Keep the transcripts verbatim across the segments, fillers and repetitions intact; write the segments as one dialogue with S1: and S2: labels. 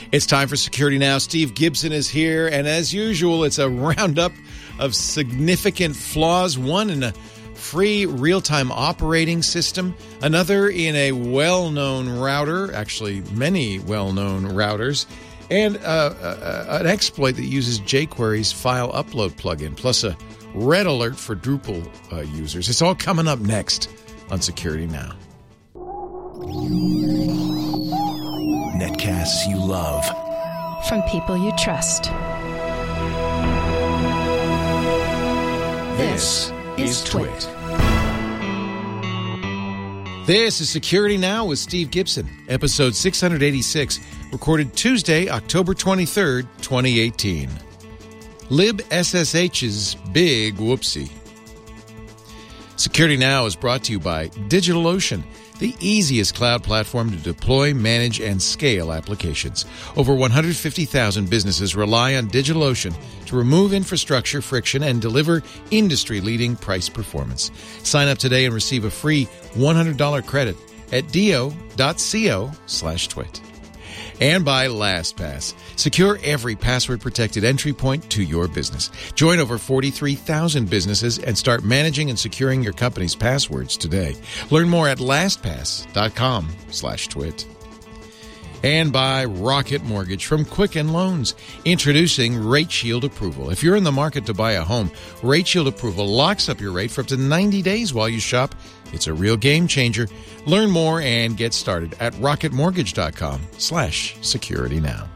S1: It's time for Security Now. Steve Gibson is here, and as usual, it's a roundup of significant flaws. One in a free real-time operating system, another in a well-known router, actually many well-known routers, and uh, uh, an exploit that uses jQuery's file upload plugin, plus a red alert for Drupal uh, users. It's all coming up next on Security Now.
S2: Netcasts you love.
S3: From people you trust.
S2: This is Twit.
S1: This is Security Now with Steve Gibson, episode six eighty-six, recorded Tuesday, October twenty-third, twenty eighteen. libSSH's Big Whoopsie. Security Now is brought to you by DigitalOcean, the easiest cloud platform to deploy, manage, and scale applications. Over one hundred fifty thousand businesses rely on DigitalOcean to remove infrastructure friction and deliver industry-leading price performance. Sign up today and receive a free one hundred dollars credit at do.co slash twit. And by LastPass. Secure every password-protected entry point to your business. Join over forty-three thousand businesses and start managing and securing your company's passwords today. Learn more at lastpass.com slash twit. And by Rocket Mortgage from Quicken Loans, introducing Rate Shield Approval. If you're in the market to buy a home, Rate Shield Approval locks up your rate for up to ninety days while you shop. It's a real game changer. Learn more and get started at rocketmortgage.com slash security now.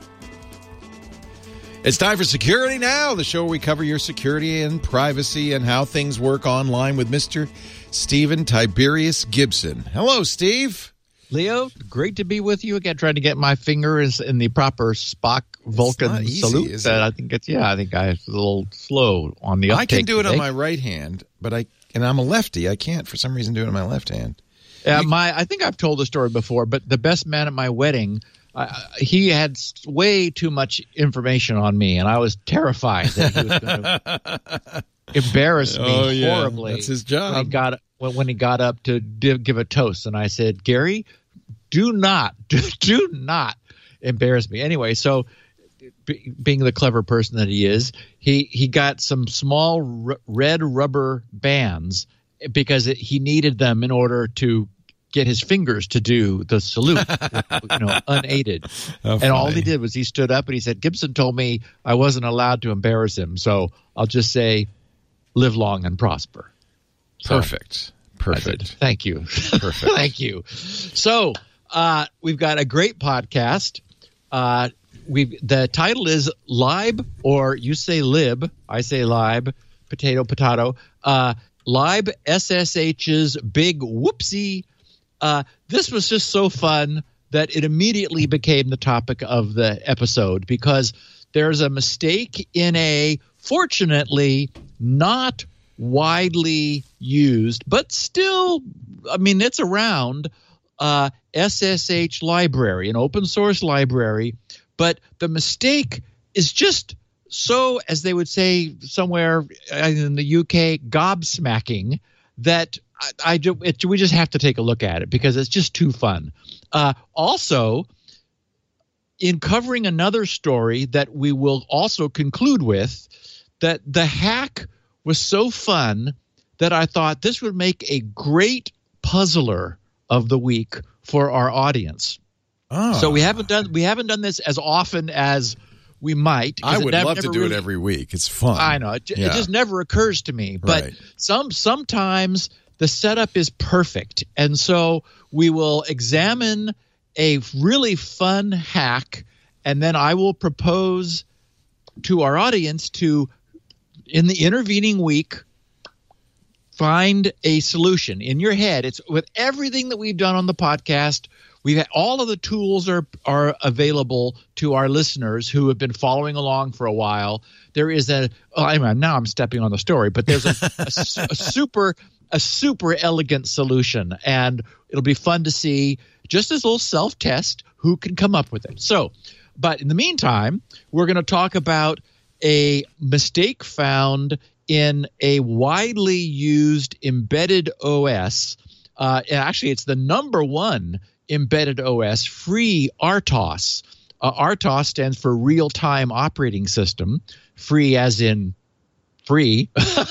S1: It's time for Security Now, the show where we cover your security and privacy and how things work online with Mister Stephen Tiberius Gibson. Hello, Steve.
S4: Leo, great to be with you again. Trying to get my finger is in the proper Spock Vulcan
S1: easy,
S4: salute.
S1: is
S4: That
S1: it?
S4: I think it's yeah. I think I was a little slow on the uptake.
S1: I can do it
S4: today.
S1: on my right hand, but I and I'm a lefty. I can't for some reason do it on my left hand.
S4: Uh, my, I think I've told the story before, but the best man at my wedding, uh, he had s- way too much information on me, and I was terrified that he was going to embarrass me
S1: Oh, yeah.
S4: horribly.
S1: That's his job.
S4: When he got when, when he got up to div, give a toast, and I said, "Gary, do not, do, do not embarrass me." Anyway, so be, being the clever person that he is, he he got some small r- red rubber bands because it, he needed them in order to get his fingers to do the salute, you know, unaided.
S1: How
S4: and all
S1: funny.
S4: he did was he stood up and he said, "Gibson told me I wasn't allowed to embarrass him, so I'll just say, live long and prosper." So
S1: Perfect.
S4: I said,
S1: Perfect.
S4: Thank you.
S1: Perfect.
S4: Thank you. So uh, we've got a great podcast. Uh, we the title is Lib, or you say Lib, I say Lib, potato, potato. Uh, libSSH's Big Whoopsie. Uh, this was just so fun that it immediately became the topic of the episode because there's a mistake in a, fortunately, not widely used, but still, I mean, it's around, uh, S S H library, an open source library. But the mistake is just so, as they would say somewhere in the U K, gobsmacking, that I, I do, it, we just have to take a look at it because it's just too fun. Uh, also, in covering another story that we will also conclude with, that the hack was so fun that I thought this would make a great puzzler of the week for our audience.
S1: Oh.
S4: So we haven't done we haven't done this as often as we might. 'cause
S1: I
S4: it
S1: would
S4: nev-
S1: love to
S4: never
S1: do
S4: really-
S1: it every week. It's fun.
S4: I know it,
S1: Yeah.
S4: it just never occurs to me. But
S1: Right.
S4: some sometimes the setup is perfect, and so we will examine a really fun hack, and then I will propose to our audience to, in the intervening week, find a solution in your head. It's with everything that we've done on the podcast. We've had, all of the tools are are available to our listeners who have been following along for a while. There is a oh, I mean, now I'm stepping on the story, but there's a, a, su- a super a super elegant solution, and it'll be fun to see just as a little self test who can come up with it. So, but in the meantime, we're going to talk about a mistake found in a widely used embedded O S. Uh, actually, it's the number one embedded O S, free RTOS, Uh, R T O S stands for Real-Time Operating System, free as in free.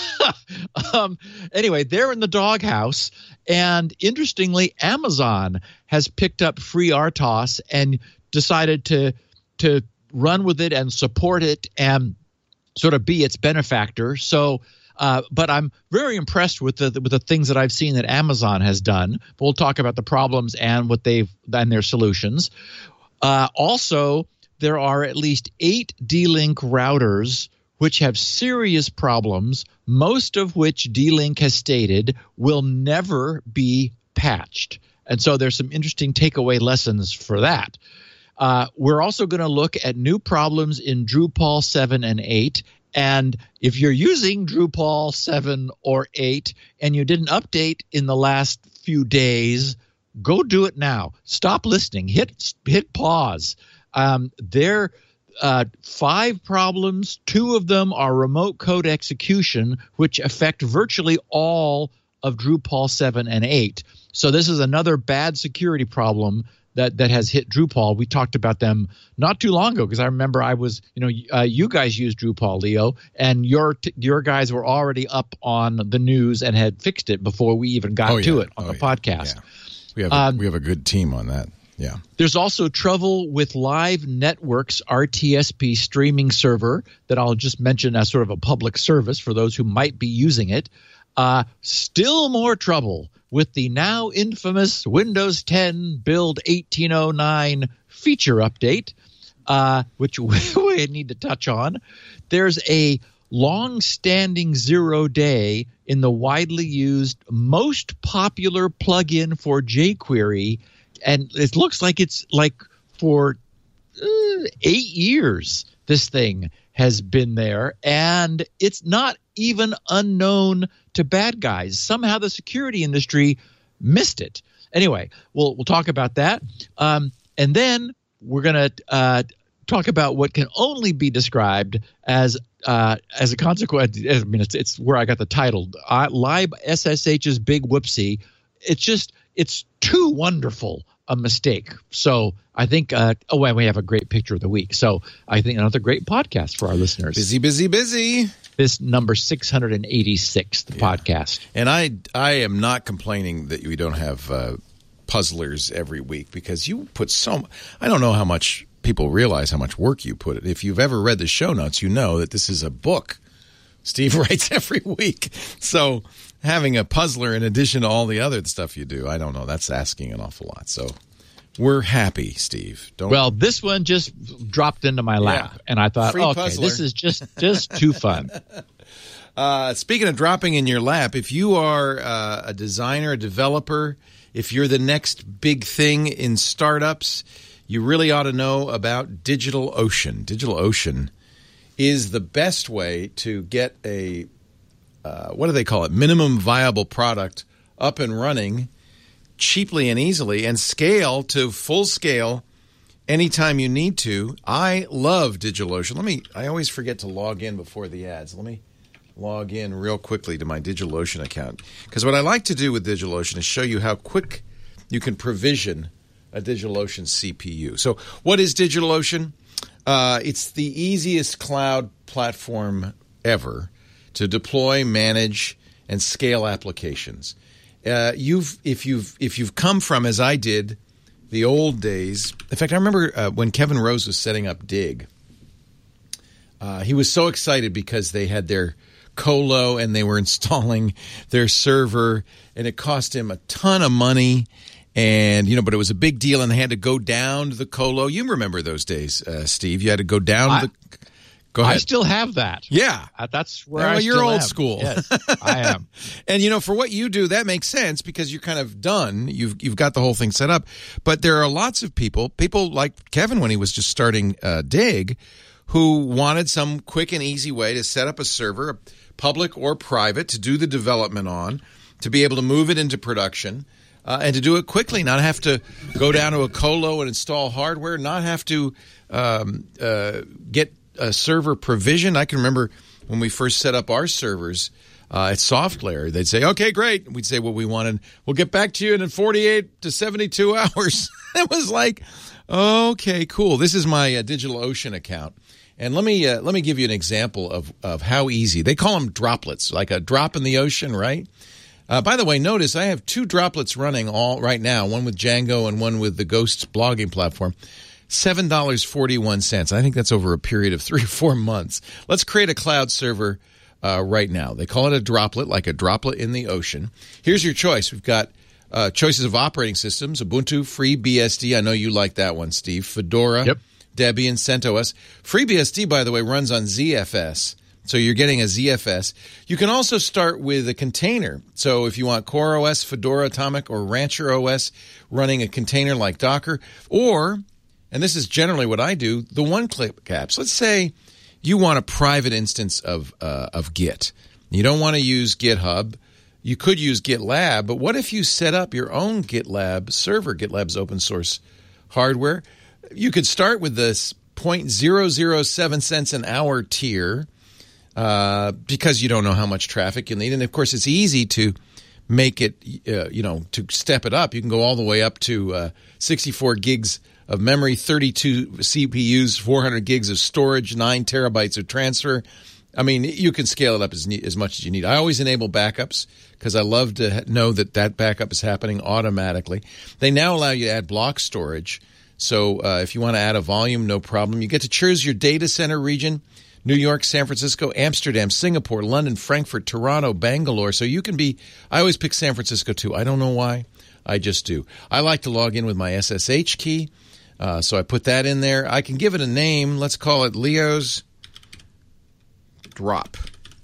S4: um, anyway, they're in the doghouse. And interestingly, Amazon has picked up free R T O S and decided to to run with it and support it and sort of be its benefactor. So, uh, but I'm very impressed with the with the things that I've seen that Amazon has done. We'll talk about the problems and what they've and their solutions. Uh, also, there are at least eight D-Link routers which have serious problems, most of which D-Link has stated will never be patched. And so there's some interesting takeaway lessons for that. Uh, we're also going to look at new problems in Drupal seven and eight. And if you're using Drupal seven or eight and you didn't update in the last few days, go do it now. Stop listening. Hit hit pause. Um, there uh, five problems. Two of them are remote code execution, which affect virtually all of Drupal seven and eight. So this is another bad security problem that that has hit Drupal. We talked about them not too long ago because I remember I was, you know, uh, you guys used Drupal, Leo, and your t- your guys were already up on the news and had fixed it before we even got
S1: oh,
S4: to
S1: yeah.
S4: it on
S1: oh,
S4: the
S1: yeah.
S4: podcast.
S1: Yeah. We have a, um, we have a good team on that. Yeah.
S4: There's also trouble with Live Network's R T S P streaming server that I'll just mention as sort of a public service for those who might be using it. Uh, still more trouble with the now infamous Windows ten Build eighteen oh nine feature update, uh, which we need to touch on. There's a long-standing zero day in the widely used, most popular plugin for jQuery, and it looks like it's like for uh, eight years this thing has been there, and it's not even unknown to bad guys. Somehow the security industry missed it. Anyway, we'll we'll talk about that, um, and then we're going to uh, talk about what can only be described as uh, as a consequence. I mean, it's, it's where I got the title. Uh, Lib S S H's Big Whoopsie. It's just it's too wonderful a mistake. So I think, uh, oh, and we have a great picture of the week. So I think another great podcast for our listeners.
S1: Busy, busy, busy.
S4: This number six hundred eighty-sixth
S1: yeah.
S4: podcast.
S1: And I I am not complaining that we don't have uh, puzzlers every week because you put so – I don't know how much people realize how much work you put it. If you've ever read the show notes, you know that this is a book Steve writes every week. So – having a puzzler in addition to all the other stuff you do, I don't know. That's asking an awful lot. So we're happy, Steve. Don't
S4: well, this one just dropped into my lap, yeah. and I thought,
S1: Free
S4: okay,
S1: puzzler.
S4: This is just, just too fun.
S1: Uh, speaking of dropping in your lap, if you are uh, a designer, a developer, if you're the next big thing in startups, you really ought to know about DigitalOcean. DigitalOcean is the best way to get a Uh, what do they call it? Minimum viable product up and running cheaply and easily and scale to full scale anytime you need to. I love DigitalOcean. Let me, I always forget to log in before the ads. Let me log in real quickly to my DigitalOcean account. Because what I like to do with DigitalOcean is show you how quick you can provision a DigitalOcean C P U. So what is DigitalOcean? Uh, it's the easiest cloud platform ever to deploy, manage, and scale applications. Uh, you've if you've if you've come from, as I did, the old days. In fact, I remember uh, when Kevin Rose was setting up Dig. Uh, he was so excited because they had their colo and they were installing their server, and it cost him a ton of money. And you know, but it was a big deal, and they had to go down to the colo. You remember those days, uh, Steve? You had to go down
S4: I-
S1: to the. Go ahead.
S4: I still have that.
S1: Yeah.
S4: Uh, that's where
S1: well,
S4: I
S1: you're
S4: still
S1: old
S4: am.
S1: school.
S4: Yes, I am.
S1: And, you know, for what you do, that makes sense because you're kind of done. You've you've got the whole thing set up. But there are lots of people, people like Kevin when he was just starting uh, Dig, who wanted some quick and easy way to set up a server, public or private, to do the development on, to be able to move it into production, uh, and to do it quickly, not have to go down to a colo and install hardware, not have to um, uh, get a server provision. I can remember when we first set up our servers uh, at SoftLayer, they'd say, okay, great. We'd say what we wanted. We'll get back to you in forty-eight to seventy-two hours. It was like, Okay, cool. This is my uh, DigitalOcean account. And let me uh, let me give you an example of, of how easy. They call them droplets, like a drop in the ocean, right? Uh, by the way, notice I have two droplets running all right now, one with Django and one with the Ghost blogging platform. seven dollars and forty-one cents. I think that's over a period of three or four months. Let's create a cloud server uh, right now. They call it a droplet, like a droplet in the ocean. Here's your choice. We've got uh, choices of operating systems, Ubuntu, FreeBSD. I know you like that one, Steve. Fedora. Yep. Debian, CentOS. FreeBSD, by the way, runs on Z F S, so you're getting a Z F S. You can also start with a container. So if you want CoreOS, Fedora Atomic, or Rancher O S running a container like Docker, or, and this is generally what I do, the one-click apps. Let's say you want a private instance of uh, of Git. You don't want to use GitHub. You could use GitLab, but what if you set up your own GitLab server? GitLab's open source hardware. You could start with this zero point zero zero seven cents an hour tier uh, because you don't know how much traffic you'll need. And, of course, it's easy to make it, uh, you know, to step it up. You can go all the way up to uh, sixty-four gigs of memory, thirty-two C P Us, four hundred gigs of storage, nine terabytes of transfer. I mean, you can scale it up as, as much as you need. I always enable backups because I love to know that that backup is happening automatically. They now allow you to add block storage. So uh, if you want to add a volume, no problem. You get to choose your data center region, New York, San Francisco, Amsterdam, Singapore, London, Frankfurt, Toronto, Bangalore. So you can be – I always pick San Francisco too. I don't know why. I just do. I like to log in with my S S H key, uh, so I put that in there. I can give it a name. Let's call it Leo's Drop.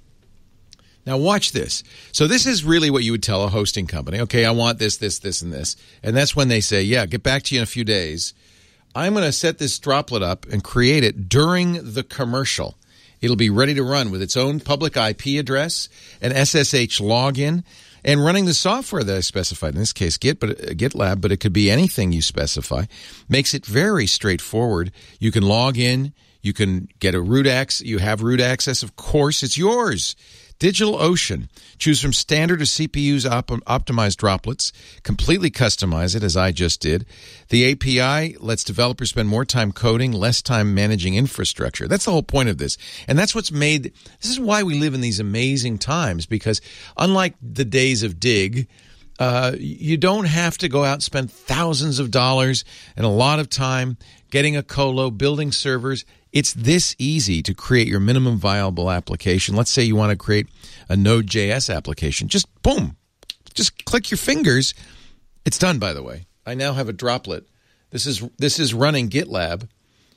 S1: Now watch this. So this is really what you would tell a hosting company. Okay, I want this, this, this, and this. And that's when they say, yeah, get back to you in a few days. I'm going to set this droplet up and create it during the commercial. It'll be ready to run with its own public I P address, an S S H login, and running the software that I specified. In this case, Git, but uh, GitLab, but it could be anything you specify. Makes it very straightforward. You can log in. You can get a root access. You have root access. Of course, it's yours. DigitalOcean. Choose from standard or C P Us op- optimized droplets. Completely customize it, as I just did. The A P I lets developers spend more time coding, less time managing infrastructure. That's the whole point of this. And that's what's made – this is why we live in these amazing times, because unlike the days of Dig, uh, you don't have to go out and spend thousands of dollars and a lot of time getting a colo, building servers. It's this easy to create your minimum viable application. Let's say you want to create a Node.js application. Just boom, just click your fingers. It's done, by the way. I now have a droplet. This is this is running GitLab,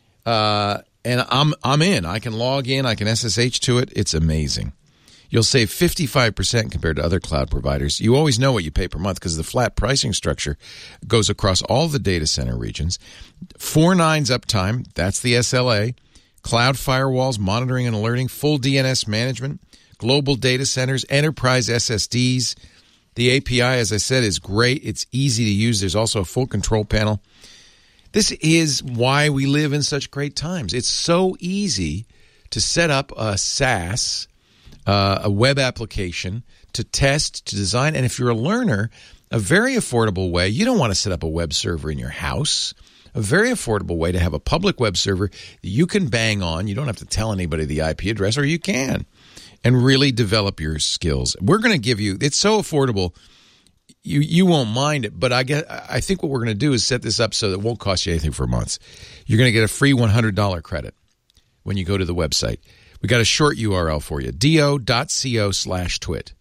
S1: uh, and I'm I'm in. I can log in. I can S S H to it. It's amazing. You'll save fifty-five percent compared to other cloud providers. You always know what you pay per month because the flat pricing structure goes across all the data center regions. Four nines uptime. That's the S L A. Cloud firewalls, monitoring and alerting, full D N S management, global data centers, enterprise S S Ds. The A P I, as I said, is great. It's easy to use. There's also a full control panel. This is why we live in such great times. It's so easy to set up a SaaS, uh, a web application, to test, to design. And if you're a learner, a very affordable way. You don't want to set up a web server in your house. A very affordable way to have a public web server that you can bang on. You don't have to tell anybody the I P address, or you can, and really develop your skills. We're going to give you – it's so affordable, you you won't mind it. But I get, I think what we're going to do is set this up so that it won't cost you anything for months. You're going to get a free one hundred dollars credit when you go to the website. We got a short U R L for you, do.co slash twit.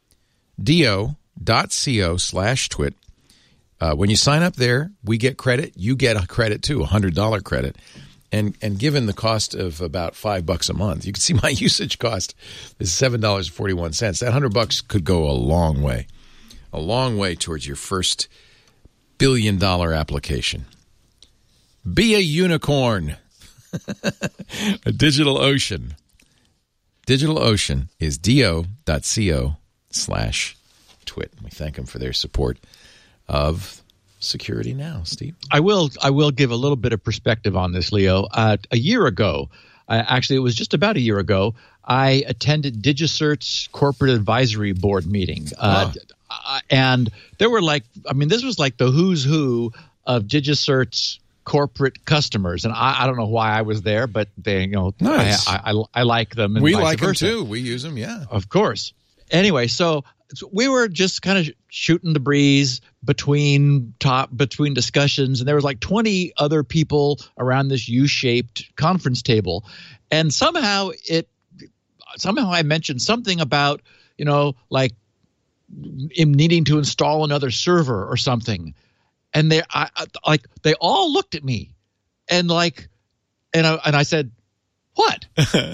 S1: do.co slash twit. Uh, when you sign up there, we get credit. You get a credit too, a one hundred dollars credit. And and given the cost of about five bucks a month, you can see my usage cost is seven dollars and forty-one cents. That one hundred bucks could go a long way, a long way towards your first billion dollar application. Be a unicorn. A DigitalOcean. DigitalOcean is do.co slash twit. We thank them for their support of Security Now, Steve.
S4: I will I will give a little bit of perspective on this, Leo. Uh, a year ago, uh, actually it was just about a year ago, I attended DigiCert's corporate advisory board meeting. Uh, oh. And there were like, I mean, this was like the who's who of DigiCert's corporate customers, and I, I don't know why I was there, but they, you know,
S1: Nice.
S4: I, I, I, I like them. And
S1: We
S4: vice
S1: like them
S4: versa.
S1: too. We use them, yeah.
S4: Of course. Anyway, so, so we were just kind of shooting the breeze between top between discussions, and there was like twenty other people around this U-shaped conference table, and somehow it somehow I mentioned something about, you know, like him needing to install another server or something, and they I, I like they all looked at me, and like, and I, and I said, "What?"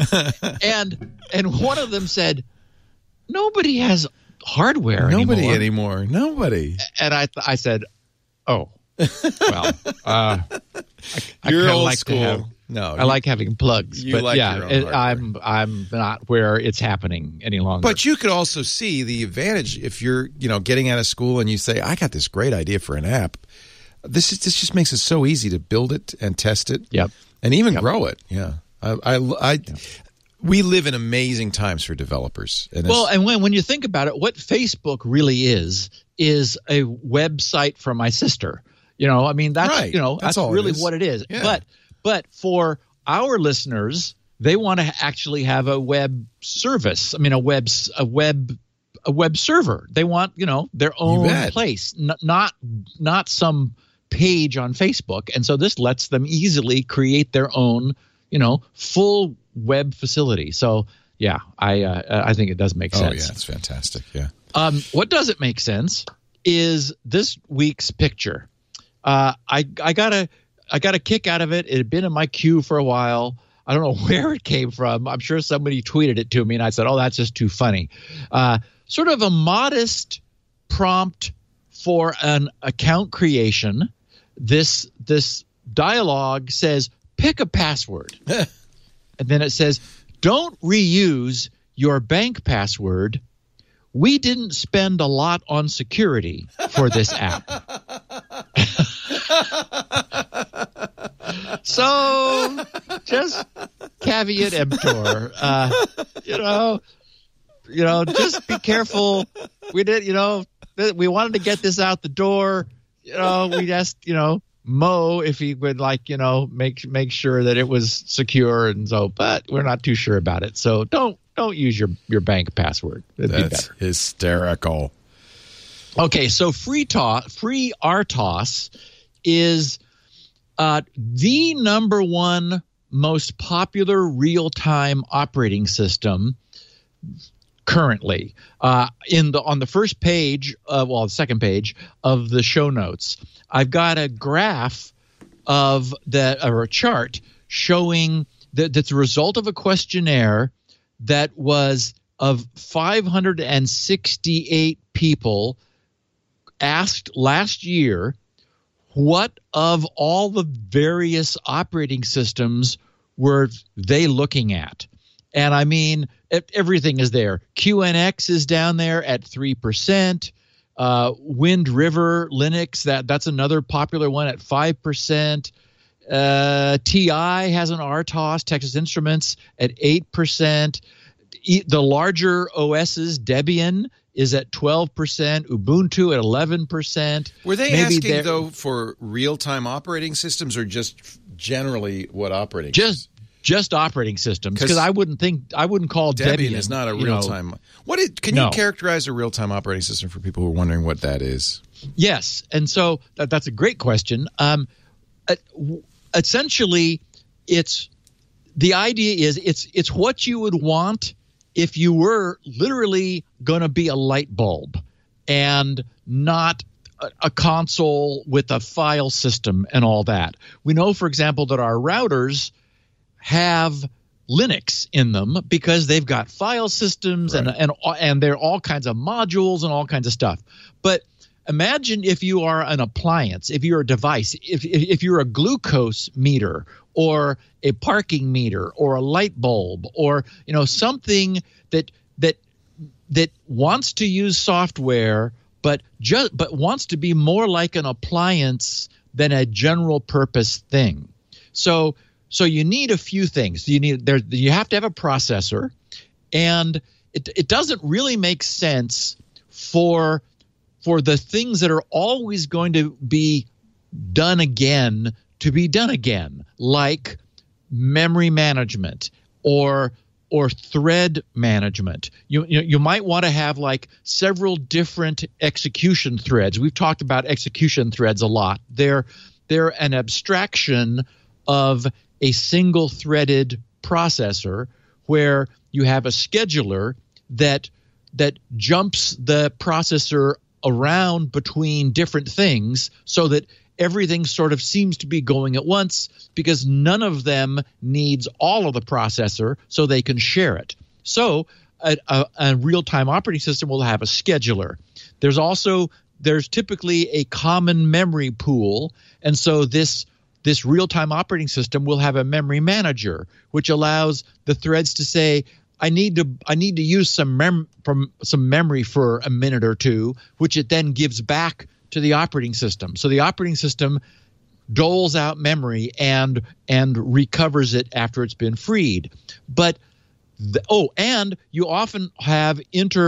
S4: and and one of them said, "Nobody has hardware
S1: Nobody
S4: anymore."
S1: anymore. Nobody.
S4: And I I said, "Oh, well, uh, I, I
S1: You're
S4: kinda
S1: old
S4: like to
S1: school.
S4: have-
S1: No,
S4: I
S1: you-
S4: like having plugs,
S1: you
S4: but
S1: like
S4: yeah,
S1: your own
S4: it,
S1: hardware.
S4: I'm I'm not where it's happening any longer."
S1: But you could also see the advantage if you're, you know, getting out of school and you say, "I got this great idea for an app." This is, this just makes it so easy to build it and test it,
S4: Yep.
S1: and even
S4: Yep.
S1: grow it. Yeah, I, I, I we live in amazing times for developers. And
S4: Well,
S1: it's-
S4: and when when you think about it, what Facebook really is is a website for my sister. You know, I mean, that's
S1: Right.
S4: you know
S1: That's
S4: that's,
S1: all it
S4: really
S1: is.
S4: what it is.
S1: Yeah.
S4: But but for our listeners, they want to actually have a web service. I mean, a web s- a web a web server. They want, you know, their own
S1: bet.
S4: place, n- not not some page on Facebook. And so this lets them easily create their own, you know, full web facility. So yeah, I uh, I think it does make
S1: oh
S4: sense.
S1: yeah, it's fantastic. Yeah.
S4: Um, what doesn't make sense is this week's picture. Uh, I I got a I got a kick out of it. It had been in my queue for a while. I don't know where it came from. I'm sure somebody tweeted it to me, and I said, "Oh, that's just too funny." Uh, sort of a modest prompt for an account creation. This this dialogue says, "Pick a password," and then it says, "Don't reuse your bank password. We didn't spend a lot on security for this app." So, just caveat emptor. Uh, you know, you know, just be careful. We did, you know, th- we wanted to get this out the door. You know, we just, you know, Mo, if he would like, you know, make make sure that it was secure, and so, but we're not too sure about it. So don't don't use your your bank password. It'd be
S1: That's
S4: better.
S1: hysterical.
S4: Okay, so free to- free R T O S is uh, the number one most popular real-time operating system currently. Uh, in the on the first page, of, well, the second page of the show notes, I've got a graph of that or a chart showing that that's the result of a questionnaire that was of five hundred sixty-eight people asked last year, what of all the various operating systems were they looking at? And I mean, it, everything is there. Q N X is down there at three percent. Uh, Wind River Linux, that that's another popular one at five percent. Uh, T I has an R T O S, Texas Instruments, at eight percent. E- the larger O Ss, Debian, is at twelve percent, Ubuntu at eleven percent.
S1: Were they
S4: Maybe
S1: asking,
S4: they're-
S1: though, for real-time operating systems or just generally what operating
S4: Just just operating systems, because I wouldn't think I wouldn't call
S1: Debian,
S4: Debian,
S1: is not a
S4: you know-
S1: real-time. What is, can
S4: No.
S1: you characterize a real-time operating system for people who are wondering what that is?
S4: Yes, and so that, that's a great question. Um, uh, w- essentially, it's the idea is it's it's what you would want if you were literally going to be a light bulb and not a, a console with a file system and all that. We know, for example, that our routers have Linux in them because they've got file systems and and and they're all kinds of modules and all kinds of stuff. But imagine if you are an appliance, if you're a device, if if, if you're a glucose meter or a parking meter or a light bulb or, you know, something that that that wants to use software but just but wants to be more like an appliance than a general purpose thing. So so you need a few things. You need there you have to have a processor, and it it doesn't really make sense for for the things that are always going to be done again to be done again, like memory management or or thread management. You, you, you might want to have like several different execution threads. We've talked about execution threads a lot. They're, they're an abstraction of a single threaded processor where you have a scheduler that that jumps the processor around between different things so that everything sort of seems to be going at once, because none of them needs all of the processor so they can share it. So a, a, a real-time operating system will have a scheduler. There's also there's typically a common memory pool, and so this this real-time operating system will have a memory manager, which allows the threads to say, I need to I need to use some mem from some memory for a minute or two, which it then gives back to the operating system. So the operating system doles out memory and and recovers it after it's been freed. But the, oh, and you often have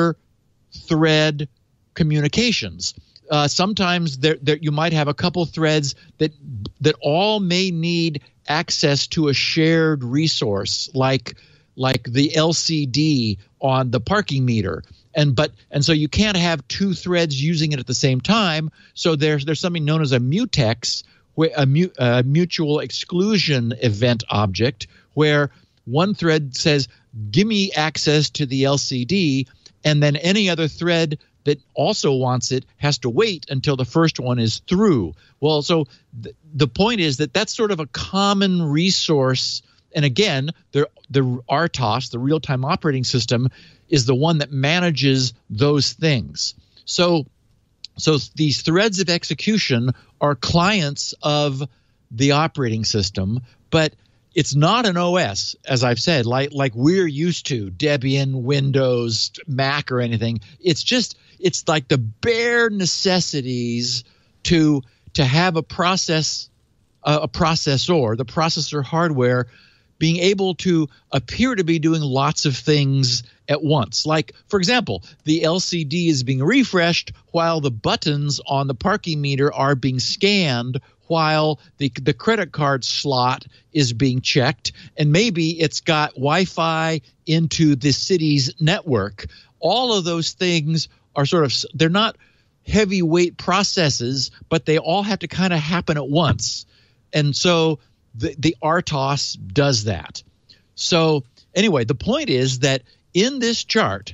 S4: inter-thread communications. Uh, sometimes there, there you might have a couple threads that that all may need access to a shared resource, like like the L C D on the parking meter. And but and so you can't have two threads using it at the same time. So there's there's something known as a mutex, where a, mu, a mutual exclusion event object, where one thread says, "Give me access to the L C D," and then any other thread that also wants it has to wait until the first one is through. Well, so th the point is that that's sort of a common resource. And again, the the R T O S, the real-time operating system, is the one that manages those things. So, so these threads of execution are clients of the operating system, but it's not an O S, as I've said, like like we're used to, Debian, Windows, Mac, or anything. It's just it's like the bare necessities to to have a process, uh, a processor, the processor hardware, being able to appear to be doing lots of things at once. Like, for example, the L C D is being refreshed while the buttons on the parking meter are being scanned, while the, the credit card slot is being checked, and maybe it's got Wi-Fi into the city's network. All of those things are sort of, they're not heavyweight processes, but they all have to kind of happen at once. And so The, the R T O S does that. So anyway, the point is that in this chart,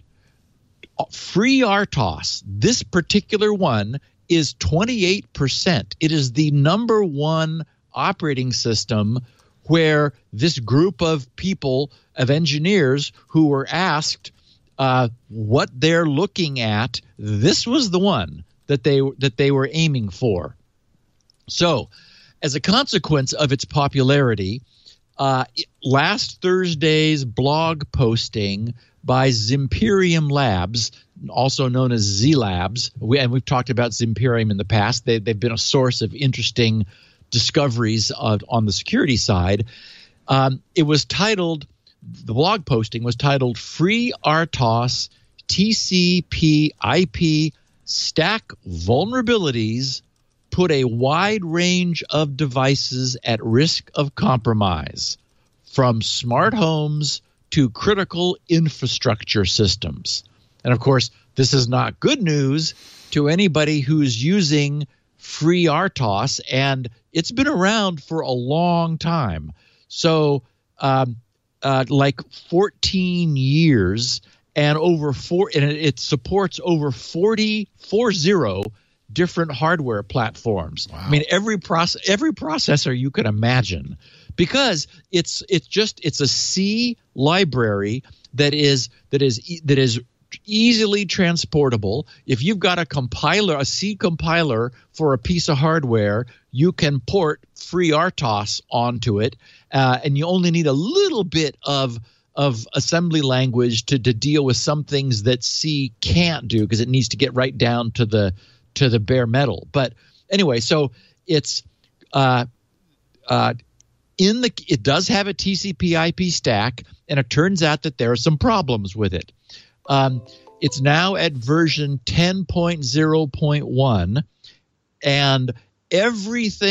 S4: free R T O S, this particular one, is twenty-eight percent. It is the number one operating system where this group of people, of engineers who were asked uh, what they're looking at, this was the one that they that they were aiming for. So as a consequence of its popularity, uh, last Thursday's blog posting by Zimperium Labs, also known as Z Labs, we, and we've talked about Zimperium in the past. They, they've been a source of interesting discoveries of, on the security side. Um, it was titled, the blog posting was titled, Free R T O S T C P I P Stack Vulnerabilities Put a Wide Range of Devices at Risk of Compromise, from smart homes to critical infrastructure systems. And of course, this is not good news to anybody who's using free R T O S, and it's been around for a long time. So um, uh, like fourteen years, and over four, and it, it supports over forty, four zero different hardware platforms. Wow. I mean, every process, every processor you can imagine, because it's it's just it's a C library that is that is that is easily transportable. If you've got a compiler, a C compiler for a piece of hardware, you can port free R T O S onto it, uh, and you only need a little bit of of assembly language to to deal with some things that C can't do, because it needs to get right down to the to the bare metal. But anyway, so it's uh, uh, in the it does have a T C P I P stack, and it turns out that there are some problems with it. Um, it's now at version ten point oh point one, and everything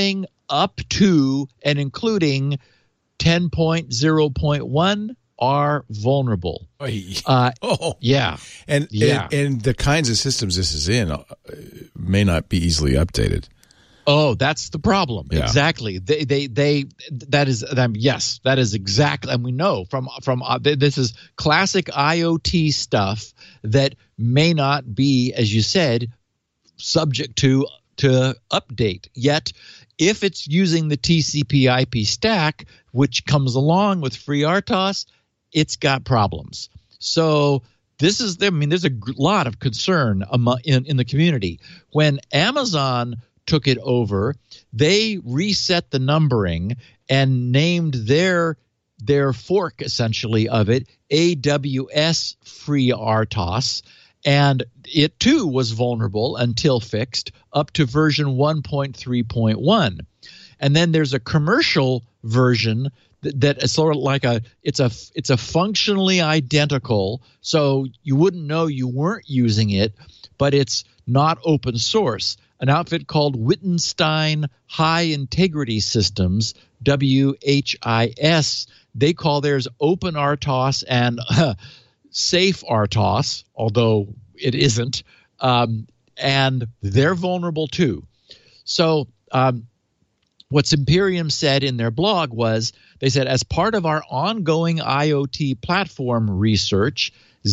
S4: up to and including ten point zero point one are vulnerable. Uh,
S1: oh,
S4: yeah.
S1: And,
S4: yeah.
S1: and and the kinds of systems this is in uh, may not be easily updated.
S4: Oh, that's the problem.
S1: Yeah.
S4: Exactly. They, they, they. That is. Um, yes, that is exactly. And we know from from uh, this is classic IoT stuff that may not be, as you said, subject to to update. Yet, if it's using the T C P I P stack, which comes along with FreeRTOS, it's got problems. So this is. I mean, there's a lot of concern among, in in the community when Amazon took it over. They reset the numbering and named their their fork essentially of it A W S FreeRTOS, and it too was vulnerable until fixed up to version one point three point one. And then there's a commercial version that, that is sort of like a it's a it's a functionally identical, so you wouldn't know you weren't using it, but it's not open source. An outfit called Wittenstein High Integrity Systems, W H I S. They call theirs OpenRTOS and uh, SafeRTOS, although it isn't, um, and they're vulnerable too. So um, what Zimperium said in their blog was, they said, as part of our ongoing IoT platform research,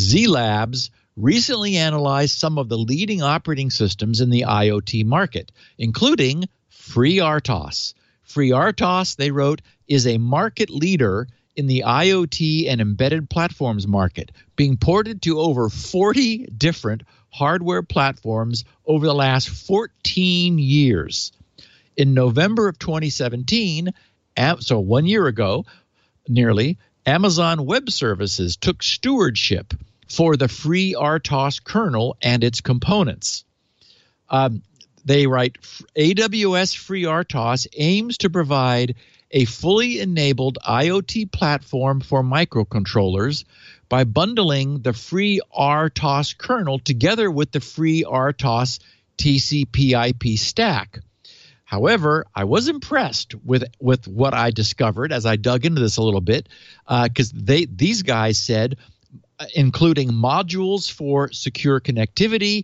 S4: Z-Labs recently analyzed some of the leading operating systems in the IoT market, including FreeRTOS. FreeRTOS, they wrote, is a market leader in the IoT and embedded platforms market, being ported to over forty different hardware platforms over the last fourteen years. In November of twenty seventeen, so one year ago, nearly, Amazon Web Services took stewardship for the FreeRTOS kernel and its components. Um, they write, A W S FreeRTOS aims to provide a fully enabled IoT platform for microcontrollers by bundling the FreeRTOS kernel together with the FreeRTOS T C P I P stack. However, I was impressed with, with what I discovered as I dug into this a little bit, because uh, they these guys said, including modules for secure connectivity,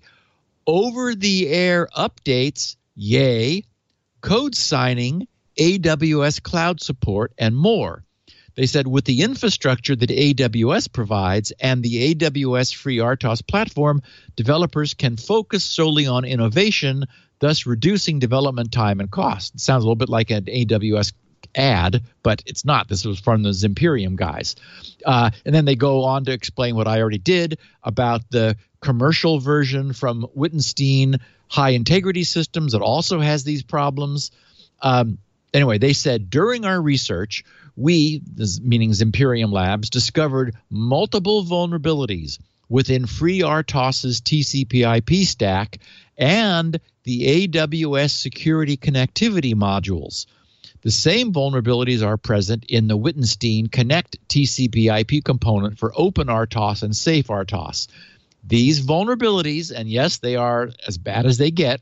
S4: over-the-air updates, yay, code signing, A W S cloud support, and more. They said with the infrastructure that A W S provides and the A W S FreeRTOS platform, developers can focus solely on innovation, thus reducing development time and cost. It sounds a little bit like an A W S ad, but it's not. This was from the Zimperium guys. Uh, and then they go on to explain what I already did about the commercial version from Wittenstein High Integrity Systems that also has these problems. Um, anyway, they said, during our research, we, this meaning Zimperium Labs, discovered multiple vulnerabilities within FreeRTOS's T C P I P stack and the A W S security connectivity modules. The same vulnerabilities are present in the Wittenstein Connect T C P I P component for OpenRTOS and SafeRTOS. These vulnerabilities, and yes, they are as bad as they get,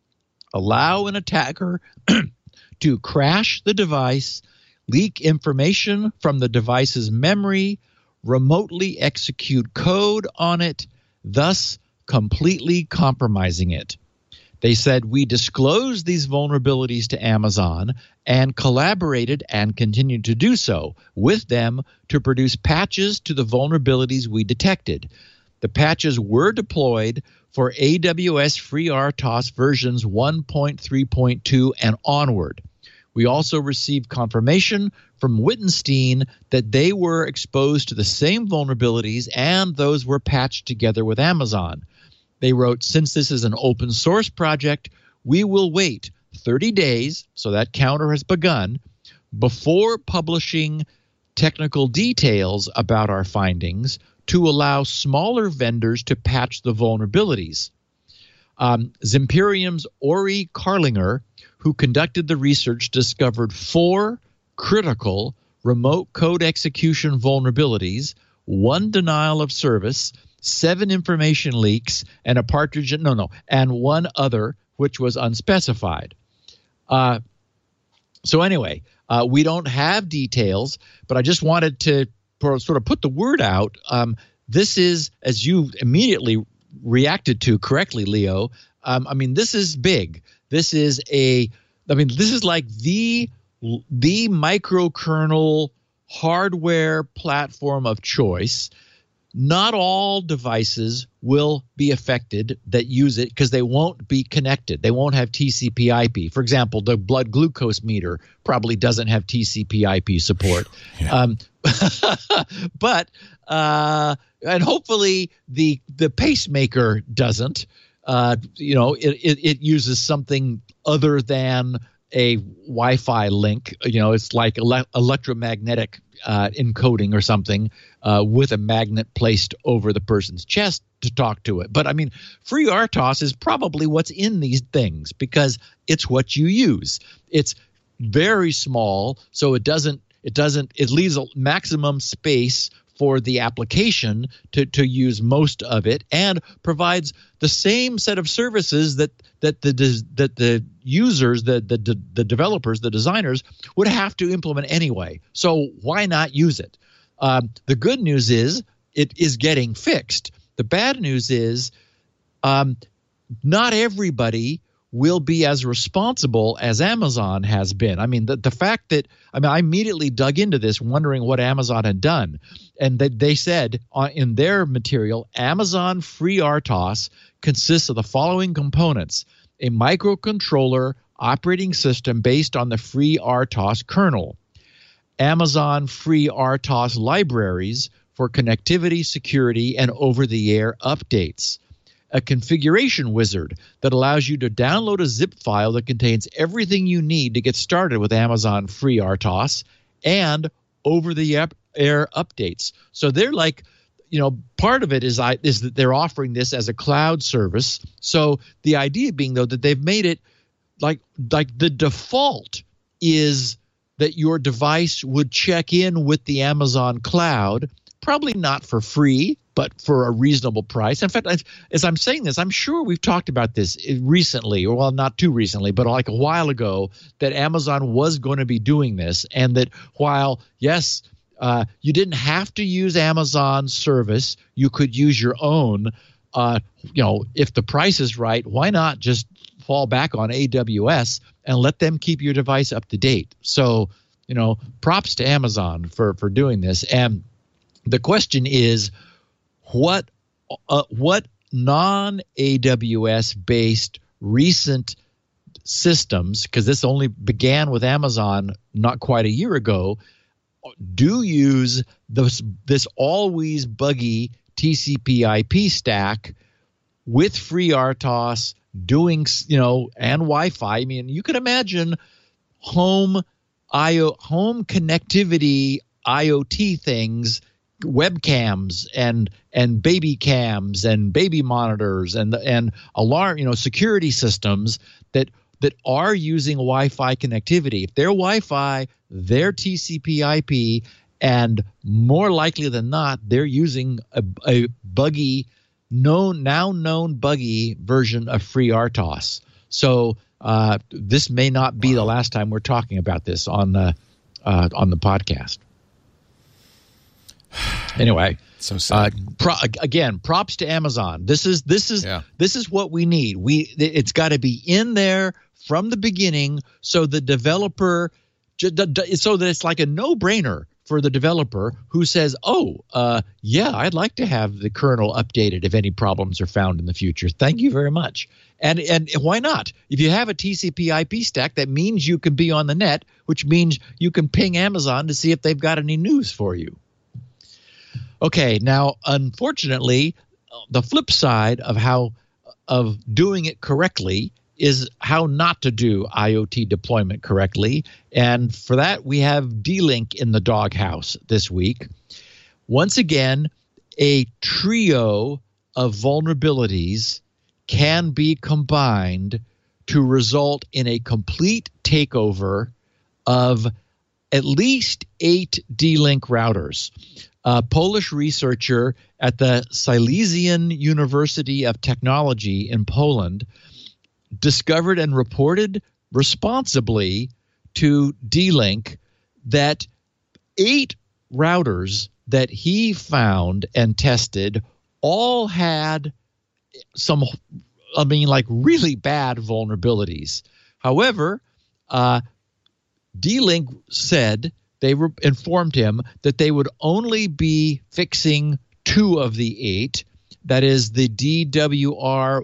S4: allow an attacker to crash the device, leak information from the device's memory, remotely execute code on it, thus completely compromising it. They said, we disclosed these vulnerabilities to Amazon and collaborated and continued to do so with them to produce patches to the vulnerabilities we detected. The patches were deployed for A W S FreeRTOS versions one point three point two and onward. We also received confirmation from Wittenstein that they were exposed to the same vulnerabilities and those were patched together with Amazon. They wrote, since this is an open source project, we will wait thirty days, so that counter has begun, before publishing technical details about our findings to allow smaller vendors to patch the vulnerabilities. Um, Zimperium's Ori Carlinger, who conducted the research, discovered four critical remote code execution vulnerabilities, one denial of service, seven information leaks, and a partridge, no, no, and one other which was unspecified. Uh, So anyway, uh, we don't have details, but I just wanted to sort of put the word out. Um, this is, as you immediately reacted to correctly, Leo, um, I mean, this is big. This is a, I mean, this is like the the microkernel hardware platform of choice. Not all devices will be affected that use it because they won't be connected. They won't have T C P I P. For example, the blood glucose meter probably doesn't have T C P I P support. Yeah. Um, but uh, and hopefully the the pacemaker doesn't. Uh, you know, it, it, it uses something other than a Wi-Fi link. You know, it's like ele- electromagnetic uh, encoding or something uh, with a magnet placed over the person's chest to talk to it. But I mean, FreeRTOS is probably what's in these things because it's what you use. It's very small, so it doesn't it doesn't it leaves a maximum space for the application to, to use most of it, and provides the same set of services that that the that the users, the the the developers, the designers would have to implement anyway. So why not use it? Um, the good news is it is getting fixed. The bad news is um, not everybody will be as responsible as Amazon has been. I mean, the, the fact that I mean, I immediately dug into this wondering what Amazon had done. And that they said uh, in their material, Amazon FreeRTOS consists of the following components: a microcontroller operating system based on the FreeRTOS kernel, Amazon FreeRTOS libraries for connectivity, security, and over-the-air updates, a configuration wizard that allows you to download a zip file that contains everything you need to get started with Amazon FreeRTOS, and over-the-air updates. So they're like, you know, part of it is I, is that they're offering this as a cloud service. So the idea being, though, that they've made it like like the default is that your device would check in with the Amazon cloud, probably not for free, but for a reasonable price. In fact, as, as I'm saying this, I'm sure we've talked about this recently, or well, not too recently, but like a while ago, that Amazon was going to be doing this, and that while, yes, uh, you didn't have to use Amazon's service, you could use your own. Uh, you know, if the price is right, why not just fall back on A W S and let them keep your device up to date? So, you know, props to Amazon for for doing this. And the question is, what uh, what non-A W S based recent systems, because this only began with Amazon not quite a year ago, do use this this always buggy T C P I P stack with FreeRTOS doing, you know, and Wi-Fi. I mean, you can imagine home I O home connectivity IoT things, webcams and and baby cams and baby monitors and and alarm, you know, security systems that that are using Wi-Fi connectivity. If they're Wi-Fi, they're T C P I P, and more likely than not, they're using a, a buggy, known now known buggy version of FreeRTOS. So uh, this may not be the last time we're talking about this on the uh, on the podcast. Anyway,
S1: so sad.
S4: Uh, pro, again, props to Amazon. This is this is
S1: yeah.
S4: this is what we need. We it's got to be in there from the beginning, so the developer, so that it's like a no-brainer for the developer who says, "Oh, uh, yeah, I'd like to have the kernel updated if any problems are found in the future. Thank you very much." And and why not? If you have a T C P I P stack, that means you can be on the net, which means you can ping Amazon to see if they've got any news for you. Okay, now, unfortunately, the flip side of how of doing it correctly is how not to do IoT deployment correctly. And for that, we have D-Link in the doghouse this week. Once again, a trio of vulnerabilities can be combined to result in a complete takeover of at least eight D-Link routers. A Polish researcher at the Silesian University of Technology in Poland discovered and reported responsibly to D-Link that eight routers that he found and tested all had some, I mean, like really bad vulnerabilities. However, uh, D-Link said, they re- informed him that they would only be fixing two of the eight. That is the D W R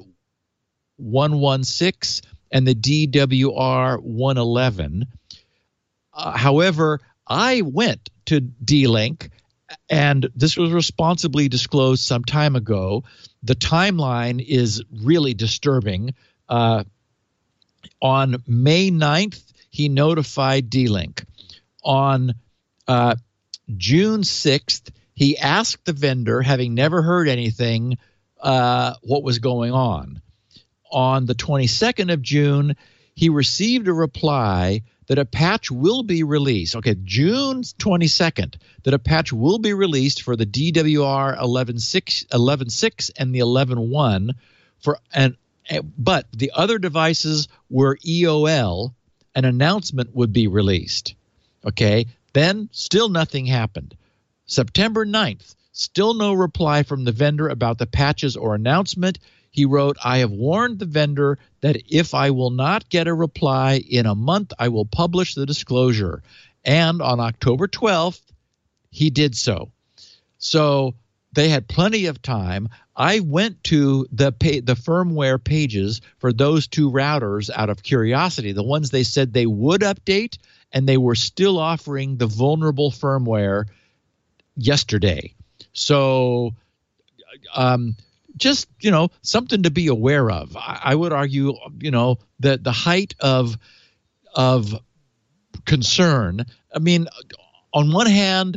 S4: one sixteen and the D W R one eleven. Uh, however, I went to D-Link, and this was responsibly disclosed some time ago. The timeline is really disturbing. Uh, on May ninth, he notified D-Link. On uh, June sixth, he asked the vendor, having never heard anything, uh, what was going on. On the twenty-second of June, he received a reply that a patch will be released. Okay, June twenty-second, that a patch will be released for the D W R eleven six and the eleven one, for and but the other devices were E O L. An announcement would be released. Okay, then still nothing happened. September ninth, still no reply from the vendor about the patches or announcement. He wrote, I have warned the vendor that if I will not get a reply in a month, I will publish the disclosure. And on October twelfth, he did so. So they had plenty of time. I went to the pa- the firmware pages for those two routers out of curiosity, the ones they said they would update, and they were still offering the vulnerable firmware yesterday. So um, just, you know, something to be aware of. I, I would argue, you know, that the height of of concern, I mean, on one hand,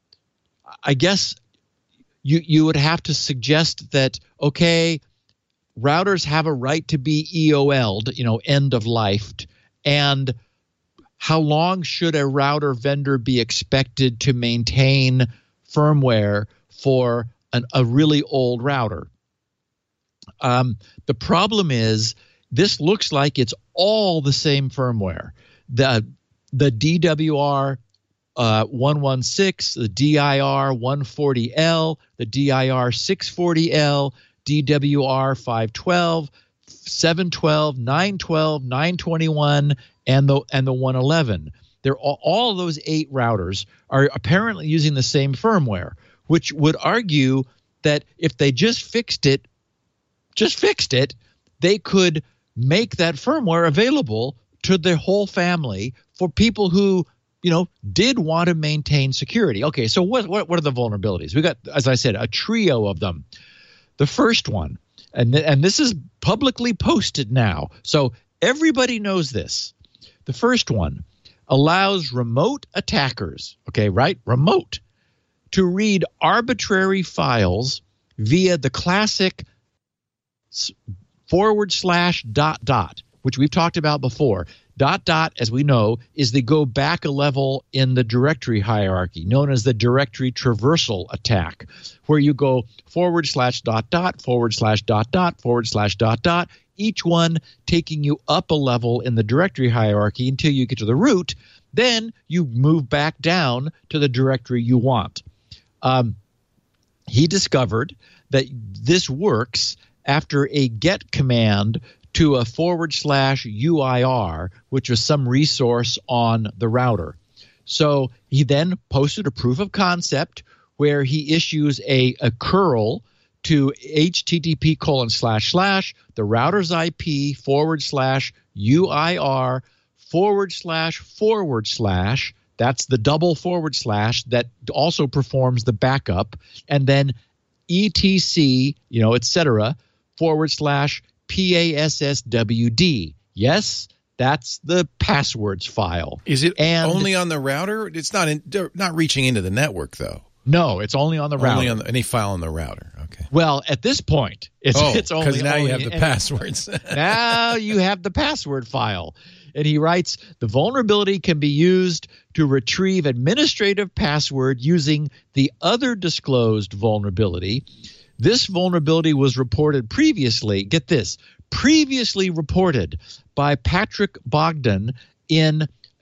S4: I guess you you would have to suggest that, okay, routers have a right to be E O L'd, you know, end of life, and how long should a router vendor be expected to maintain firmware for an, a really old router? Um, the problem is this looks like it's all the same firmware. The the D W R uh, one sixteen, the D I R one forty L, the D I R six forty L, D W R five twelve, seven twelve, nine twelve, nine twenty-one, and the and the one eleven. They're all, all those eight routers are apparently using the same firmware, which would argue that if they just fixed it, just fixed it, they could make that firmware available to their whole family for people who, you know, did want to maintain security. Okay, so what what, what are the vulnerabilities? We got, as I said, a trio of them. The first one, and th- and this is publicly posted now, so everybody knows this. The first one allows remote attackers, okay, right, remote, to read arbitrary files via the classic forward slash dot dot, which we've talked about before. Dot dot, as we know, is the go back a level in the directory hierarchy, known as the directory traversal attack, where you go forward slash dot dot, forward slash dot dot, forward slash dot dot, each one taking you up a level in the directory hierarchy until you get to the root. Then you move back down to the directory you want. Um, he discovered that this works after a get command to a forward slash U I R, which was some resource on the router. So he then posted a proof of concept where he issues a, a curl to H T T P colon slash slash the router's I P forward slash U I R forward slash forward slash. That's the double forward slash that also performs the backup, and then E T C, you know, et cetera, forward slash P A S S W D. Yes, that's the passwords file.
S1: Is it
S4: and
S1: only on the router? It's not in, not reaching into the network, though.
S4: No, it's only on the router.
S1: Only on the, any file on the router. Okay.
S4: Well, at this point, it's
S1: oh,
S4: it's only
S1: because now
S4: only,
S1: you have the
S4: and,
S1: passwords.
S4: Now you have the password file. And he writes, the vulnerability can be used to retrieve administrative password using the other disclosed vulnerability. This vulnerability was reported previously, get this, previously reported by Patrick Bogdan in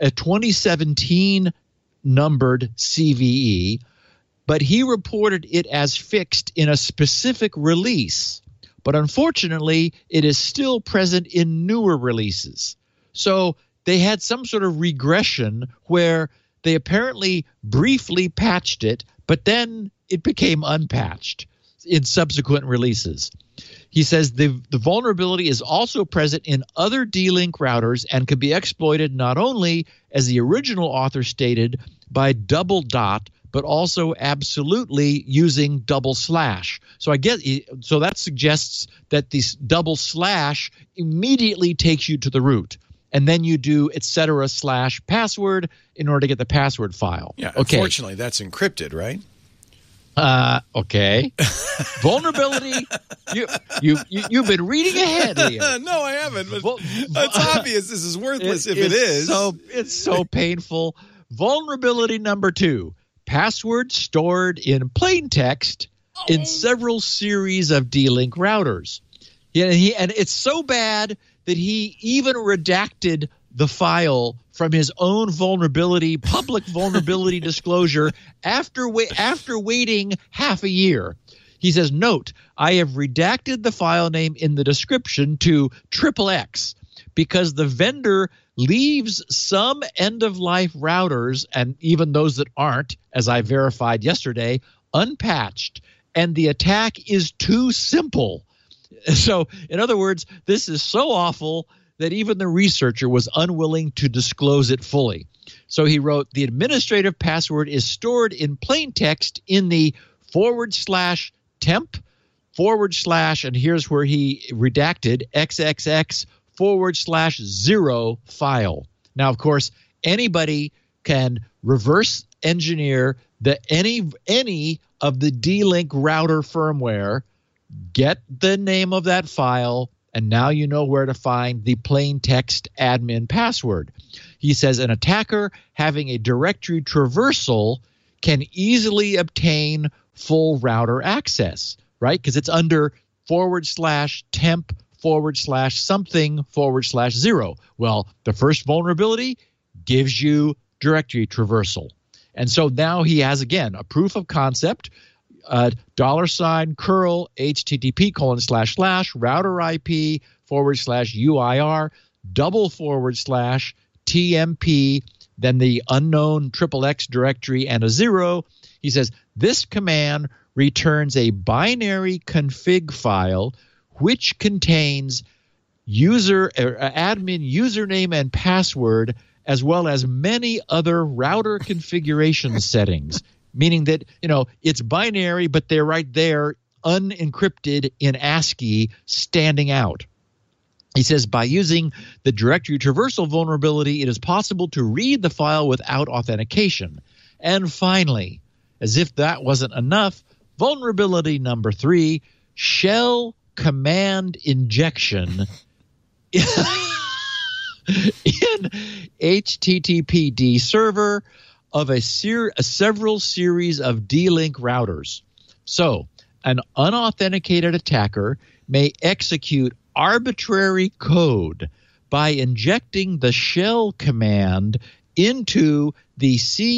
S4: a twenty seventeen numbered C V E, but he reported it as fixed in a specific release. But unfortunately, it is still present in newer releases. So they had some sort of regression where they apparently briefly patched it, but then it became unpatched in subsequent releases. He says the, the vulnerability is also present in other D-Link routers and can be exploited not only, as the original author stated, by double dot, but also absolutely using double slash. So I guess so that suggests that this double slash immediately takes you to the root, and then you do et cetera slash password in order to get the password file.
S1: Yeah,
S4: okay.
S1: Unfortunately, that's encrypted, right?
S4: Uh, okay. Vulnerability. You, you, you, you've been reading ahead, Liam.
S1: No, I haven't. But
S4: Vul-
S1: it's obvious this is worthless
S4: It-
S1: if it
S4: it's
S1: is.
S4: So, it's so painful. Vulnerability number two. Password stored in plain text in several series of D-Link routers. Yeah, and, he, and it's so bad that he even redacted the file from his own vulnerability, public vulnerability disclosure after wa- after waiting half a year. He says, note, I have redacted the file name in the description to triple X because the vendor leaves some end-of-life routers, and even those that aren't, as I verified yesterday, unpatched, and the attack is too simple. So, in other words, this is so awful that even the researcher was unwilling to disclose it fully. So he wrote, the administrative password is stored in plain text in the forward slash temp forward slash, and here's where he redacted, xxx forward slash zero file. Now, of course, anybody can reverse engineer the any any of the D-Link router firmware, get the name of that file, and now you know where to find the plain text admin password. He says an attacker having a directory traversal can easily obtain full router access, right? Because it's under forward slash temp forward slash something forward slash zero. Well, the first vulnerability gives you directory traversal. And so now he has, again, a proof of concept, uh, dollar sign curl http colon slash slash router I P forward slash U I R double forward slash T M P, then the unknown triple X directory and a zero. He says this command returns a binary config file which contains user uh, admin username and password, as well as many other router configuration settings, meaning that, you know, it's binary, but they're right there unencrypted in ASCII standing out. He says by using the directory traversal vulnerability, it is possible to read the file without authentication. And finally, as if that wasn't enough, vulnerability number three, shell command injection in H T T P D server of a, ser- a several series of D-Link routers. So an unauthenticated attacker may execute arbitrary code by injecting the shell command into the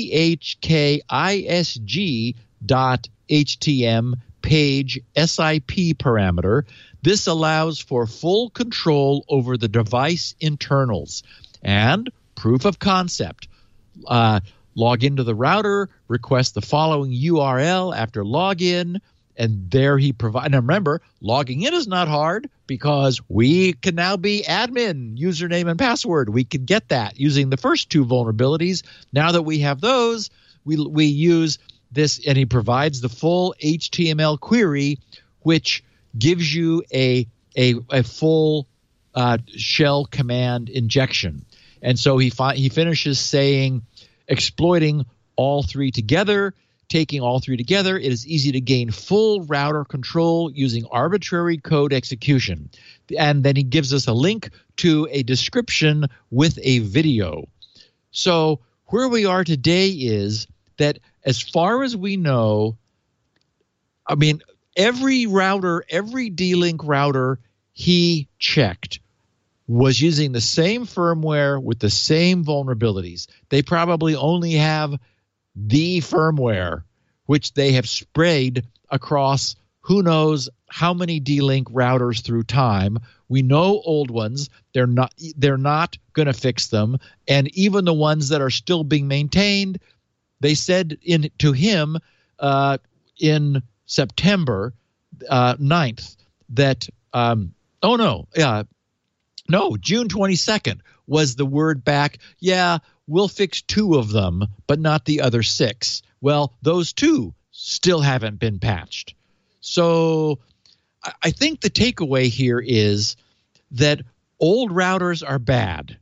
S4: chkisg dot H T M page S I P parameter. This allows for full control over the device internals. And proof of concept. Uh, log into the router, request the following U R L after login, and there he provides. Now remember, logging in is not hard because we can now be admin, username and password. We can get that using the first two vulnerabilities. Now that we have those, we we use this, and he provides the full H T M L query, which gives you a a, a full uh, shell command injection. And so he fi- he finishes saying, exploiting all three together, taking all three together, it is easy to gain full router control using arbitrary code execution. And then he gives us a link to a description with a video. So where we are today is that as far as we know, I mean, every router, every D-Link router he checked was using the same firmware with the same vulnerabilities. They probably only have the firmware, which they have sprayed across who knows how many D-Link routers through time. We know old ones, they're not they're not going to fix them. And even the ones that are still being maintained, they said in to him uh, in September uh, ninth that, um, oh no, yeah, no, June twenty-second was the word back, yeah, we'll fix two of them, but not the other six. Well, those two still haven't been patched. So I think the takeaway here is that old routers are bad.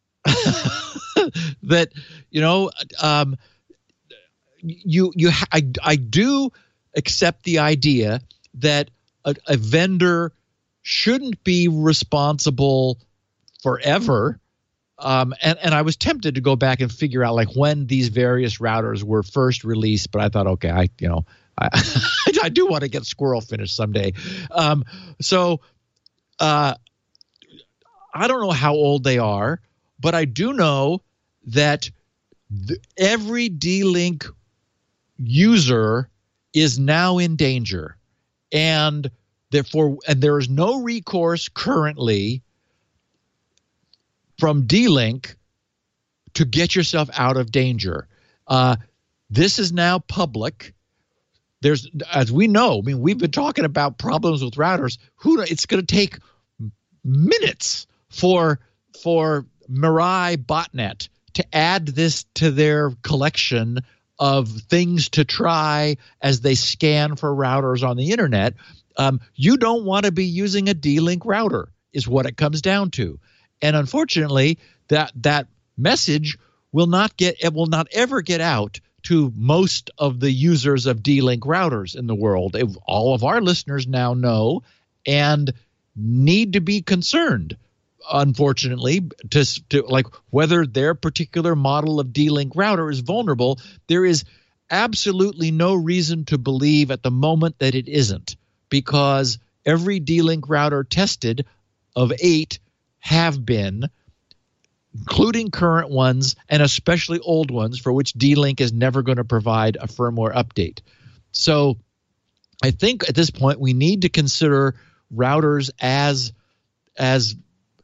S4: That, you know, um, you you ha- I, I do accept the idea that a, a vendor shouldn't be responsible forever. Um, and, and I was tempted to go back and figure out like when these various routers were first released, but I thought, okay, I you know, I, I do want to get Squirrel finished someday. Um, so uh, I don't know how old they are, but I do know that th- every D-Link user is now in danger, and therefore, and there is no recourse currently from D-Link to get yourself out of danger. Uh, this is now public. There's, as we know, I mean, we've been talking about problems with routers. Who it's going to take minutes for for Mirai Botnet to add this to their collection of things to try as they scan for routers on the internet. Um, you don't want to be using a D-Link router, is what it comes down to. And unfortunately, that that message will not get it will not ever get out to most of the users of D-Link routers in the world. If all of our listeners now know and need to be concerned, unfortunately, to, to like whether their particular model of D-Link router is vulnerable. There is absolutely no reason to believe at the moment that it isn't, because every D-Link router tested of eight have been, including current ones and especially old ones for which D-Link is never going to provide a firmware update. So I think at this point we need to consider routers as as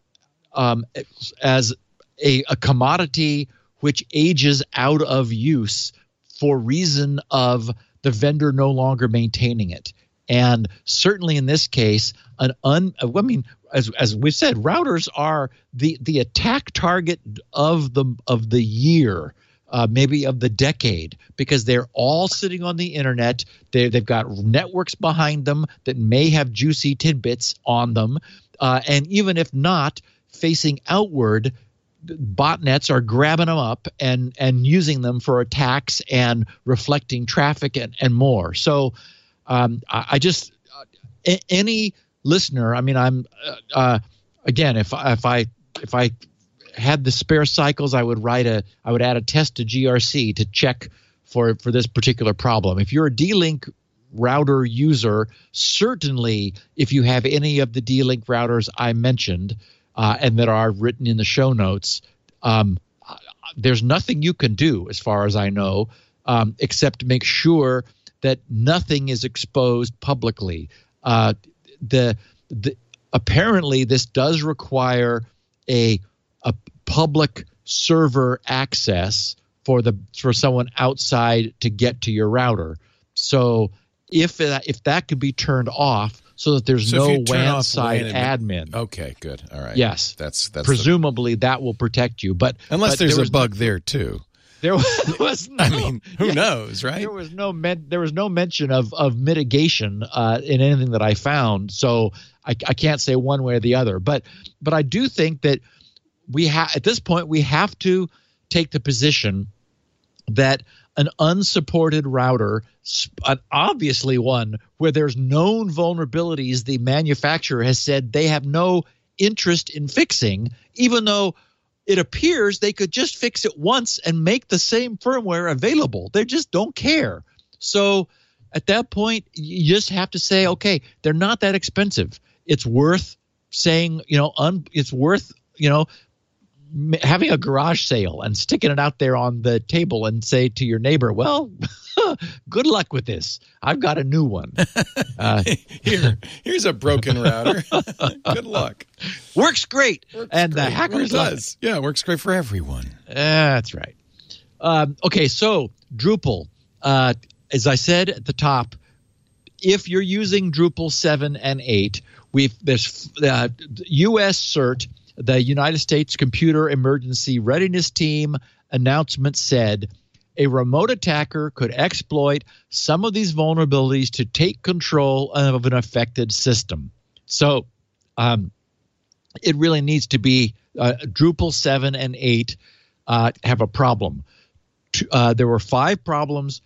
S4: um, as a, a commodity which ages out of use for reason of the vendor no longer maintaining it. And certainly in this case, an un I mean, as as we said, routers are the the attack target of the of the year, uh, maybe of the decade, because they're all sitting on the internet. They they've got networks behind them that may have juicy tidbits on them, uh, and even if not facing outward, botnets are grabbing them up and and using them for attacks and reflecting traffic and, and more. So um, I, I just uh, any listener, I mean, I'm uh, uh, again, if if I if I had the spare cycles, I would write a I would add a test to G R C to check for for this particular problem. If you're a D-Link router user, certainly if you have any of the D-Link routers I mentioned uh, and that are written in the show notes, um, there's nothing you can do, as far as I know, um, except make sure that nothing is exposed publicly. Uh, the, the apparently this does require a a public server access for the for someone outside to get to your router. So if that, if that could be turned off so that there's
S1: so
S4: no
S1: W A N
S4: side
S1: and,
S4: admin.
S1: Okay, good. All right.
S4: Yes.
S1: That's that's
S4: presumably the, that will protect you. But
S1: unless
S4: but
S1: there's
S4: there
S1: a bug no, there too.
S4: There was no,
S1: I mean, who
S4: yeah,
S1: knows, right?
S4: There was no med, there was no mention of of mitigation uh, in anything that I found, so I, I can't say one way or the other. But but I do think that we have at this point we have to take the position that an unsupported router, obviously one where there's known vulnerabilities, the manufacturer has said they have no interest in fixing, even though it appears they could just fix it once and make the same firmware available. They just don't care. So at that point, you just have to say, okay, they're not that expensive. It's worth saying, you know, un, it's worth, you know, m- having a garage sale and sticking it out there on the table and say to your neighbor, well, good luck with this. I've got a new one. Uh,
S1: Here, here's a broken router. Good luck.
S4: Works great.
S1: Works
S4: and
S1: great.
S4: the hackers
S1: Well,
S4: love
S1: it does. Yeah, it works great for everyone.
S4: it. That's right. Um, okay, so Drupal, uh, as I said at the top, if you're using Drupal seven and eight, we've there's uh, U S CERT, the United States Computer Emergency Readiness Team announcement said a remote attacker could exploit some of these vulnerabilities to take control of an affected system. So um, it really needs to be uh, Drupal seven and eight uh, have a problem. Uh, there were five problems.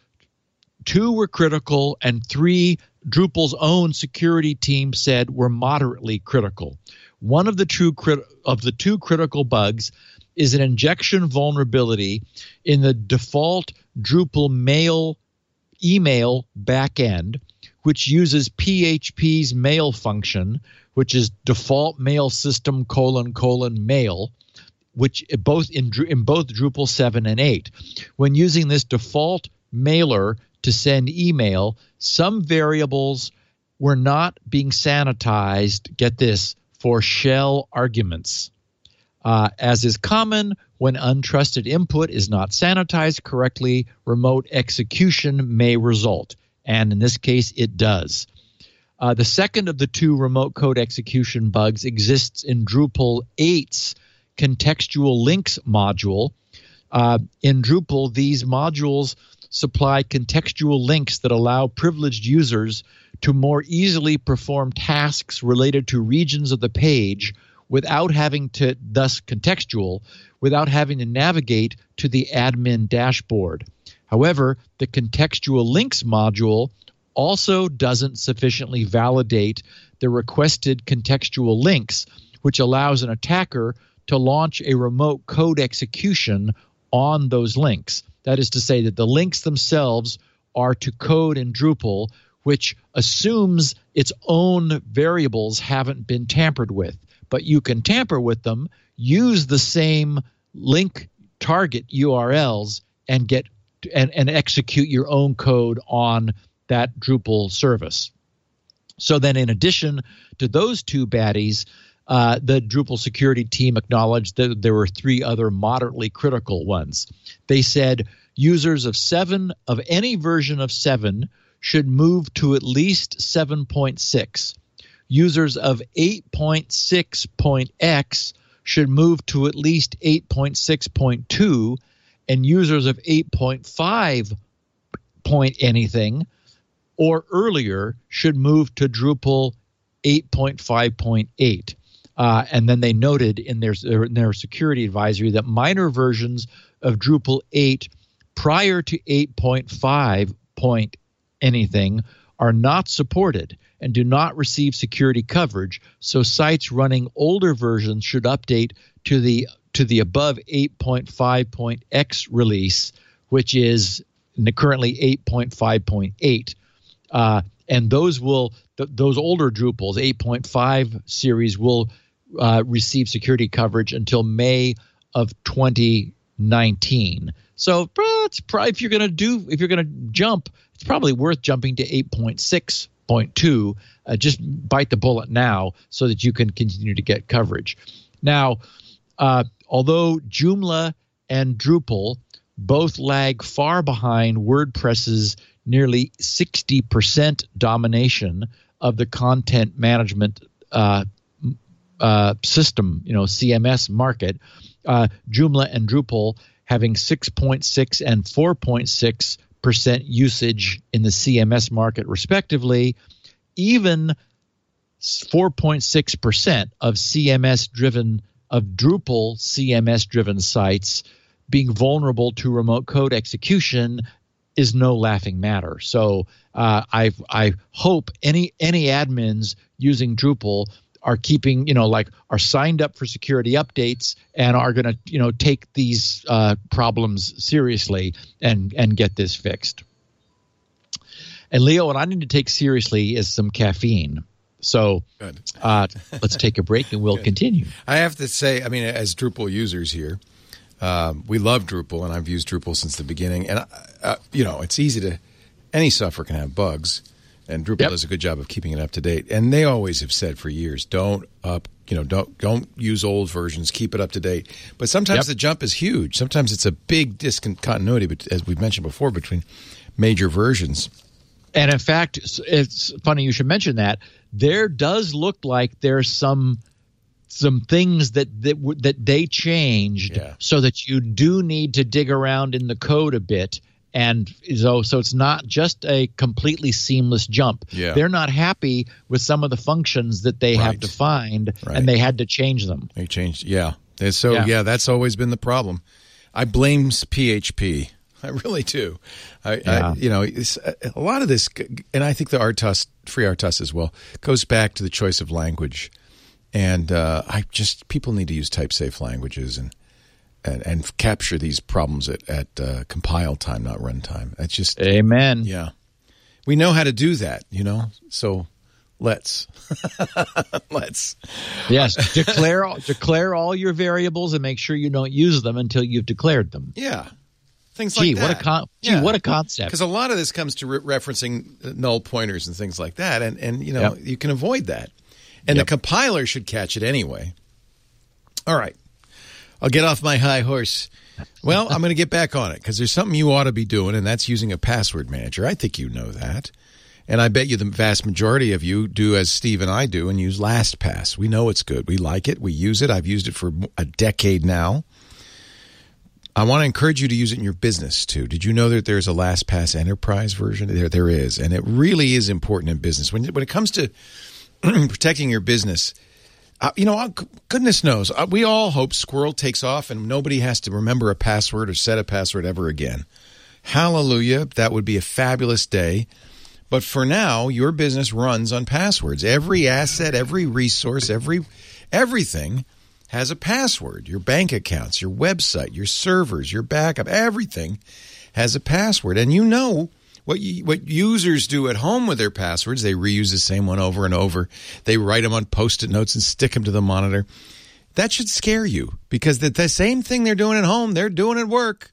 S4: Two were critical, and three Drupal's own security team said were moderately critical. One of the true crit- of the two critical bugs is an injection vulnerability in the default Drupal mail email backend, which uses P H P's mail function, which is default mail system colon colon mail, which both in, in both Drupal seven and eight. When using this default mailer to send email, some variables were not being sanitized, get this, for shell arguments. Uh, as is common, when untrusted input is not sanitized correctly, remote execution may result. And in this case, it does. Uh, the second of the two remote code execution bugs exists in Drupal eight's contextual links module. Uh, in Drupal, these modules supply contextual links that allow privileged users to more easily perform tasks related to regions of the page without having to, thus contextual, without having to navigate to the admin dashboard. However, the contextual links module also doesn't sufficiently validate the requested contextual links, which allows an attacker to launch a remote code execution on those links. That is to say that the links themselves are to code in Drupal, which assumes its own variables haven't been tampered with. But you can tamper with them, use the same link target U R Ls, and get and, and execute your own code on that Drupal service. So then, in addition to those two baddies, uh, the Drupal security team acknowledged that there were three other moderately critical ones. They said users of seven of any version of seven should move to at least seven point six. Users of eight point six point x should move to at least eight point six point two, and users of eight point five point anything or earlier should move to Drupal eight point five point eight. Uh, and then they noted in their, in their security advisory that minor versions of Drupal eight prior to eight point five point anything are not supported and do not receive security coverage, so sites running older versions should update to the to the above eight point five point x release, which is currently eight point five point eight. Uh, and those will th- those older Drupals, eight point five series, will uh, receive security coverage until May of twenty nineteen. So uh, it's probably, if you're going to do if you're going to jump, it's probably worth jumping to eight point six point two. Uh, just bite the bullet now so that you can continue to get coverage. Now, uh, although Joomla and Drupal both lag far behind WordPress's nearly sixty percent domination of the content management uh, uh, system, you know, C M S market, uh, Joomla and Drupal having six point six and four point six percent usage in the C M S market respectively, even four point six percent of C M S driven of Drupal C M S driven sites being vulnerable to remote code execution is no laughing matter. So uh, I I hope any any admins using Drupal are keeping, you know, like are signed up for security updates and are going to, you know, take these uh, problems seriously and and get this fixed. And Leo, what I need to take seriously is some caffeine. So
S1: Good.
S4: uh, let's take a break and we'll
S1: Good.
S4: continue.
S1: I have to say, I mean, as Drupal users here, um, we love Drupal, and I've used Drupal since the beginning. And, uh, you know, it's easy to – any software can have bugs, and Drupal
S4: Yep.
S1: does a good job of keeping it up to date. And they always have said for years, don't up – you know, don't don't use old versions. Keep it up to date. But sometimes
S4: Yep.
S1: the jump is huge. Sometimes it's a big discontinuity, but as we've mentioned before, between major versions.
S4: And in fact, it's- it's funny you should mention that. There does look like there's some some things that that, w- that they changed
S1: Yeah.
S4: so that you do need to dig around in the code a bit. And so, so it's not just a completely seamless jump.
S1: Yeah.
S4: They're not happy with some of the functions that they have
S1: Right.
S4: defined,
S1: Right.
S4: and they had to change them.
S1: They changed, yeah. And so,
S4: Yeah.
S1: yeah. that's always been the problem. I blame P H P. I really do. I,
S4: Yeah.
S1: I you know, it's, a lot of this, and I think the RTOS, FreeRTOS as well, goes back to the choice of language. And uh, I just people need to use type-safe languages and and, and capture these problems at, at uh, compile time, not runtime. It's just,
S4: Amen.
S1: yeah. We know how to do that, you know, so let's. let's.
S4: Yes. declare all, declare all your variables and make sure you don't use them until you've declared them.
S1: Yeah. Things
S4: Gee,
S1: like
S4: what a
S1: that.
S4: con- gee,
S1: Yeah.
S4: what a concept.
S1: Because a lot of this comes to re- referencing null pointers and things like that, and, and you know
S4: Yep.
S1: you can avoid that. And
S4: Yep.
S1: the compiler should catch it anyway. All right. I'll get off my high horse. Well, I'm going to get back on it because there's something you ought to be doing, and that's using a password manager. I think you know that. And I bet you the vast majority of you do as Steve and I do and use LastPass. We know it's good. We like it. We use it. I've used it for a decade now. I want to encourage you to use it in your business, too. Did you know that there's a LastPass Enterprise version? There, there is, and it really is important in business. When, when it comes to protecting your business, uh, you know, goodness knows, uh, we all hope Squirrel takes off and nobody has to remember a password or set a password ever again. Hallelujah. That would be a fabulous day. But for now, your business runs on passwords. Every asset, every resource, every everything has a password. Your bank accounts, your website, your servers, your backup, everything has a password. And you know what you, what users do at home with their passwords. They reuse the same one over and over. They write them on Post-it notes and stick them to the monitor. That should scare you because the, the same thing they're doing at home, they're doing at work.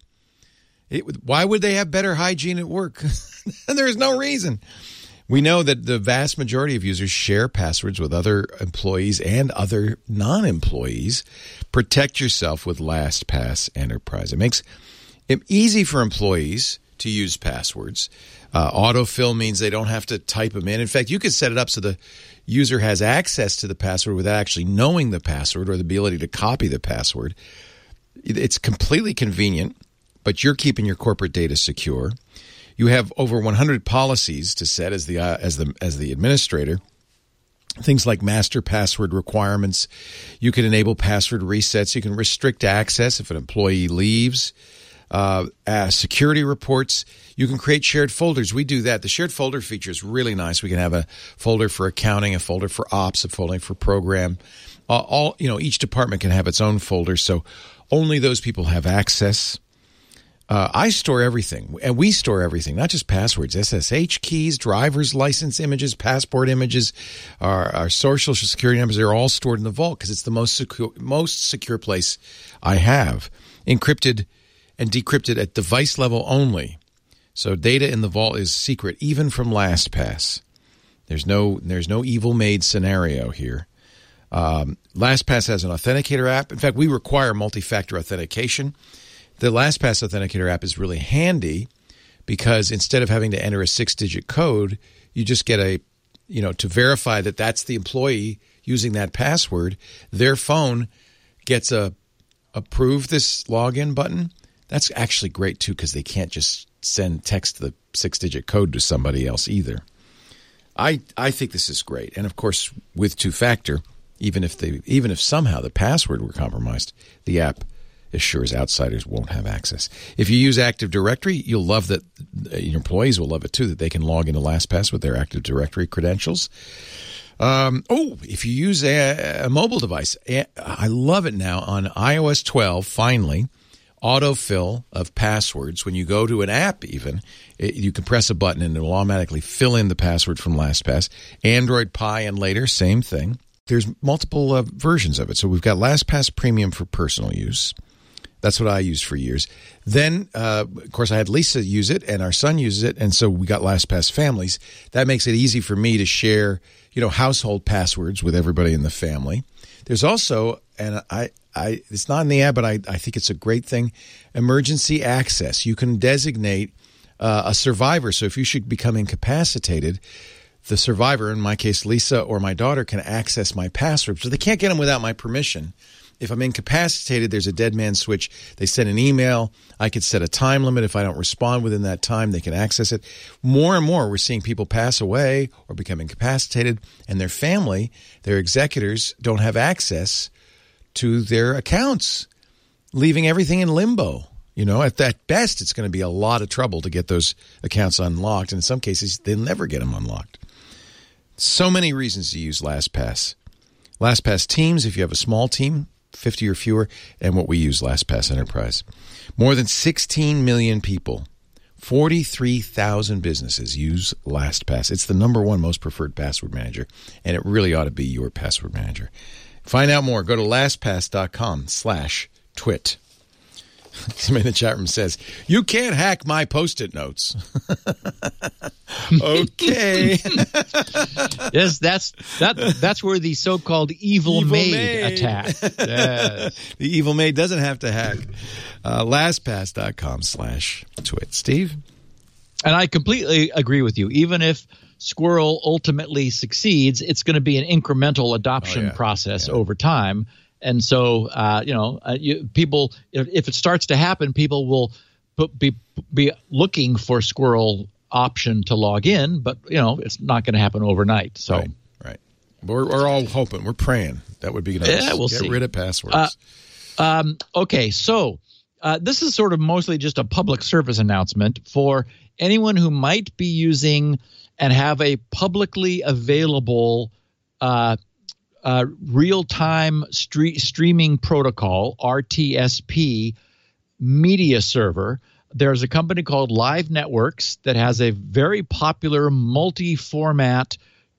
S1: It, why would they have better hygiene at work? There's no reason. We know that the vast majority of users share passwords with other employees and other non-employees. Protect yourself with LastPass Enterprise. It makes it easy for employees to use passwords. Uh, autofill means they don't have to type them in. In fact, you could set it up so the user has access to the password without actually knowing the password or the ability to copy the password. It's completely convenient, but you're keeping your corporate data secure. You have over one hundred policies to set as the uh, as the as the administrator. Things like master password requirements. You can enable password resets. You can restrict access if an employee leaves. Uh, uh, security reports. You can create shared folders. We do that. The shared folder feature is really nice. We can have a folder for accounting, a folder for ops, a folder for program. Uh, all you know, each department can have its own folder, so only those people have access. Uh, I store everything, and we store everything, not just passwords, S S H keys, driver's license images, passport images, our, our social security numbers. They're all stored in the vault because it's the most secure, most secure place I have. Encrypted and decrypted at device level only. So data in the vault is secret, even from LastPass. There's no there's no evil maid scenario here. Um, LastPass has an authenticator app. In fact, we require multi-factor authentication. The LastPass Authenticator app is really handy because instead of having to enter a six-digit code, you just get a, you know, to verify that that's the employee using that password, their phone gets a approve this login button. That's actually great, too, because they can't just send text the six-digit code to somebody else either. I I think this is great. And, of course, with two-factor, even if they even if somehow the password were compromised, the app assures outsiders won't have access. If you use Active Directory, you'll love that. Your employees will love it too, that they can log into LastPass with their Active Directory credentials. Um, oh, if you use a, a mobile device, I love it now on i O S twelve, finally, autofill of passwords. When you go to an app even, it, you can press a button and it will automatically fill in the password from LastPass. Android Pie and later, same thing. There's multiple uh, versions of it. So we've got LastPass Premium for personal use. That's what I used for years. Then, uh, of course, I had Lisa use it, and our son uses it, and so we got LastPass Families. That makes it easy for me to share, you know, household passwords with everybody in the family. There's also, and I, I, it's not in the app, but I, I think it's a great thing, emergency access. You can designate uh, a survivor. So if you should become incapacitated, the survivor, in my case, Lisa or my daughter, can access my passwords. So they can't get them without my permission. If I'm incapacitated, there's a dead man switch. They send an email. I could set a time limit. If I don't respond within that time, they can access it. More and more, we're seeing people pass away or become incapacitated, and their family, their executors, don't have access to their accounts, leaving everything in limbo. You know, at that best, it's going to be a lot of trouble to get those accounts unlocked, and in some cases, they'll never get them unlocked. So many reasons to use LastPass. LastPass Teams, if you have a small team, fifty or fewer, and what we use, LastPass Enterprise. More than sixteen million people, forty-three thousand businesses use LastPass. It's the number one most preferred password manager, and it really ought to be your password manager. Find out more. Go to LastPass.com slash twit. Somebody in the chat room says, you can't hack my Post-it notes. Okay.
S4: Yes, that's that. That's where the so-called evil,
S1: Evil
S4: maid,
S1: maid.
S4: attack. Yeah.
S1: The evil maid doesn't have to hack. Uh, LastPass.com slash twit. Steve?
S4: And I completely agree with you. Even if Squirrel ultimately succeeds, it's going to be an incremental adoption
S1: Oh, yeah.
S4: process
S1: Yeah.
S4: over time. And so, uh, you know, uh, you, people, if, if it starts to happen, people will put, be be looking for Squirrel option to log in, but you know, it's not going to happen overnight. So,
S1: Right, right. We're, we're all hoping. We're praying. That would be nice.
S4: Yeah, we'll
S1: Get
S4: see.
S1: rid of passwords.
S4: Uh, um, okay, so uh, this is sort of mostly just a public service announcement for anyone who might be using and have a publicly available uh, uh, real-time stre- streaming protocol, R T S P, media server. There's a company called Live Networks that has a very popular multi-format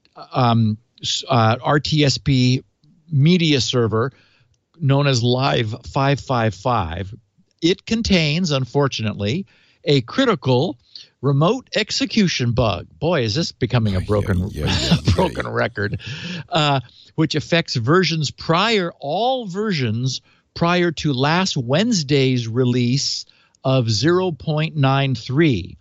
S4: um, uh, R T S P media server known as Live five five five. It contains, unfortunately, a critical remote execution bug. Boy, is this becoming a broken,
S1: Yeah, yeah, yeah,
S4: broken
S1: yeah.
S4: record, uh, which affects versions prior, all versions prior to last Wednesday's release of zero point nine three.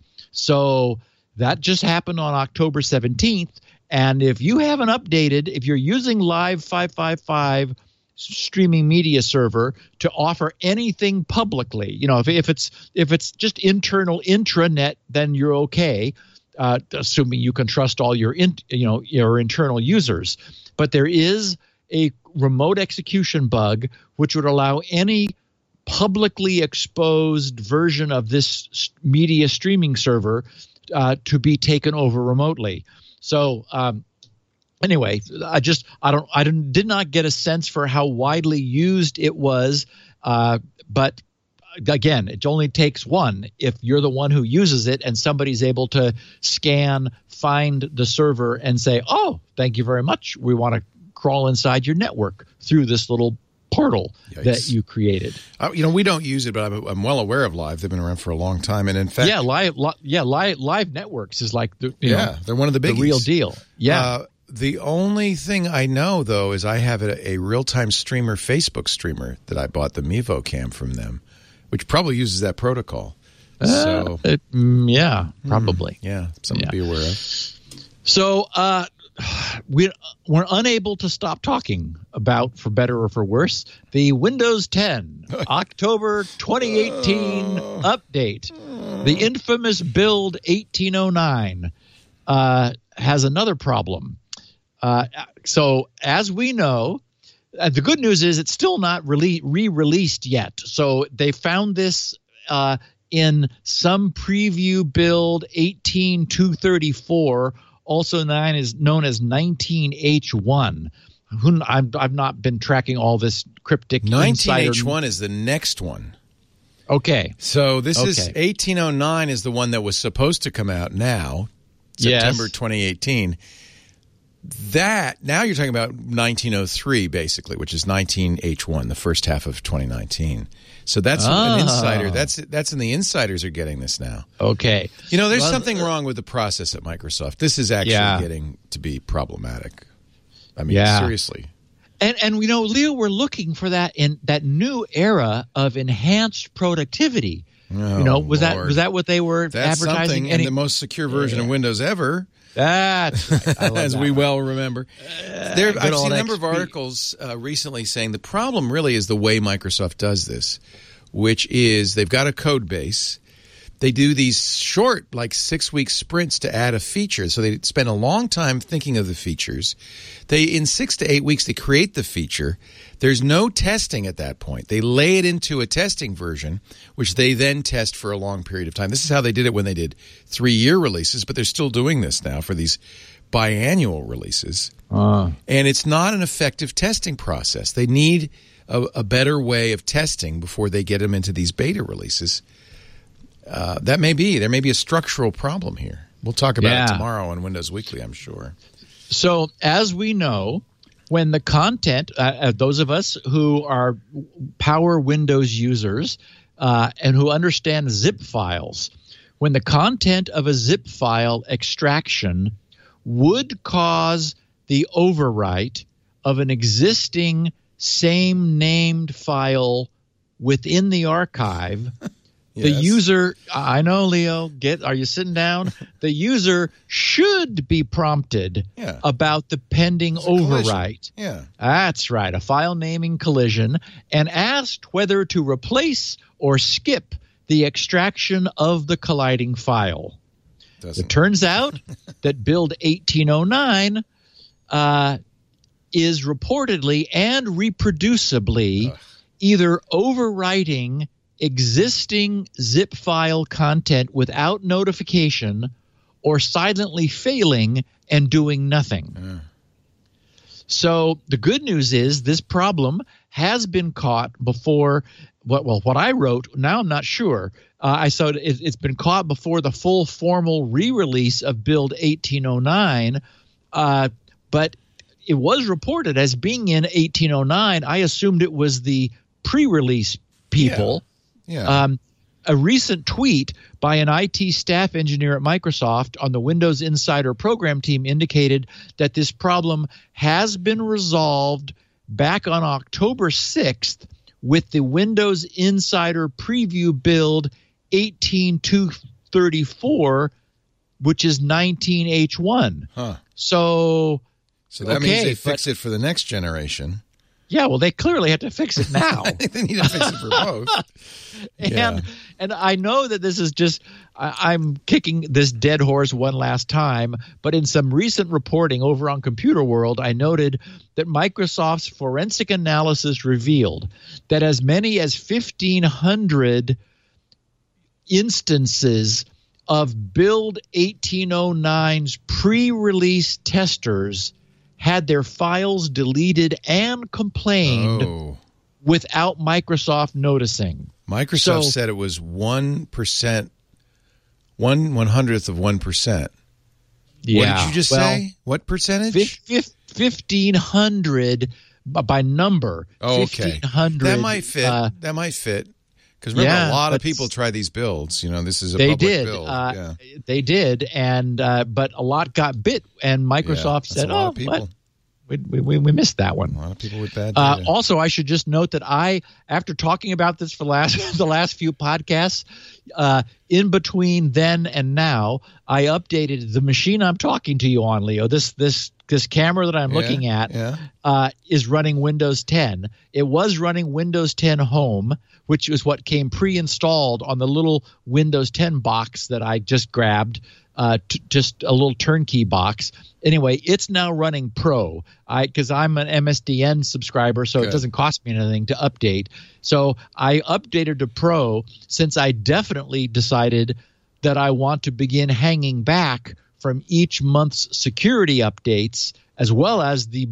S4: So that just happened on October seventeenth. And if you haven't updated, if you're using Live five five five streaming media server to offer anything publicly, you know, if, if it's if it's just internal intranet, then you're okay, uh, assuming you can trust all your in, you know your internal users. But there is a remote execution bug which would allow any publicly exposed version of this media streaming server uh, to be taken over remotely. So um, anyway, I just I don't I didn't, did not get a sense for how widely used it was, uh, but again, it only takes one. If you're the one who uses it and somebody's able to scan, find the server, and say, "Oh, thank you very much. We want to crawl inside your network through this little portal
S1: Yikes.
S4: that you created."
S1: Uh, you know, we don't use it, but I'm, I'm well aware of Live. They've been around for a long time, and in fact,
S4: Yeah, live, li- yeah, live, live networks is like the you
S1: yeah,
S4: know,
S1: they're one of the
S4: the
S1: biggies.
S4: real deal. Yeah.
S1: Uh, the only thing I know, though, is I have a, a real-time streamer, Facebook streamer, that I bought the Mevo Cam from them, which probably uses that protocol. So,
S4: Uh, it, mm, yeah, probably.
S1: yeah, something
S4: yeah.
S1: to be aware of.
S4: So uh, we, we're unable to stop talking about, for better or for worse, the Windows ten October twenty eighteen update. The infamous build eighteen oh nine uh, has another problem. Uh, so as we know, uh, the good news is it's still not really re-released yet. So they found this uh, in some preview build eighteen two thirty-four, also known as known as nineteen H one. Who, I've, I've not been tracking all this cryptic
S1: nineteen H
S4: insider-
S1: one is the next one.
S4: Okay.
S1: So this
S4: Okay.
S1: is eighteen oh nine is the one that was supposed to come out now, September
S4: Yes.
S1: twenty eighteen. That, now you're talking about nineteen oh three, basically, which is nineteen H one, the first half of twenty nineteen. So that's
S4: Ah.
S1: an insider. That's that's in the insiders are getting this now.
S4: Okay.
S1: You know, there's
S4: Well,
S1: something wrong with the process at Microsoft. This is actually
S4: Yeah.
S1: getting to be problematic. I mean,
S4: Yeah.
S1: seriously.
S4: And and you know, Leo, we're looking for that in that new era of enhanced productivity.
S1: Oh,
S4: you know, was that
S1: Lord.
S4: was that what they were
S1: That's
S4: advertising?
S1: something in
S4: Any-
S1: the most secure version of Windows ever.
S4: That's right. I love
S1: As
S4: that
S1: we
S4: one.
S1: well remember. There,
S4: good
S1: I've
S4: old
S1: seen a number of
S4: X P.
S1: articles uh, recently saying the problem really is the way Microsoft does this, which is they've got a code base. They do these short, like six-week sprints to add a feature. So they spend a long time thinking of the features. They, in six to eight weeks, they create the feature. There's no testing at that point. They lay it into a testing version, which they then test for a long period of time. This is how they did it when they did three-year releases, but they're still doing this now for these biannual releases.
S4: Uh,
S1: And it's not an effective testing process. They need a, a better way of testing before they get them into these beta releases. Uh, that may be. There may be a structural problem here. We'll talk about
S4: Yeah.
S1: it tomorrow on Windows Weekly, I'm sure.
S4: So, as we know, when the content, uh, uh, those of us who are power Windows users uh, and who understand zip files, when the content of a zip file extraction would cause the overwrite of an existing same named file within the archive, the
S1: Yes.
S4: user, I know, Leo, get, are you sitting down? The user should be prompted
S1: Yeah.
S4: about the pending
S1: It's a collision.
S4: overwrite.
S1: Yeah.
S4: That's right, a file naming collision, and asked whether to replace or skip the extraction of the colliding file.
S1: Doesn't.
S4: It turns out that Build eighteen oh nine uh, is reportedly and reproducibly
S1: Ugh.
S4: either overwriting existing zip file content without notification or silently failing and doing nothing.
S1: Yeah.
S4: So the good news is this problem has been caught before. What well, what I wrote. Now I'm not sure. Uh, I saw it, it's been caught before the full formal re-release of Build eighteen oh nine, uh, but it was reported as being in eighteen oh nine. I assumed it was the pre-release people.
S1: Yeah.
S4: Um, a recent tweet by an I T staff engineer at Microsoft on the Windows Insider program team indicated that this problem has been resolved back on October sixth with the Windows Insider preview build eighteen two thirty-four, which is nineteen H one.
S1: Huh.
S4: So,
S1: So that
S4: okay,
S1: means they
S4: but-
S1: fix it for the next generation.
S4: yeah, well, they clearly have to fix it now.
S1: I think they need to fix it for both.
S4: And
S1: Yeah.
S4: and I know that this is just I, I'm kicking this dead horse one last time, but in some recent reporting over on Computer World, I noted that Microsoft's forensic analysis revealed that as many as fifteen hundred instances of Build eighteen oh nine's pre-release testers had their files deleted and complained
S1: Oh.
S4: without Microsoft noticing.
S1: Microsoft
S4: So-
S1: said it was one percent, one one hundredth of one percent. What did you just
S4: well,
S1: say? What percentage?
S4: fif- fif- fifteen hundred b- by number.
S1: Oh, okay.
S4: fifteen hundred.
S1: That might fit.
S4: uh,
S1: that might fit. Because remember,
S4: yeah,
S1: a lot of
S4: but
S1: people try these builds. You know, this is a
S4: they
S1: public
S4: did.
S1: build.
S4: Uh,
S1: yeah.
S4: They did, and uh, but a lot got bit, and
S1: Yeah,
S4: Microsoft
S1: that's
S4: said,
S1: a lot
S4: "Oh,
S1: of people.
S4: what? We, we we missed that one."
S1: A lot of people with bad
S4: Uh,
S1: data.
S4: also, I should just note that I, after talking about this for last the last few podcasts, uh, in between then and now, I updated the machine I'm talking to you on, Leo. This this this camera that I'm
S1: Yeah,
S4: looking at
S1: yeah.
S4: uh, is running Windows ten. It was running Windows ten Home, which was what came pre-installed on the little Windows ten box that I just grabbed. Uh, t- just a little turnkey box. Anyway, it's now running Pro. I because I'm an M S D N subscriber, so
S1: Good.
S4: it doesn't cost me anything to update. So I updated to Pro since I definitely decided that I want to begin hanging back from each month's security updates as well as the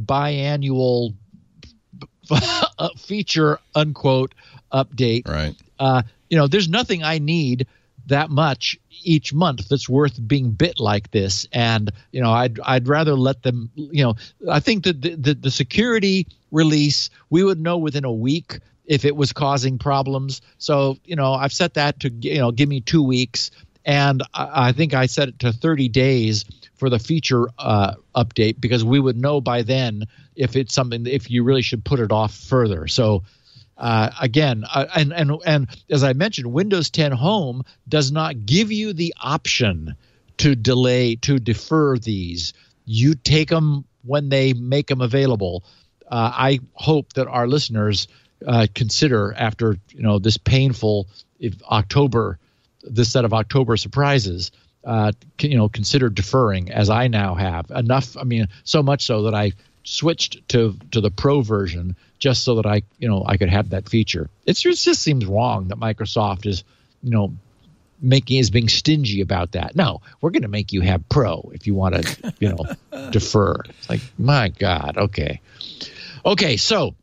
S4: biannual feature unquote update.
S1: Right.
S4: Uh, you know, there's nothing I need that much each month that's worth being bit like this. And, you know, I'd I'd rather let them, you know, I think that the, the, the security release, we would know within a week if it was causing problems. So, you know, I've set that to, you know, give me two weeks. And I, I think I set it to thirty days for the feature uh, update, because we would know by then if it's something, if you really should put it off further. So, Uh, again, uh, and and and as I mentioned, Windows ten Home does not give you the option to delay, to defer these. You take them when they make them available. Uh, I hope that our listeners uh, consider, after you know this painful if October, this set of October surprises, uh, can, you know, consider deferring, as I now have enough. I mean, so much so that I switched to to the Pro version, just so that I, you know, I could have that feature. It's just, it just seems wrong that Microsoft is, you know, making is being stingy about that. No, we're going to make you have Pro if you want to, you know, defer. It's like, my God, okay, okay. So,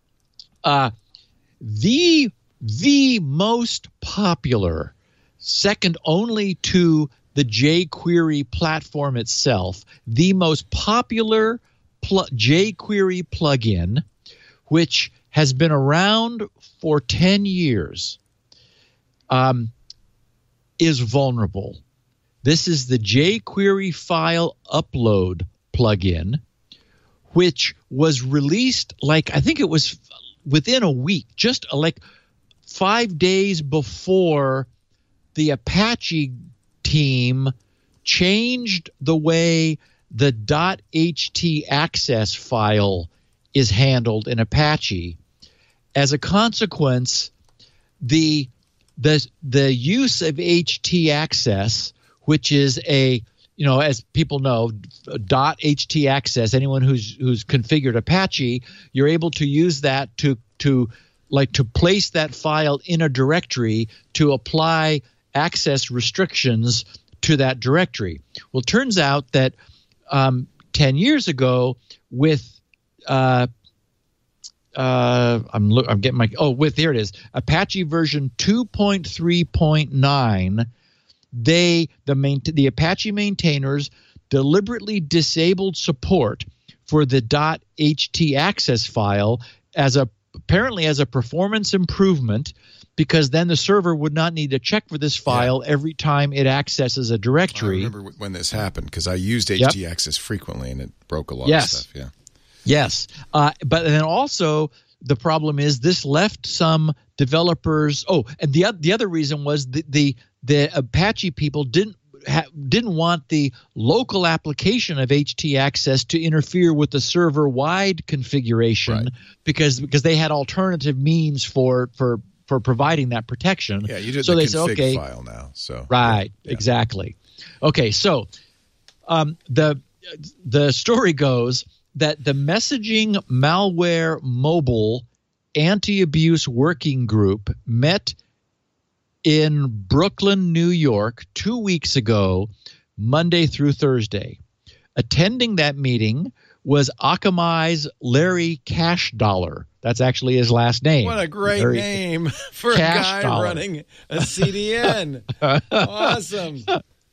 S4: uh, the the most popular, second only to the jQuery platform itself, the most popular pl- jQuery plugin, which has been around for ten years, um, is vulnerable. This is the jQuery file upload plugin, which was released, like, I think it was within a week, just like five days before the Apache team changed the way the .htaccess file is handled in Apache. As a consequence, the the the use of htaccess, which is a, you know, as people know, .htaccess, anyone who's who's configured Apache, you're able to use that to to like to place that file in a directory to apply access restrictions to that directory. Well, it turns out that um, ten years ago, with Uh, uh, I'm look. I'm getting my. Oh, with here it is. Apache version two point three point nine. They the main the Apache maintainers deliberately disabled support for the .htaccess file as a apparently as a performance improvement, because then the server would not need to check for this file yeah. every time it accesses a directory.
S1: I remember when this happened, because I used htaccess yep. frequently, and it broke a lot
S4: yes.
S1: of stuff. Yeah.
S4: Yes, uh, but then also the problem is this left some developers. Oh, and the the other reason was the the, the Apache people didn't ha, didn't want the local application of htaccess to interfere with the server-wide configuration,
S1: right.
S4: because because they had alternative means for for for providing that protection.
S1: Yeah, you did
S4: so
S1: the
S4: they
S1: config
S4: said, okay,
S1: file now. So
S4: right,
S1: yeah.
S4: exactly. Okay, so um, the the story goes that the Messaging Malware Mobile Anti-Abuse Working Group met in Brooklyn, New York, two weeks ago, Monday through Thursday. Attending that meeting was Akamai's Larry Cashdollar. That's actually his last name.
S1: What a great
S4: Larry
S1: name for
S4: Cash
S1: a guy
S4: Dollar.
S1: running a C D N. Awesome.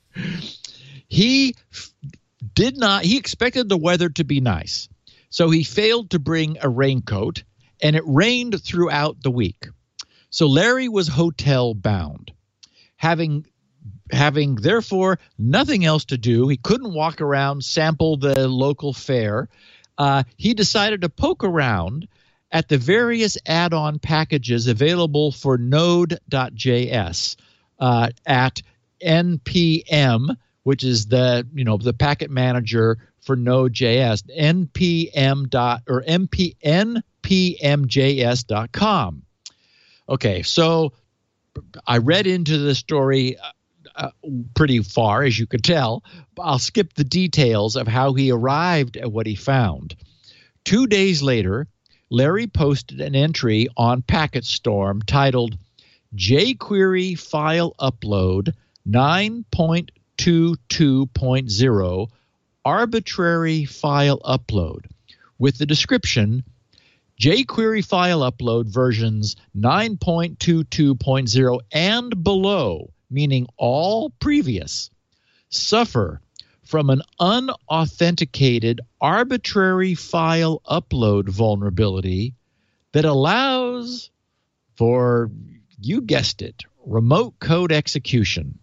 S4: He did not, he expected the weather to be nice, so he failed to bring a raincoat, and it rained throughout the week. So Larry was hotel bound, having having therefore nothing else to do. He couldn't walk around, sample the local fare. Uh, he decided to poke around at the various add-on packages available for Node.js uh, at N P M, which is the you know the packet manager for Node.js, npm dot or mp npmjs dot com. Okay, so I read into the story uh, pretty far, as you could tell. I'll skip the details of how he arrived at what he found. Two days later, Larry posted an entry on PacketStorm titled jQuery File Upload nine point two two point zero Arbitrary File Upload, with the description: jQuery file upload versions nine point two two point zero and below, meaning all previous, suffer from an unauthenticated arbitrary file upload vulnerability that allows for, you guessed it, remote code execution.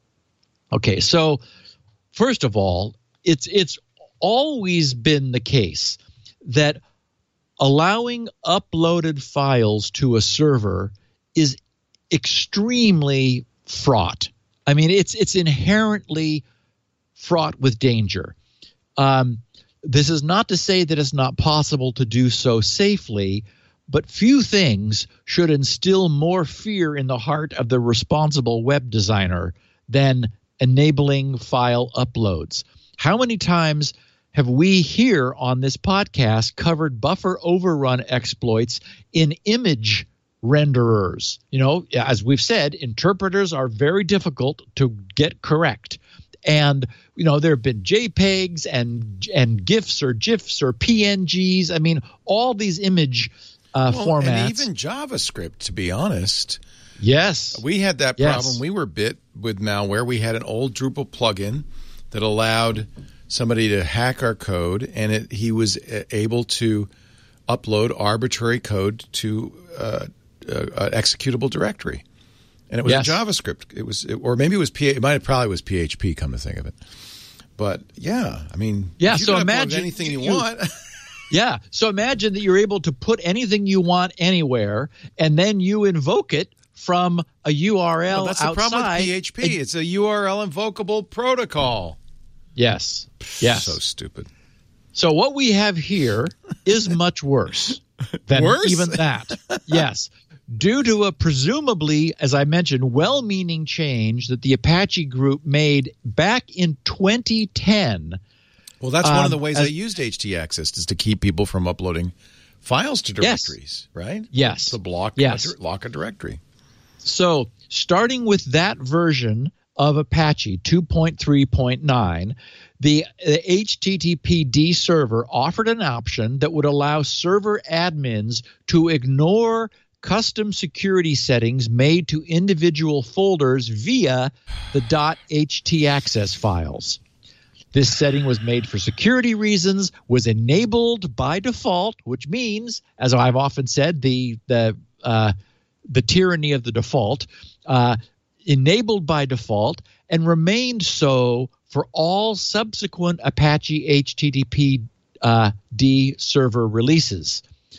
S4: Okay, so first of all, it's it's always been the case that allowing uploaded files to a server is extremely fraught. I mean, it's it's inherently fraught with danger. Um, this is not to say that it's not possible to do so safely, but few things should instill more fear in the heart of the responsible web designer than enabling file uploads. How many times have we here on this podcast covered buffer overrun exploits in image renderers? You know, as we've said, interpreters are very difficult to get correct. And, you know, there have been JPEGs and and GIFs or GIFs or P N Gs. I mean, all these image uh,
S1: well,
S4: formats.
S1: And even JavaScript, to be honest.
S4: Yes.
S1: We had that
S4: yes.
S1: problem. We were bit with malware. We had an old Drupal plugin that allowed somebody to hack our code, and it, he was able to upload arbitrary code to uh, uh, an executable directory. And it was
S4: yes.
S1: a JavaScript. It was, or maybe it was P. It might have probably was P H P. Come to think of it, but yeah, I mean,
S4: yeah.
S1: You
S4: So
S1: can
S4: imagine
S1: anything you,
S4: you
S1: want.
S4: Yeah. So imagine that you're able to put anything you want anywhere, and then you invoke it from a U R L
S1: well, that's
S4: outside.
S1: the problem with P H P. It's a U R L invocable protocol.
S4: Yes. Yes.
S1: So stupid.
S4: So what we have here is much worse than
S1: worse?
S4: even that. Yes. Due to a presumably, as I mentioned, well-meaning change that the Apache group made back in twenty ten.
S1: Well, that's um, one of the ways
S4: as,
S1: I used htaccess is to keep people from uploading files to directories,
S4: yes.
S1: right?
S4: Yes.
S1: To block,
S4: yes.
S1: a, lock a directory.
S4: So starting with that version of Apache two point three point nine, the, the H T T P D server offered an option that would allow server admins to ignore custom security settings made to individual folders via the .htaccess files. This setting was made for security reasons, was enabled by default, which means, as I've often said, the the uh, the tyranny of the default, uh, enabled by default, and remained so for all subsequent Apache H T T P uh, D server releases.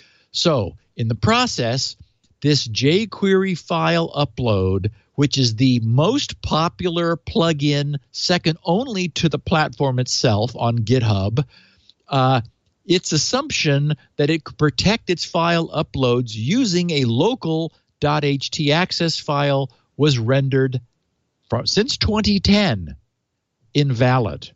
S4: So, in the process, this jQuery file upload, which is the most popular plugin second only to the platform itself on GitHub, uh, its assumption that it could protect its file uploads using a local .htaccess file was rendered from, since twenty ten invalid.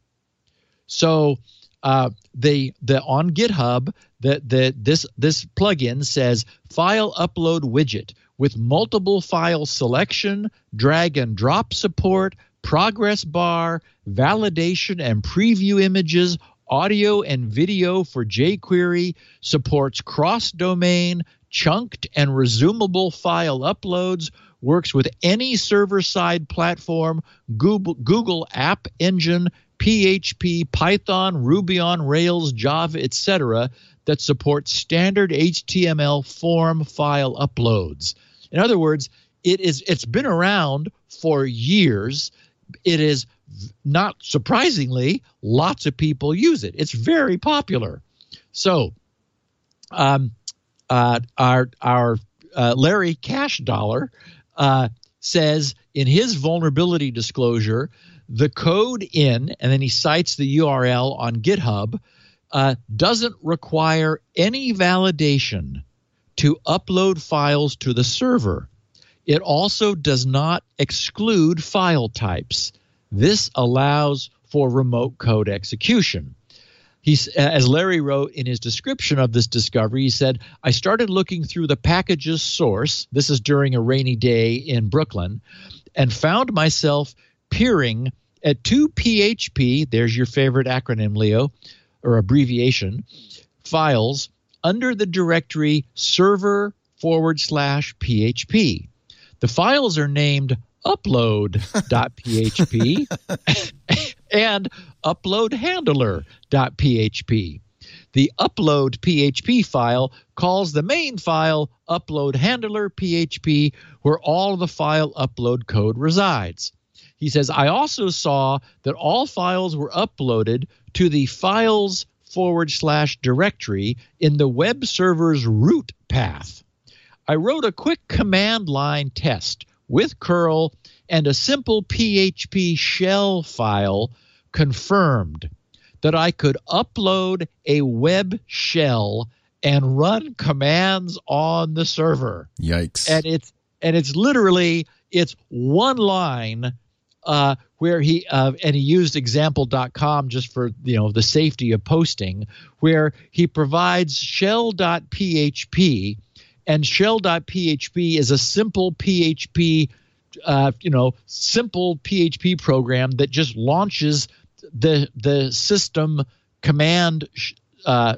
S4: So uh, the the on GitHub, the, the this this plugin says file upload widget with multiple file selection, drag and drop support, progress bar, validation and preview images, audio and video for jQuery, supports cross-domain, chunked and resumable file uploads, works with any server-side platform, Google, Google App Engine, P H P, Python, Ruby on Rails, Java, et cetera, that supports standard H T M L form file uploads. In other words, it is, it's been around for years. It is, not surprisingly, lots of people use it. It's very popular. So um, uh, our, our uh, Larry Cash Dollar uh, says in his vulnerability disclosure, the code in, and then he cites the U R L on GitHub, uh, doesn't require any validation to upload files to the server. It also does not exclude file types. This allows for remote code execution. He's, as Larry wrote in his description of this discovery, he said, I started looking through the package's source, this is during a rainy day in Brooklyn, and found myself peering at two P H P, there's your favorite acronym, Leo, or abbreviation, files under the directory server forward slash P H P. The files are named upload.php and uploadhandler.php. The upload P H P file calls the main file upload handler P H P, where all of the file upload code resides. He says, I also saw that all files were uploaded to the files forward slash directory in the web server's root path. I wrote a quick command line test with curl, and a simple P H P shell file confirmed that I could upload a web shell and run commands on the server.
S1: Yikes.
S4: And it's and it's literally it's one line uh, where he uh, and he used example dot com just for, you know, the safety of posting, where he provides shell.php, and shell.php is a simple P H P uh, you know, simple P H P program that just launches the the system command sh- uh,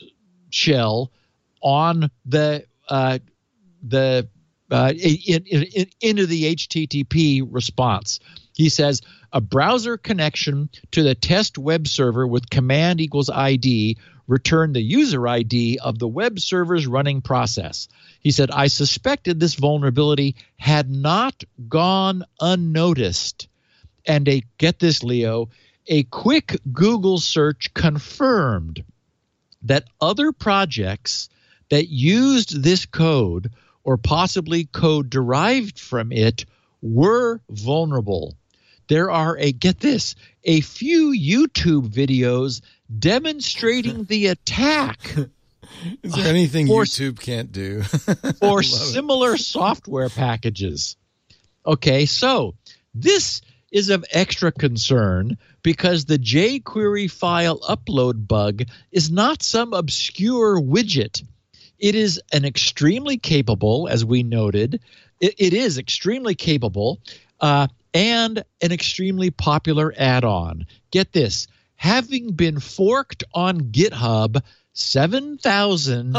S4: shell on the uh, the uh, in, in, in, into the H T T P response. He says a browser connection to the test web server with command equals I D return the user I D of the web server's running process. He said, I suspected this vulnerability had not gone unnoticed. And a, get this, Leo, a quick Google search confirmed that other projects that used this code or possibly code derived from it were vulnerable. There are a, get this, a few YouTube videos demonstrating the attack.
S1: Is there anything
S4: for,
S1: YouTube can't do?
S4: for similar it. software packages. Okay, so this is of extra concern because the jQuery file upload bug is not some obscure widget. It is an extremely capable, as we noted, it, it is extremely capable uh, and an extremely popular add-on. Get this, having been forked on GitHub seven thousand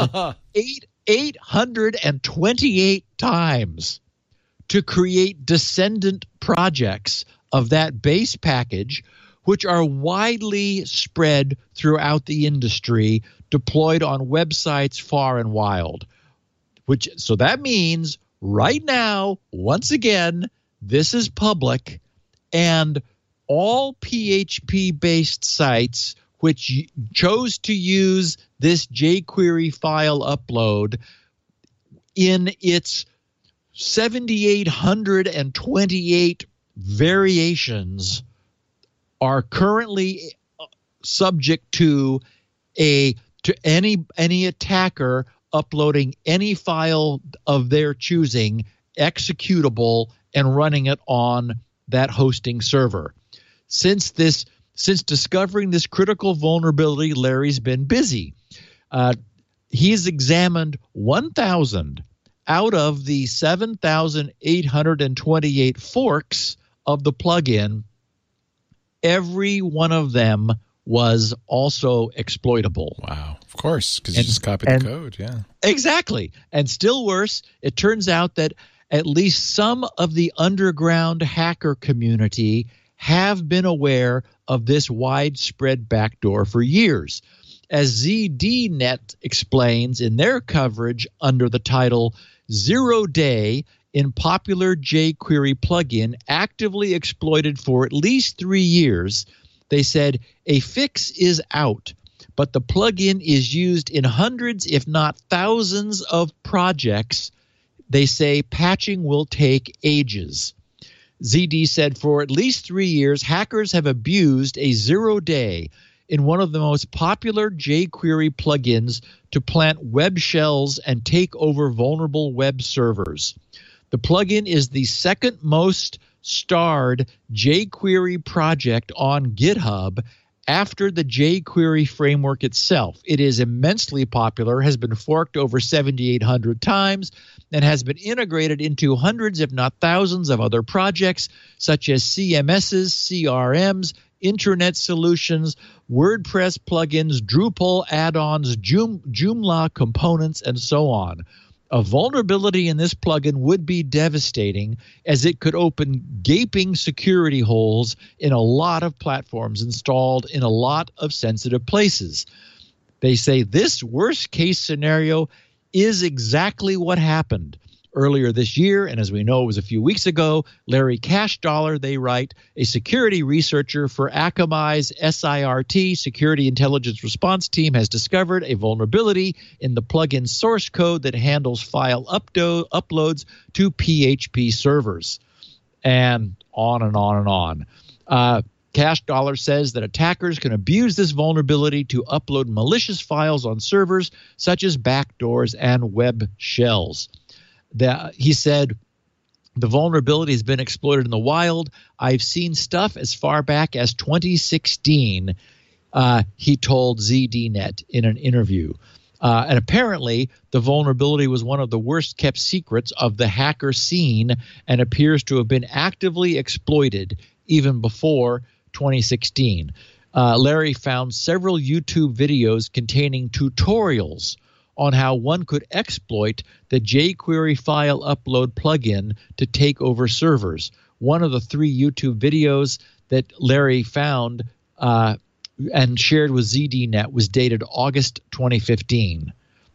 S4: eight hundred twenty-eight times to create descendant projects of that base package, which are widely spread throughout the industry, deployed on websites far and wide. Which, so that means right now, once again, this is public, and all P H P-based sites which chose to use this jQuery file upload in its seven thousand eight hundred twenty-eight variations are currently subject to a to any any attacker uploading any file of their choosing, executable, and running it on that hosting server. Since this Since discovering this critical vulnerability, Larry's been busy. Uh, he's examined one thousand out of the seven thousand eight hundred twenty-eight forks of the plugin. Every one of them was also exploitable.
S1: Wow. Of course, because you just copied
S4: and,
S1: the code, yeah.
S4: Exactly. And still worse, it turns out that at least some of the underground hacker community have been aware of this widespread backdoor for years. As Z D Net explains in their coverage under the title Zero Day in popular jQuery plugin actively exploited for at least three years, they said a fix is out, but the plugin is used in hundreds, if not thousands, of projects. They say patching will take ages. Z D said for at least three years, hackers have abused a zero day in one of the most popular jQuery plugins to plant web shells and take over vulnerable web servers. The plugin is the second most starred jQuery project on GitHub after the jQuery framework itself. It is immensely popular, has been forked over seven thousand eight hundred times, and has been integrated into hundreds, if not thousands, of other projects such as C M Ss, C R Ms, internet solutions, WordPress plugins, Drupal add-ons, Joom, Joomla components, and so on. A vulnerability in this plugin would be devastating, as it could open gaping security holes in a lot of platforms installed in a lot of sensitive places. They say this worst-case scenario is exactly what happened earlier this year, and as we know, it was a few weeks ago. Larry Cashdollar, they write, a security researcher for Akamai's S I R T, Security Intelligence Response Team, has discovered a vulnerability in the plugin source code that handles file updo- uploads to P H P servers. And on and on and on. Uh, Cashdollar says that attackers can abuse this vulnerability to upload malicious files on servers, such as backdoors and web shells. The, he said, the vulnerability has been exploited in the wild. I've seen stuff as far back as twenty sixteen, uh, he told Z D Net in an interview. Uh, and apparently, the vulnerability was one of the worst-kept secrets of the hacker scene and appears to have been actively exploited even before twenty sixteen. Uh, Larry found several YouTube videos containing tutorials on how one could exploit the jQuery file upload plugin to take over servers. One of the three YouTube videos that Larry found uh, and shared with Z D Net was dated August twenty fifteen.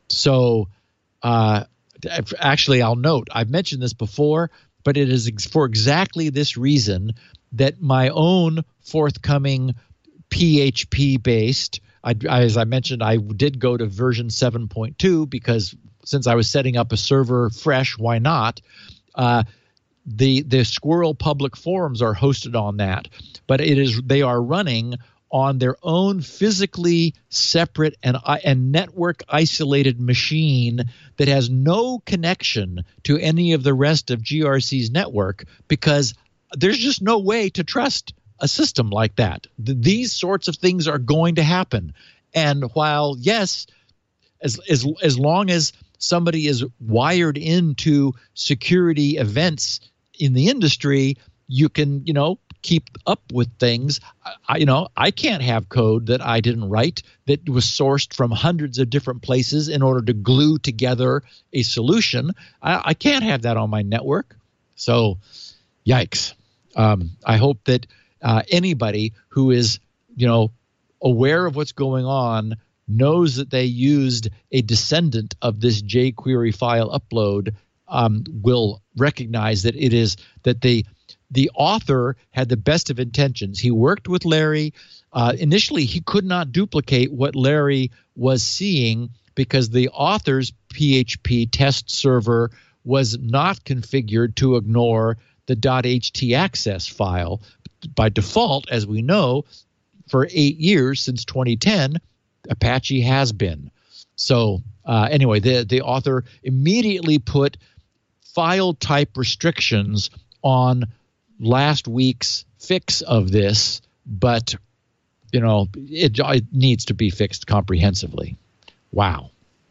S4: So uh, actually, I'll note, I've mentioned this before, but it is ex- for exactly this reason that my own forthcoming P H P-based, I, as I mentioned, I did go to version seven point two because since I was setting up a server fresh, why not? Uh, the the Squirrel public forums are hosted on that, but it is they are running on their own physically separate and and network isolated machine that has no connection to any of the rest of G R C's network, because there's just no way to trust a system like that. Th- these sorts of things are going to happen. And while, yes, as as as long as somebody is wired into security events in the industry, you can, you know, keep up with things. I, you know, I can't have code that I didn't write that was sourced from hundreds of different places in order to glue together a solution. I, I can't have that on my network. So, yikes. Um, I hope that uh, anybody who is, you know, aware of what's going on knows that they used a descendant of this jQuery file upload um, will recognize that it is that the the author had the best of intentions. He worked with Larry. Uh, initially, he could not duplicate what Larry was seeing because the author's P H P test server was not configured to ignore the .htaccess file. By default, as we know, for eight years since twenty ten, Apache has been. So uh, anyway, the, the author immediately put file type restrictions on last week's fix of this, but you know it, it needs to be fixed comprehensively. Wow.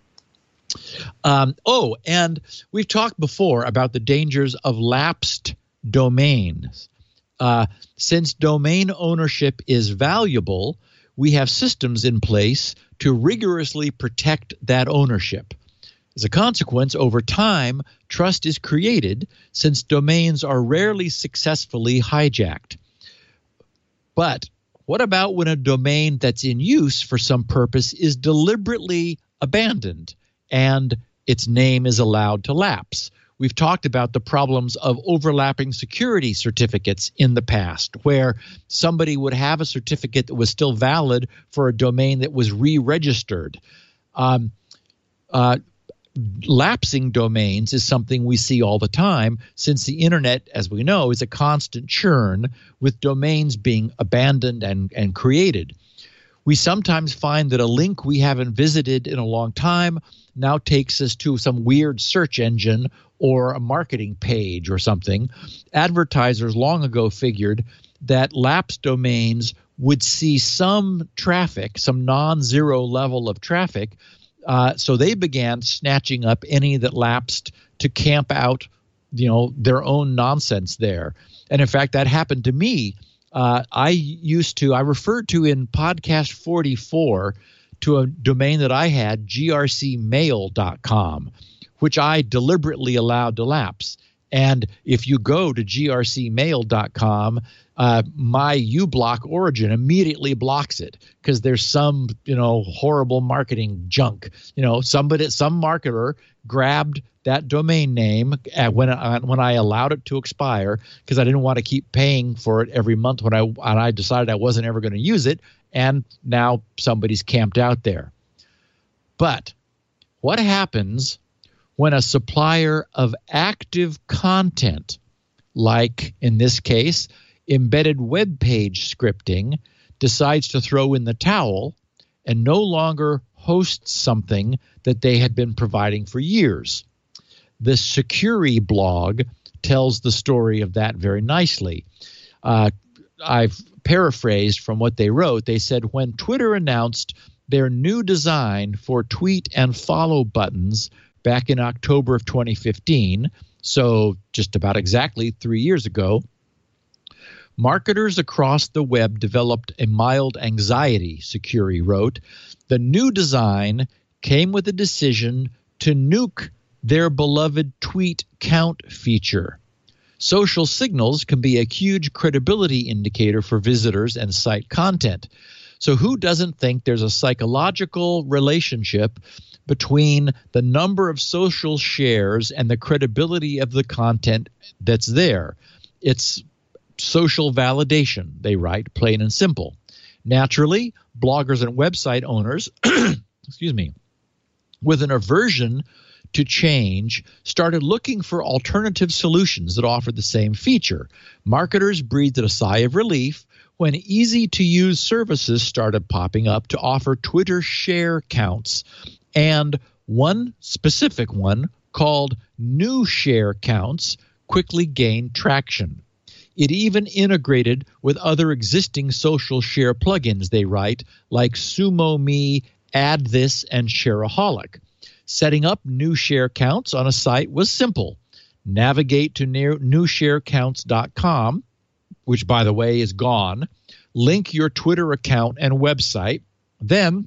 S4: Um, oh, and we've talked before about the dangers of lapsed domains. Uh, since domain ownership is valuable, we have systems in place to rigorously protect that ownership. As a consequence, over time, trust is created since domains are rarely successfully hijacked. But what about when a domain that's in use for some purpose is deliberately abandoned and its name is allowed to lapse? We've talked about the problems of overlapping security certificates in the past, where somebody would have a certificate that was still valid for a domain that was re-registered. Um, uh, lapsing domains is something we see all the time, since the internet, as we know, is a constant churn with domains being abandoned and, and created. We sometimes find that a link we haven't visited in a long time now takes us to some weird search engine or a marketing page or something. Advertisers long ago figured that lapsed domains would see some traffic, some non-zero level of traffic, uh, so they began snatching up any that lapsed to camp out, you know, their own nonsense there. And in fact, that happened to me Uh, I used to, I referred to in podcast forty-four to a domain that I had, G R C mail dot com, which I deliberately allowed to lapse. And if you go to G R C mail dot com, uh, my uBlock origin immediately blocks it because there's some, you know, horrible marketing junk. You know, somebody, some marketer grabbed that domain name at when I, when I allowed it to expire because I didn't want to keep paying for it every month when I and I decided I wasn't ever going to use it, and now somebody's camped out there. But what happens when a supplier of active content, like in this case, embedded web page scripting, decides to throw in the towel and no longer hosts something that they had been providing for years? The Sucuri blog tells the story of that very nicely. Uh, I've paraphrased from what they wrote. They said, when Twitter announced their new design for tweet and follow buttons back in October of twenty fifteen, so just about exactly three years ago, marketers across the web developed a mild anxiety, Sucuri wrote. The new design came with a decision to nuke their beloved tweet count feature. Social signals can be a huge credibility indicator for visitors and site content. So who doesn't think there's a psychological relationship between the number of social shares and the credibility of the content that's there? It's social validation, they write, plain and simple. Naturally, bloggers and website owners, excuse me, with an aversion to change, started looking for alternative solutions that offered the same feature. Marketers breathed a sigh of relief when easy-to-use services started popping up to offer Twitter share counts, and one specific one called New Share Counts quickly gained traction. It even integrated with other existing social share plugins, they write, like SumoMe, Add This, and Shareaholic. Setting up new share counts on a site was simple. Navigate to new share counts dot com, which, by the way, is gone. Link your Twitter account and website. Then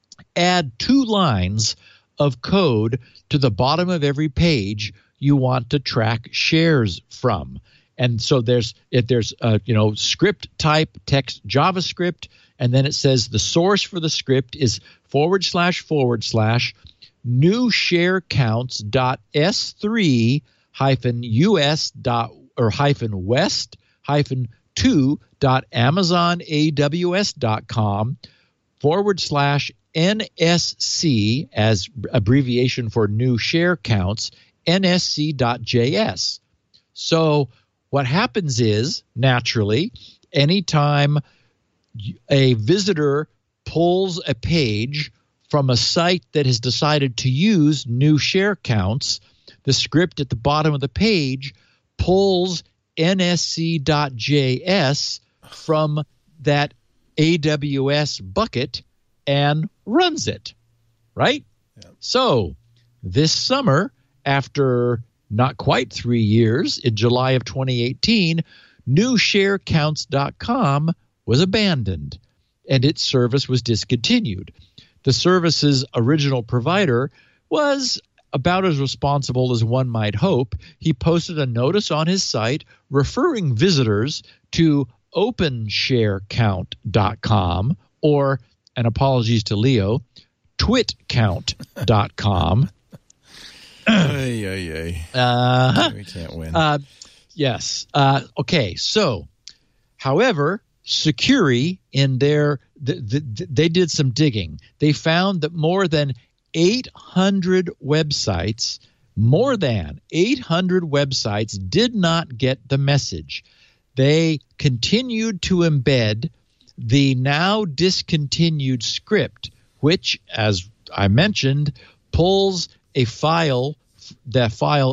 S4: add two lines of code to the bottom of every page you want to track shares from. And so there's if there's a, you know, script type text JavaScript, and then it says the source for the script is forward slash forward slash new share counts dot s three hyphen us dot or hyphen west hyphen two dot amazon aws dot com forward slash nsc as abbreviation for new share counts nsc.js. So what happens is, naturally, anytime a visitor pulls a page from a site that has decided to use new share counts, the script at the bottom of the page pulls nsc.js from that A W S bucket and runs it, right? Yep. So this summer, after not quite three years, in July of twenty eighteen, new share counts dot com was abandoned and its service was discontinued. The service's original provider was about as responsible as one might hope. He posted a notice on his site referring visitors to open share count dot com or, and apologies to Leo, twit count dot com.
S1: Ay, ay, ay.
S4: Uh,
S1: we can't win.
S4: Uh, yes. Uh, okay. So, however, Sucuri, in their the, the, they did some digging. They found that more than eight hundred websites, more than eight hundred websites did not get the message. They continued to embed the now discontinued script, which, as I mentioned, pulls a file, the file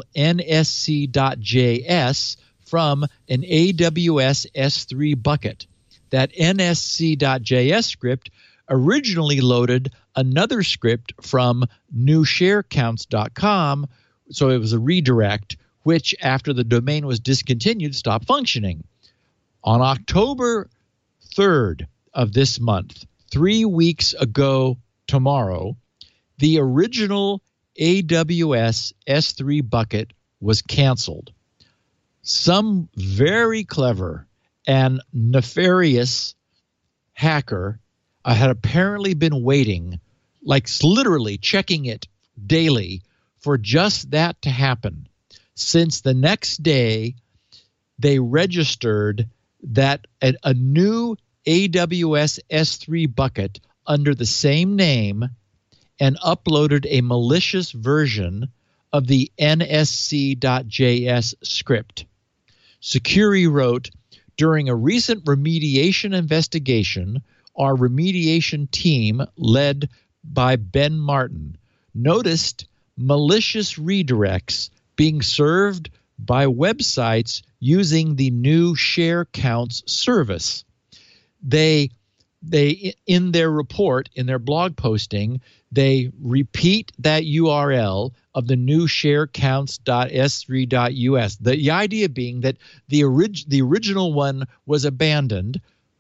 S4: nsc.js from an A W S S three bucket. That nsc.js script originally loaded another script from new share counts dot com, so it was a redirect, which after the domain was discontinued stopped functioning. On October third of this month, three weeks ago tomorrow, the original A W S S three bucket was canceled. Some very clever and nefarious hacker uh, had apparently been waiting, like literally checking it daily, for just that to happen. Since the next day, they registered that a, a new A W S S three bucket under the same name and uploaded a malicious version of the N S C dot J S script. Sucuri wrote, during a recent remediation investigation, our remediation team, led by Ben Martin, noticed malicious redirects being served by websites using the new share counts service. They, they in their report, in their blog posting, they repeat that U R L of the new share counts dot S three dot U S. The, the idea being that the, orig- the original one was abandoned,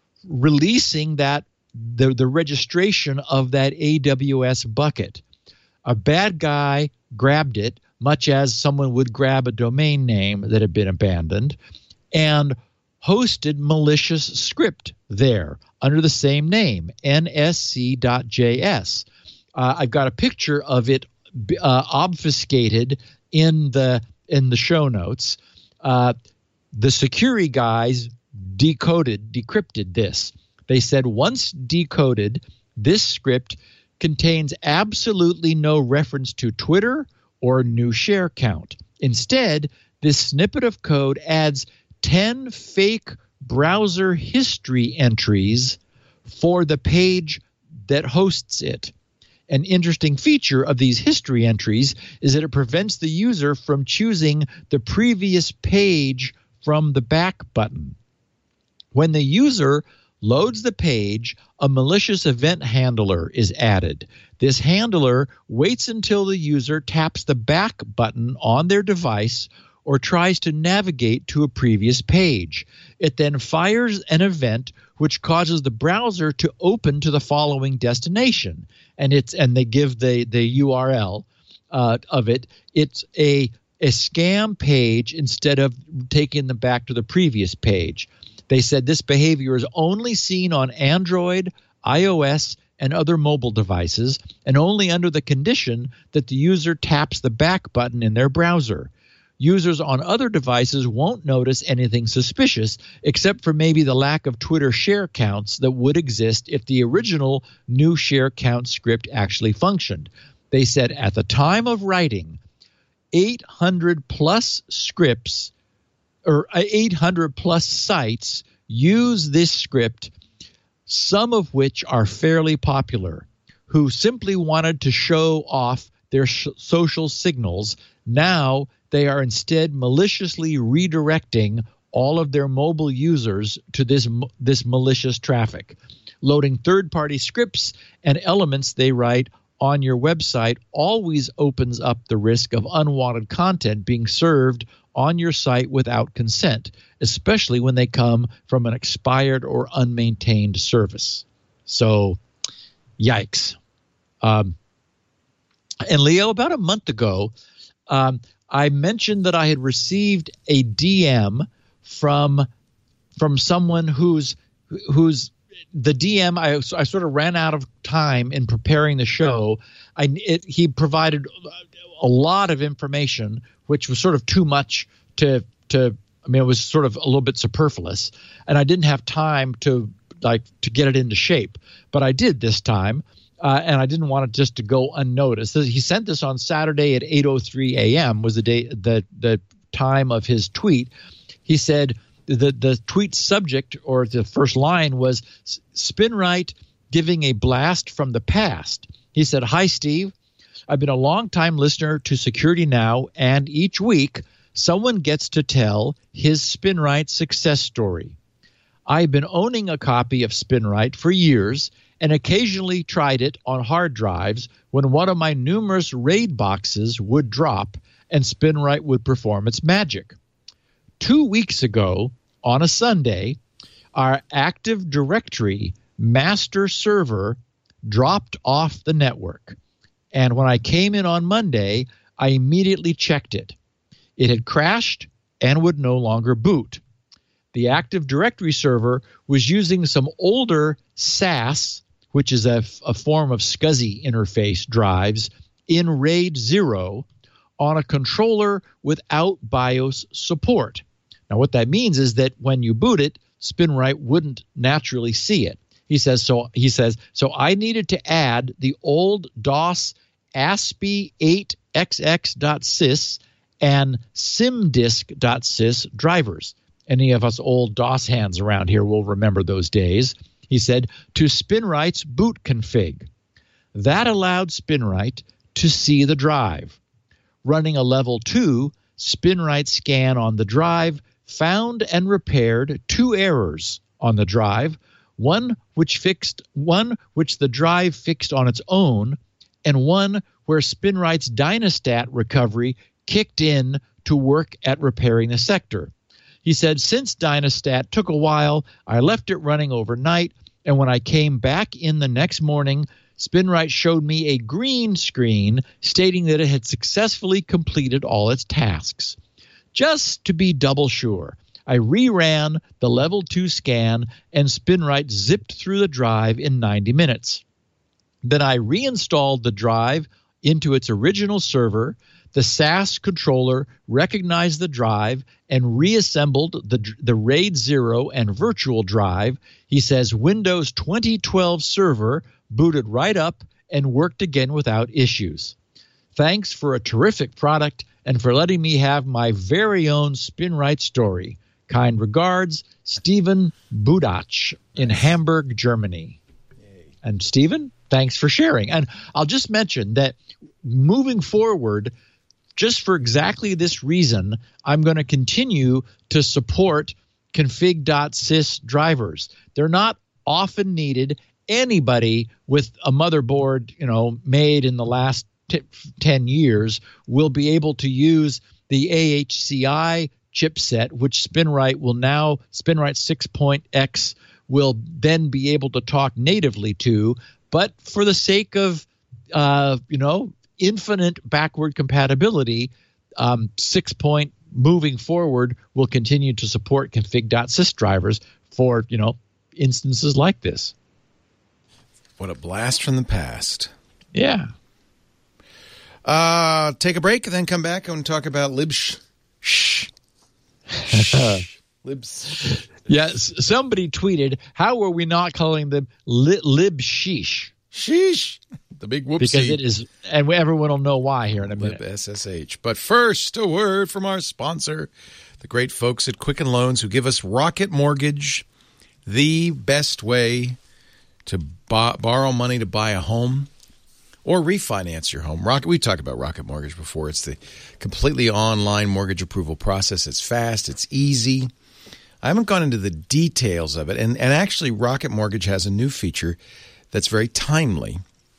S4: releasing that the, the registration of that A W S bucket. A bad guy grabbed it, much as someone would grab a domain name that had been abandoned, and hosted malicious script there under the same name, N S C dot J S. Uh, I've got a picture of it uh, obfuscated in the in the show notes. Uh, the Sucuri guys decoded, decrypted this. They said once decoded, this script contains absolutely no reference to Twitter or new share count. Instead, this snippet of code adds ten fake browser history entries for the page that hosts it. An interesting feature of these history entries is that it prevents the user from choosing the previous page from the back button. When the user loads the page, a malicious event handler is added. This handler waits until the user taps the back button on their device or tries to navigate to a previous page. It then fires an event which causes the browser to open to the following destination. And it's and they give the, the U R L uh, of it. It's a, a scam page instead of taking them back to the previous page. They said this behavior is only seen on Android, iOS, and other mobile devices, and only under the condition that the user taps the back button in their browser. Users on other devices won't notice anything suspicious, except for maybe the lack of Twitter share counts that would exist if the original new share count script actually functioned. They said at the time of writing, eight hundred plus scripts or eight hundred plus sites use this script, some of which are fairly popular, who simply wanted to show off their sh- social signals. Now they are instead maliciously redirecting all of their mobile users to this, this malicious traffic. Loading third-party scripts and elements they write on your website always opens up the risk of unwanted content being served on your site without consent, especially when they come from an expired or unmaintained service. So, yikes. Um, and Leo, about a month ago, um, I mentioned that I had received a D M from from someone who's who's the D M. I, I sort of ran out of time in preparing the show. I it, he provided a lot of information, which was sort of too much to to. I mean, it was sort of a little bit superfluous, and I didn't have time to like to get it into shape. But I did this time. Uh, and I didn't want it just to go unnoticed. He sent this on Saturday at eight oh three a.m. was the day, the the time of his tweet. He said the the tweet subject or the first line was SpinRite giving a blast from the past. He said, "Hi, Steve. I've been a long-time listener to Security Now, and each week someone gets to tell his SpinRite success story. I've been owning a copy of SpinRite for years and occasionally tried it on hard drives when one of my numerous RAID boxes would drop and SpinRite would perform its magic. Two weeks ago, on a Sunday, our Active Directory master server dropped off the network. And when I came in on Monday, I immediately checked it. It had crashed and would no longer boot. The Active Directory server was using some older S A S, which is a, a form of SCSI interface drives, in RAID zero on a controller without BIOS support. Now, what that means is that when you boot it, SpinRite wouldn't naturally see it. He says, so he says, so I needed to add the old DOS A S P I eight X X dot sys and SimDisk dot sys drivers. Any of us old DOS hands around here will remember those days. He said, to SpinRite's boot config. That allowed SpinRite to see the drive. Running a level two SpinRite scan on the drive found and repaired two errors on the drive, one which fixed one which the drive fixed on its own, and one where SpinRite's Dynastat recovery kicked in to work at repairing the sector. He said, since Dynastat took a while, I left it running overnight, and when I came back in the next morning, SpinRite showed me a green screen stating that it had successfully completed all its tasks. Just to be double sure, I reran the level two scan, and SpinRite zipped through the drive in ninety minutes. Then I reinstalled the drive into its original server. The S A S controller recognized the drive and reassembled the, the RAID zero and virtual drive. He says Windows twenty twelve server booted right up and worked again without issues. Thanks for a terrific product and for letting me have my very own SpinRite story. Kind regards, Stephen Budach in Hamburg, Germany. And Stephen, thanks for sharing. And I'll just mention that moving forward, just for exactly this reason, I'm going to continue to support config dot sys drivers. They're not often needed. Anybody with a motherboard, you know, made in the last t- ten years will be able to use the A H C I chipset, which SpinRite will now, SpinRite six point X will then be able to talk natively to. But for the sake of, uh, you know, infinite backward compatibility, um, six point moving forward will continue to support config dot sys drivers for, you know, instances like this.
S1: What a blast from the past.
S4: Yeah.
S1: Uh, take a break and then come back and talk about libsh. Shh. Shh. Libs.
S4: Yes. Somebody tweeted, how are we not calling them li- lib sheesh?
S1: Sheesh. The big whoopsie.
S4: Because it is, and everyone will know why here in a minute.
S1: Lib S S H. But first, a word from our sponsor, the great folks at Quicken Loans, who give us Rocket Mortgage, the best way to b- borrow money to buy a home or refinance your home. Rocket, we talked about Rocket Mortgage before. It's the completely online mortgage approval process. It's fast. It's easy. I haven't gone into the details of it. And, and actually, Rocket Mortgage has a new feature that's very timely.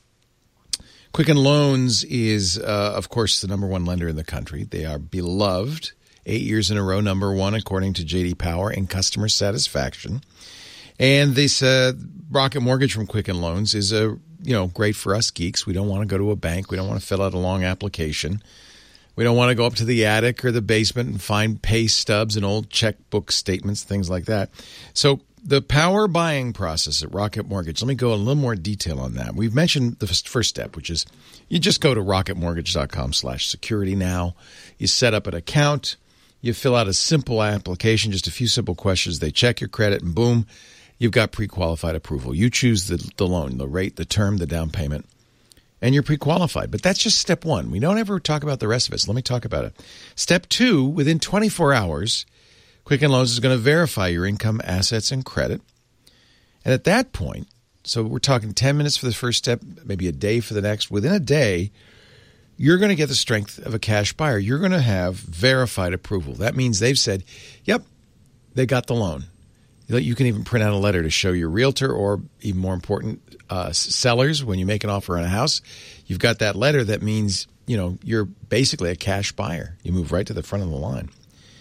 S1: Quicken Loans is, uh, of course, the number one lender in the country. They are beloved, eight years in a row, number one, according to J D Power, in customer satisfaction. And this uh, Rocket Mortgage from Quicken Loans is a you know great for us geeks. We don't want to go to a bank. We don't want to fill out a long application. We don't want to go up to the attic or the basement and find pay stubs and old checkbook statements, things like that. So the power buying process at Rocket Mortgage, let me go in a little more detail on that. We've mentioned the first step, which is you just go to rocketmortgage.com slash security now. You set up an account. You fill out a simple application, just a few simple questions. They check your credit, and boom, you've got pre-qualified approval. You choose the, the loan, the rate, the term, the down payment, and you're pre-qualified. But that's just step one. We don't ever talk about the rest of it, so let me talk about it. Step two, within twenty-four hours, Quicken Loans is going to verify your income, assets, and credit. And at that point, so we're talking ten minutes for the first step, maybe a day for the next. Within a day, you're going to get the strength of a cash buyer. You're going to have verified approval. That means they've said, yep, they got the loan. You can even print out a letter to show your realtor, or even more important, uh, sellers, when you make an offer on a house. You've got that letter that means, you know, you're basically a cash buyer. You move right to the front of the line.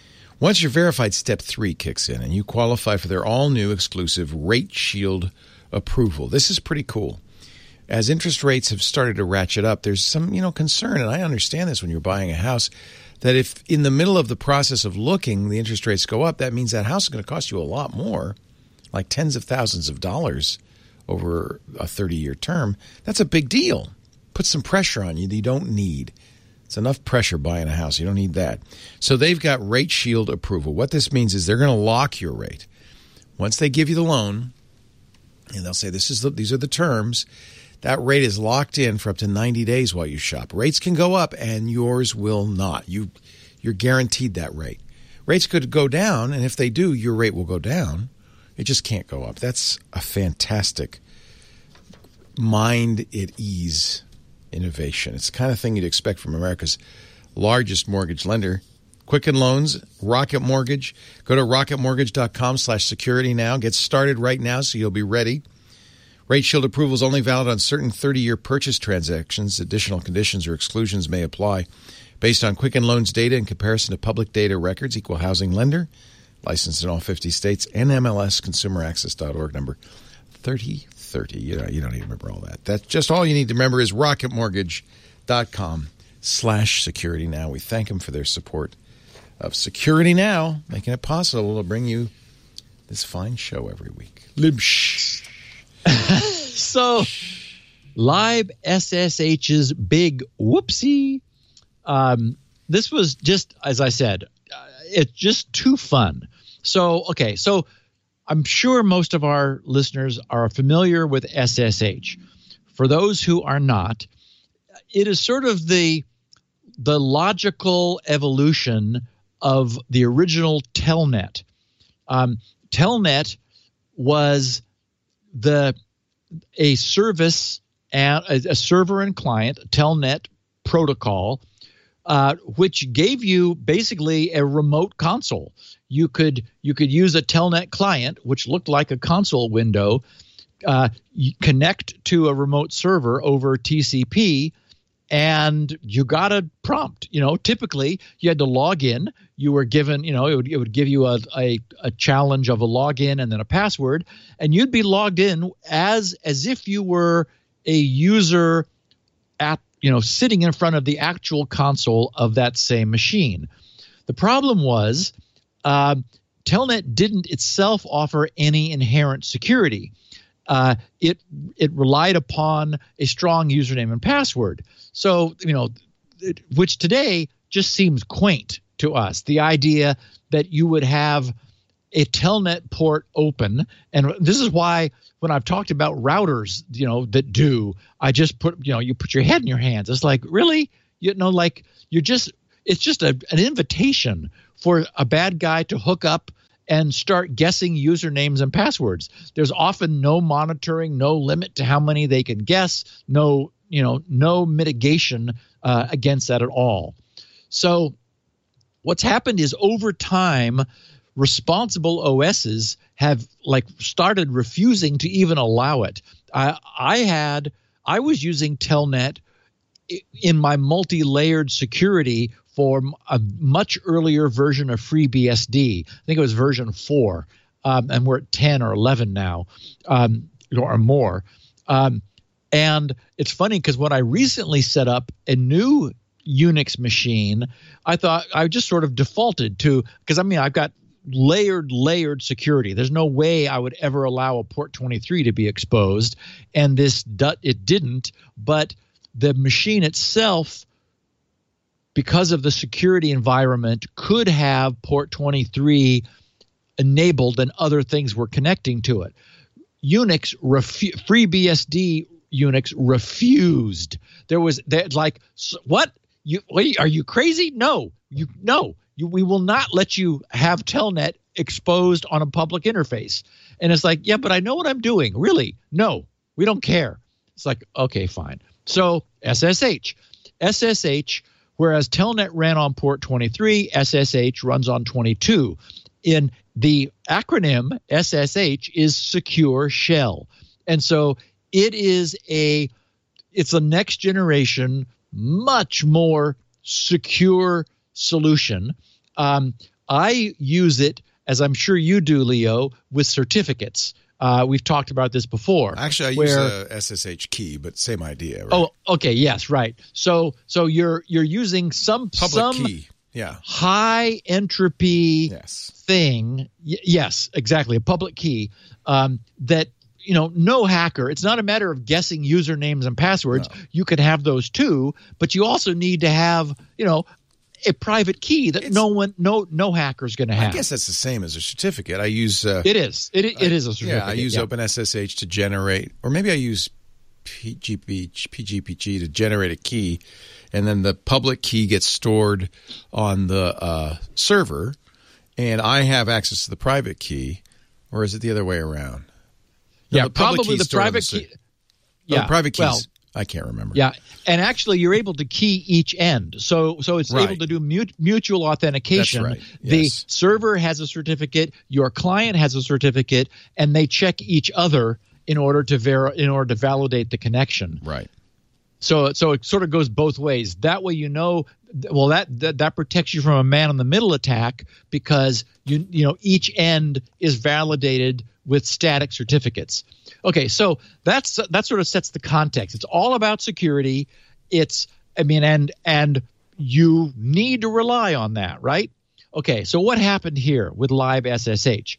S1: Once you're verified, step three kicks in, and you qualify for their all-new exclusive Rate Shield approval. This is pretty cool. As interest rates have started to ratchet up, there's some, you know, concern, and I understand this when you're buying a house, that if in the middle of the process of looking, the interest rates go up, that means that house is going to cost you a lot more, like tens of thousands of dollars over a thirty-year term. That's a big deal. Put some pressure on you that you don't need. It's enough pressure buying a house. You don't need that. So they've got Rate Shield approval. What this means is they're going to lock your rate. Once they give you the loan, and they'll say, this is the, these are the terms, that rate is locked in for up to ninety days while you shop. Rates can go up, and yours will not. You, you're guaranteed that rate. Rates could go down, and if they do, your rate will go down. It just can't go up. That's a fantastic mind at ease innovation. It's the kind of thing you'd expect from America's largest mortgage lender. Quicken Loans, Rocket Mortgage. Go to rocketmortgage.com slash security now. Get started right now so you'll be ready. Rate Shield approval is only valid on certain thirty-year purchase transactions. Additional conditions or exclusions may apply. Based on Quicken Loans data in comparison to public data records, Equal Housing Lender, licensed in all fifty states, N M L S consumer access dot org, number thirty thirty. You know, you don't even remember all that. That's just all you need to remember is rocketmortgage.com slash security now. We thank them for their support of Security Now, making it possible to bring you this fine show every week. Libsh.
S4: So, Live S S H's big whoopsie. Um, this was just, as I said, uh, it's just too fun. So, okay, so I'm sure most of our listeners are familiar with S S H. For those who are not, it is sort of the the logical evolution of the original Telnet. Um, Telnet was the a service, and a, a server and client, Telnet protocol, uh, which gave you basically a remote console. You could you could use a Telnet client, which looked like a console window, uh, connect to a remote server over T C P, and you got a prompt. You know, typically you had to log in. You were given, you know, it would, it would give you a, a, a challenge of a login and then a password, and you'd be logged in as as if you were a user at, you know, sitting in front of the actual console of that same machine. The problem was uh, Telnet didn't itself offer any inherent security. Uh, it it relied upon a strong username and password. So, you know, it, which today just seems quaint to us. The idea that you would have a Telnet port open, and this is why when I've talked about routers, you know, that do, I just put, you know, you put your head in your hands. It's like, really, you know, like you're just, it's just a, an invitation for a bad guy to hook up and start guessing usernames and passwords. There's often no monitoring, no limit to how many they can guess, no, you know, no mitigation uh, against that at all. So what's happened is over time, responsible O Ss have like started refusing to even allow it. I, I had, I was using Telnet in my multi-layered security for a much earlier version of FreeBSD. I think it was version four, um, and we're at ten or eleven now, um, or more. Um, and it's funny because when I recently set up a new Unix machine, I thought I just sort of defaulted to, because I mean, I've got layered, layered security. There's no way I would ever allow a port twenty-three to be exposed, and this it didn't. But the machine itself, because of the security environment, could have port twenty-three enabled and other things were connecting to it. Unix, refu- FreeBSD Unix refused. There was that like, what? You wait, are you crazy? No, you no. You, we will not let you have Telnet exposed on a public interface. And it's like, yeah, but I know what I'm doing. Really? No, we don't care. It's like, okay, fine. So S S H. S S H, whereas Telnet ran on port twenty-three, S S H runs on twenty-two. In the acronym, S S H is Secure Shell. And so it is a, it's a next generation, much more secure solution. Um, I use it, as I'm sure you do, Leo, with certificates. Uh, we've talked about this before.
S1: Actually, I
S4: where,
S1: use a S S H key, but same idea. Right?
S4: Oh, okay, yes, right. So, so you're you're using some
S1: public
S4: some
S1: key, yeah,
S4: high entropy
S1: yes.
S4: thing. Y- yes, exactly, a public key um, that you know no hacker. It's not a matter of guessing usernames and passwords.
S1: No.
S4: You can have those too, but you also need to have you know. a private key that
S1: It's,
S4: no one, no, no hacker's going to have.
S1: I guess that's the same as a certificate. I use. Uh,
S4: it is. It it
S1: I,
S4: is a certificate.
S1: Yeah, I use
S4: yeah.
S1: OpenSSH to generate, or maybe I use P G P, P G P G to generate a key, and then the public key gets stored on the uh, server, and I have access to the private key, or is it the other way around? No,
S4: yeah,
S1: the public
S4: probably
S1: key's
S4: the
S1: stored on
S4: private
S1: the
S4: key.
S1: ser-
S4: Yeah,
S1: oh, the private keys.
S4: Well,
S1: I can't remember.
S4: Yeah, and actually, you're able to key each end, so so it's
S1: Right.
S4: able to do mut- mutual authentication.
S1: That's right.
S4: The
S1: Yes.
S4: server has a certificate, your client has a certificate, and they check each other in order to ver- in order to validate the connection.
S1: Right.
S4: So so it sort of goes both ways. That way, you know, well that that, that protects you from a man in the middle attack because you you know each end is validated with static certificates. Okay, so that's that sort of sets the context. It's all about security. It's I mean, and and you need to rely on that, right? Okay, so what happened here with Live S S H?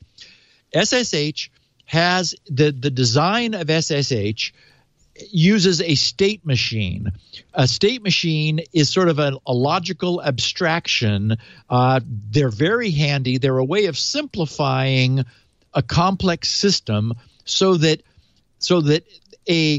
S4: S S H has the the design of S S H uses a state machine. A state machine is sort of a, a logical abstraction. Uh, they're very handy. They're a way of simplifying a complex system so that so that a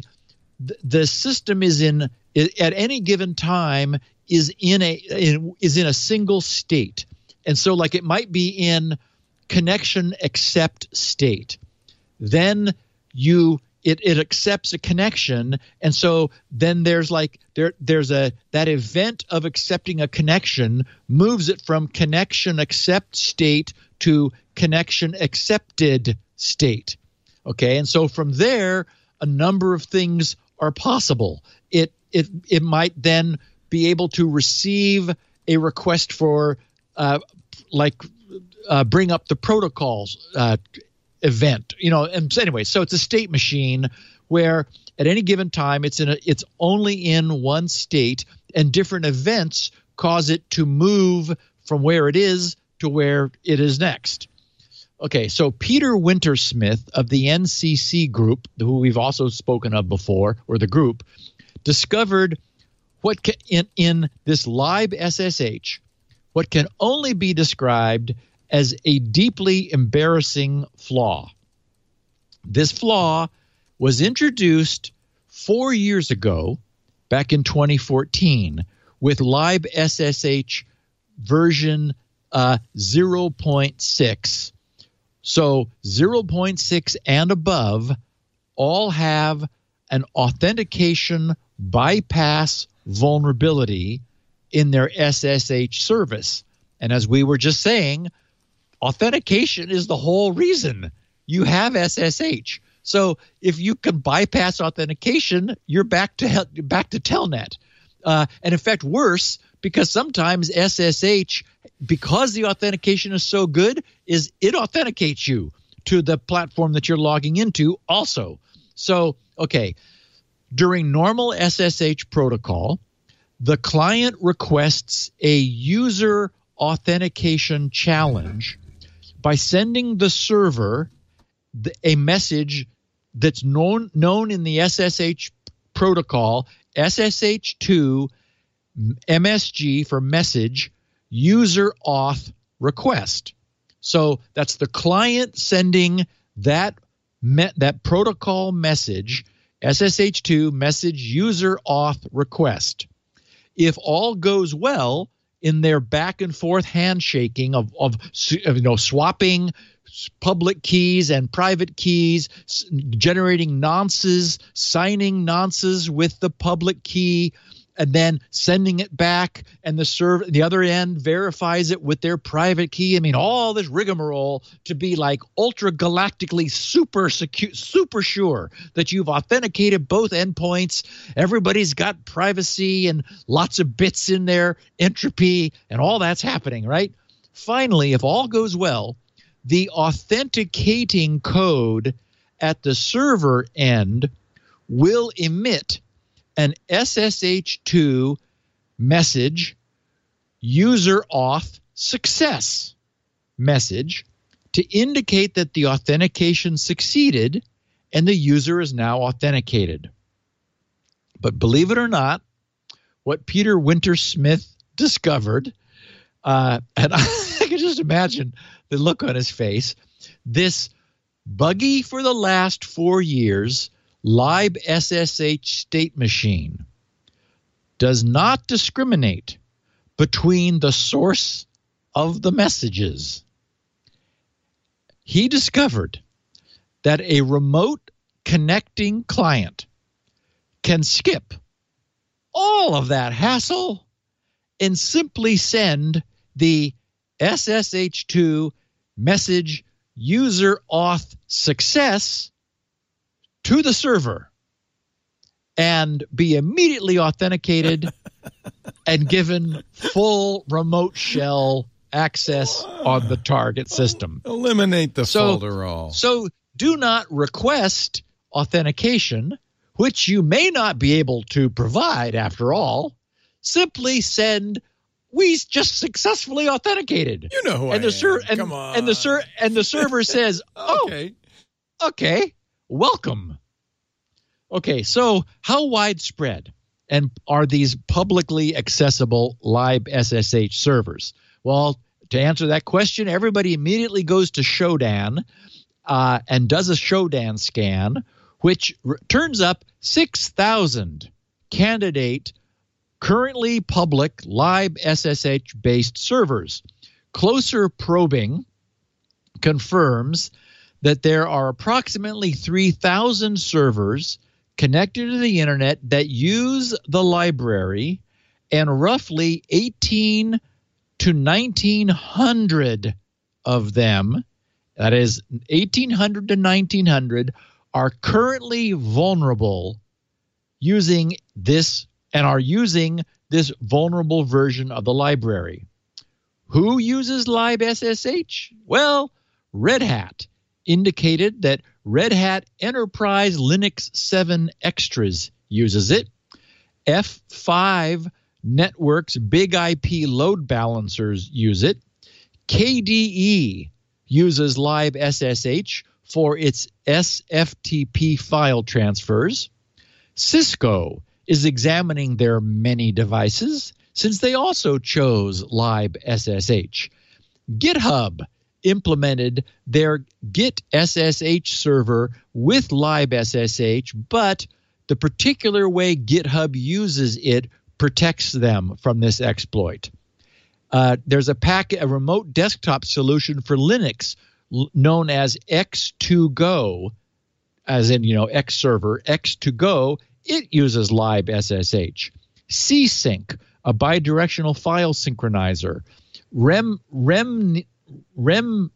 S4: the system is in at any given time is in a in, is in a single state. And so like it might be in connection accept state. Then you it it accepts a connection, and so then there's like there there's a that event of accepting a connection moves it from connection accept state to connection accepted state. Okay, and so from there a number of things are possible. It it it might then be able to receive a request for uh, like uh, bring up the protocols uh, event, you know. And so anyway, so it's a state machine where at any given time it's in a, it's only in one state, and different events cause it to move from where it is to where it is next. Okay, so Peter Wintersmith of the N C C group, who we've also spoken of before, or the group, discovered what can, in in this Live S S H, what can only be described as a deeply embarrassing flaw. This flaw was introduced four years ago, back in twenty fourteen, with Live S S H version uh, zero point six. So zero point six and above all have an authentication bypass vulnerability in their S S H service. And as we were just saying, authentication is the whole reason you have S S H. So if you can bypass authentication, you're back to back to Telnet. Uh, and in fact, worse, because sometimes S S H, because the authentication is so good, is it authenticates you to the platform that you're logging into also. So, okay, during normal S S H protocol, the client requests a user authentication challenge by sending the server the, a message that's known known in the S S H protocol, S S H two M S G for message user auth request. So that's the client sending that me, that protocol message, S S H two message user auth request. If all goes well in their back and forth handshaking of, of, of you know swapping public keys and private keys, generating nonces, signing nonces with the public key, and then sending it back, and the server, the other end verifies it with their private key. I mean, all this rigmarole to be like ultra galactically super secure, super sure that you've authenticated both endpoints. Everybody's got privacy and lots of bits in their entropy, and all that's happening, right? finally, if all goes well, the authenticating code at the server end will emit an S S H two message, user auth success message, to indicate that the authentication succeeded and the user is now authenticated. But believe it or not, what Peter Winter-Smith discovered, uh, and I, I can just imagine the look on his face, this buggy for the last four years libSSH state machine does not discriminate between the source of the messages. He discovered that a remote connecting client can skip all of that hassle and simply send the S S H two message user auth success to the server and be immediately authenticated and given full remote shell access on the target system.
S1: Eliminate the
S4: so,
S1: folderol.
S4: So do not request authentication, which you may not be able to provide after all. Simply send, we just successfully authenticated.
S1: You know who
S4: and
S1: I
S4: the ser-
S1: am.
S4: and,
S1: Come on.
S4: And the, ser- and the server says, oh,
S1: Okay.
S4: okay, welcome. Okay, so how widespread and are these publicly accessible libSSH servers? Well, to answer that question, everybody immediately goes to Shodan uh, and does a Shodan scan, which r- turns up six thousand candidate, currently public libSSH-based servers. Closer probing confirms that there are approximately three thousand servers connected to the internet that use the library, and roughly eighteen to nineteen hundred of them, that is eighteen hundred to nineteen hundred, are currently vulnerable using this and are using this vulnerable version of the library. Who uses libSSH? Well, Red Hat indicated that Red Hat Enterprise Linux seven Extras uses it. F five Networks Big I P load balancers use it. K D E uses libSSH for its S F T P file transfers. Cisco is examining their many devices since they also chose libSSH. GitHub implemented their Git S S H server with libSSH, but the particular way GitHub uses it protects them from this exploit. Uh, there's a pack, a remote desktop solution for Linux l- known as X two Go, as in, you know, X server, X two Go. It uses libSSH. C-Sync, a bidirectional file synchronizer. Rem, Rem, Rem,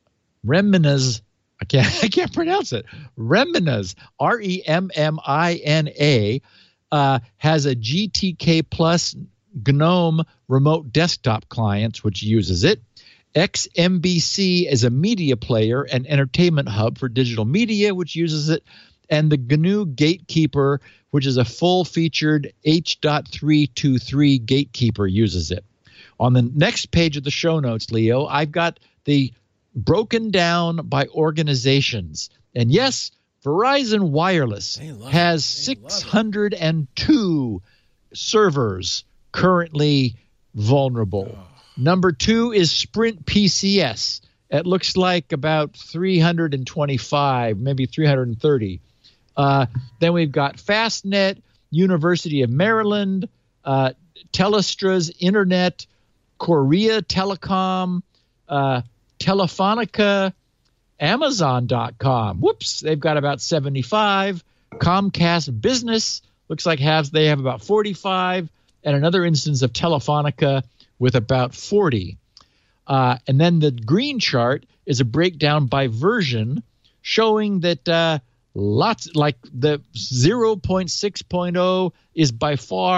S4: Remina, I can't, I can't pronounce it. Remina, R E M M I N A, uh, has a G T K Plus GNOME remote desktop client, which uses it. X M B C is a media player and entertainment hub for digital media, which uses it. And the G N U Gatekeeper, which is a full-featured H three twenty-three gatekeeper, uses it. On the next page of the show notes, Leo, I've got the broken down by organizations. And yes, Verizon Wireless has six hundred two servers currently vulnerable. Oh. Number two is Sprint P C S. It looks like about three hundred twenty-five, maybe three hundred thirty. Uh, then we've got Fastnet, University of Maryland, uh, Telestra's Internet, Korea Telecom, uh, Telefonica, Amazon dot com. Whoops, they've got about seventy-five. Comcast Business looks like has they have about forty-five, and another instance of Telefonica with about forty. Uh, and then the green chart is a breakdown by version showing that uh, lots, like the zero point six point oh is by far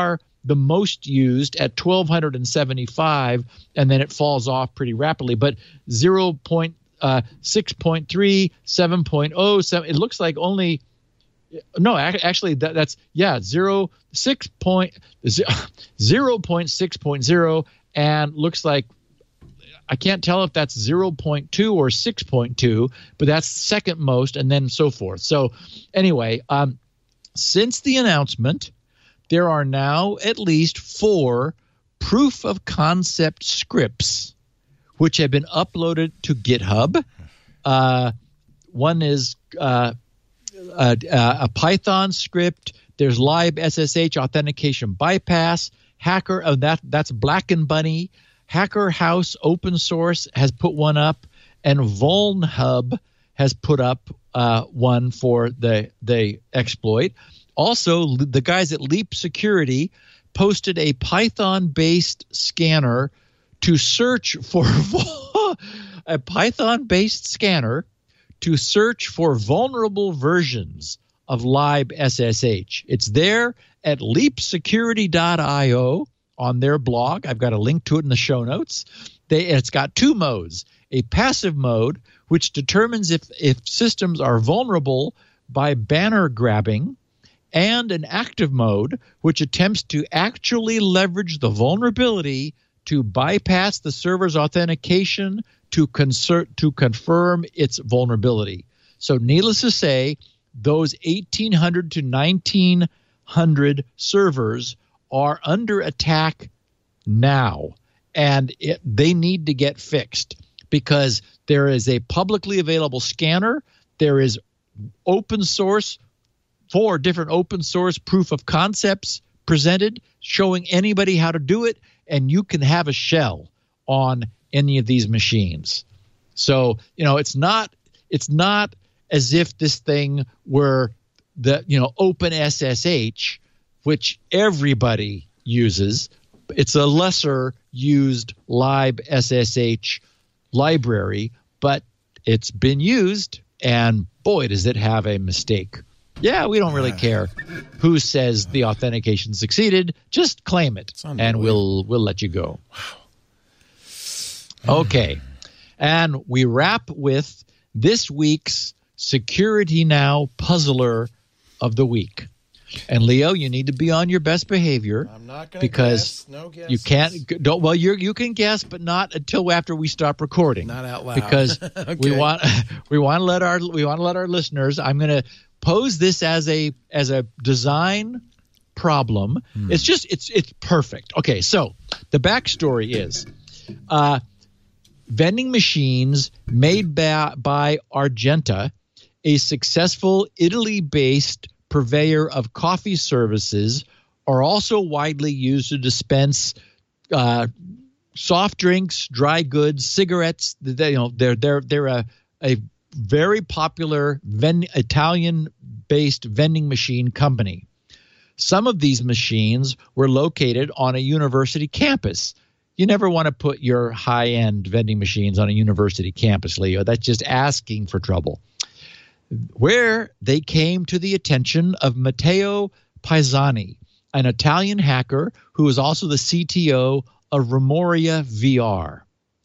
S4: the most used at twelve seventy-five, and then it falls off pretty rapidly. But zero point six point three, seven point oh, seven, it looks like only no, actually that, that's yeah, zero six point zero point six point zero, and looks like I can't tell if that's zero point two or six point two, but that's second most, and then so forth. So anyway, um, since the announcement, there are now at least four proof of concept scripts which have been uploaded to GitHub. Uh, one is uh, a, a Python script. There's libSSH authentication bypass. Hacker, oh, that that's Black and Bunny. Hacker House open source has put one up, and VulnHub has put up uh, one for the the exploit. Also, the guys at Leap Security posted a Python-based scanner to search for a Python-based scanner to search for vulnerable versions of libSSH. It's there at leap security dot io on their blog. I've got a link to it in the show notes. They, it's got two modes: a passive mode, which determines if, if systems are vulnerable by banner grabbing, and an active mode, which attempts to actually leverage the vulnerability to bypass the server's authentication to concert, to confirm its vulnerability. So needless to say, those eighteen hundred to nineteen hundred servers are under attack now, and it, they need to get fixed because there is a publicly available scanner. There is open source, four different open source proof of concepts presented showing anybody how to do it, and you can have a shell on any of these machines. So, you know, it's not it's not as if this thing were the, you know, OpenSSH, which everybody uses. It's a lesser used libSSH library, but it's been used, and boy, does it have a mistake. Yeah, we don't really care who says the authentication succeeded. Just claim it, and we'll we'll let you go. Wow. Okay, and we wrap with this week's Security Now Puzzler of the Week. And Leo, you need to be on your best behavior.
S1: I'm not going to
S4: because
S1: guess. No guesses.
S4: You can't. Don't. Well, you you can guess, but not until after we stop recording.
S1: Not out loud.
S4: Because
S1: okay.
S4: we want we want to let our we want to let our listeners. I'm going to pose this as a as a design problem. Hmm. It's just it's it's perfect. Okay, so the backstory is, uh, vending machines made by, by Argenta, a successful Italy-based purveyor of coffee services, are also widely used to dispense uh, soft drinks, dry goods, cigarettes. They, you know, they're they're they're a a very popular vend- Italian-based vending machine company. Some of these machines were located on a university campus. You never want to put your high-end vending machines on a university campus, Leo. That's just asking for trouble. Where they came to the attention of Matteo Paisani, an Italian hacker who is also the C T O of Remoria V R.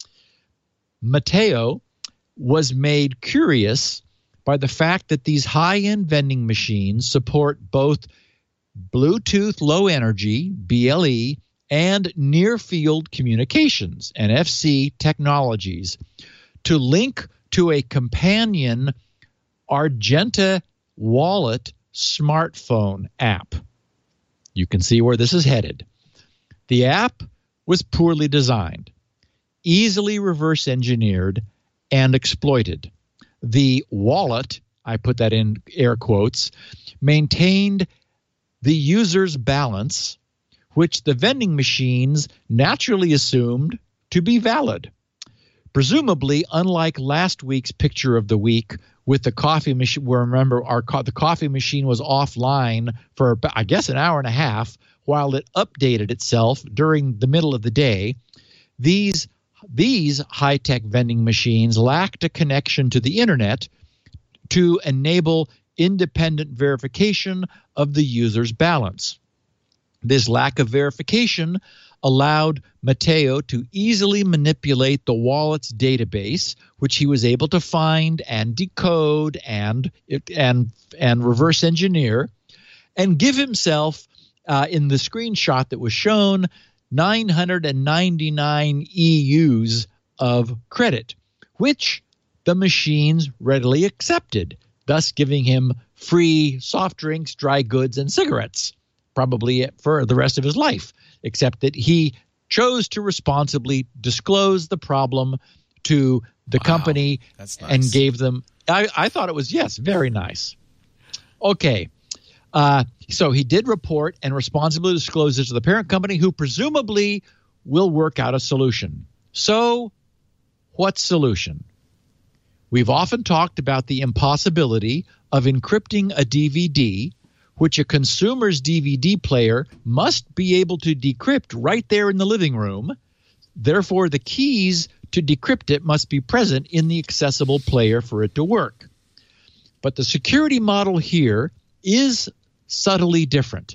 S4: Matteo was made curious by the fact that these high-end vending machines support both Bluetooth Low Energy, B L E, and near-field communications, N F C technologies, to link to a companion Argenta Wallet smartphone app. You can see where this is headed. The app was poorly designed, easily reverse engineered, and exploited. The wallet, I put that in air quotes, maintained the user's balance, which the vending machines naturally assumed to be valid. Presumably, unlike last week's picture of the week with the coffee machine, where remember our co- the coffee machine was offline for, I guess, an hour and a half while it updated itself during the middle of the day, these These high-tech vending machines lacked a connection to the internet to enable independent verification of the user's balance. This lack of verification allowed Matteo to easily manipulate the wallet's database, which he was able to find and decode and and and reverse engineer, and give himself, uh, in the screenshot that was shown, nine hundred ninety-nine E U's of credit, which the machines readily accepted, thus giving him free soft drinks, dry goods, and cigarettes, probably for the rest of his life, except that he chose to responsibly disclose the problem to the
S1: Wow,
S4: company
S1: that's nice.
S4: and gave them – I I thought it was, yes, very nice. Okay. Uh, so he did report and responsibly disclose it to the parent company, who presumably will work out a solution. So what solution? We've often talked about the impossibility of encrypting a D V D, which a consumer's D V D player must be able to decrypt right there in the living room. Therefore, the keys to decrypt it must be present in the accessible player for it to work. But the security model here is subtly different.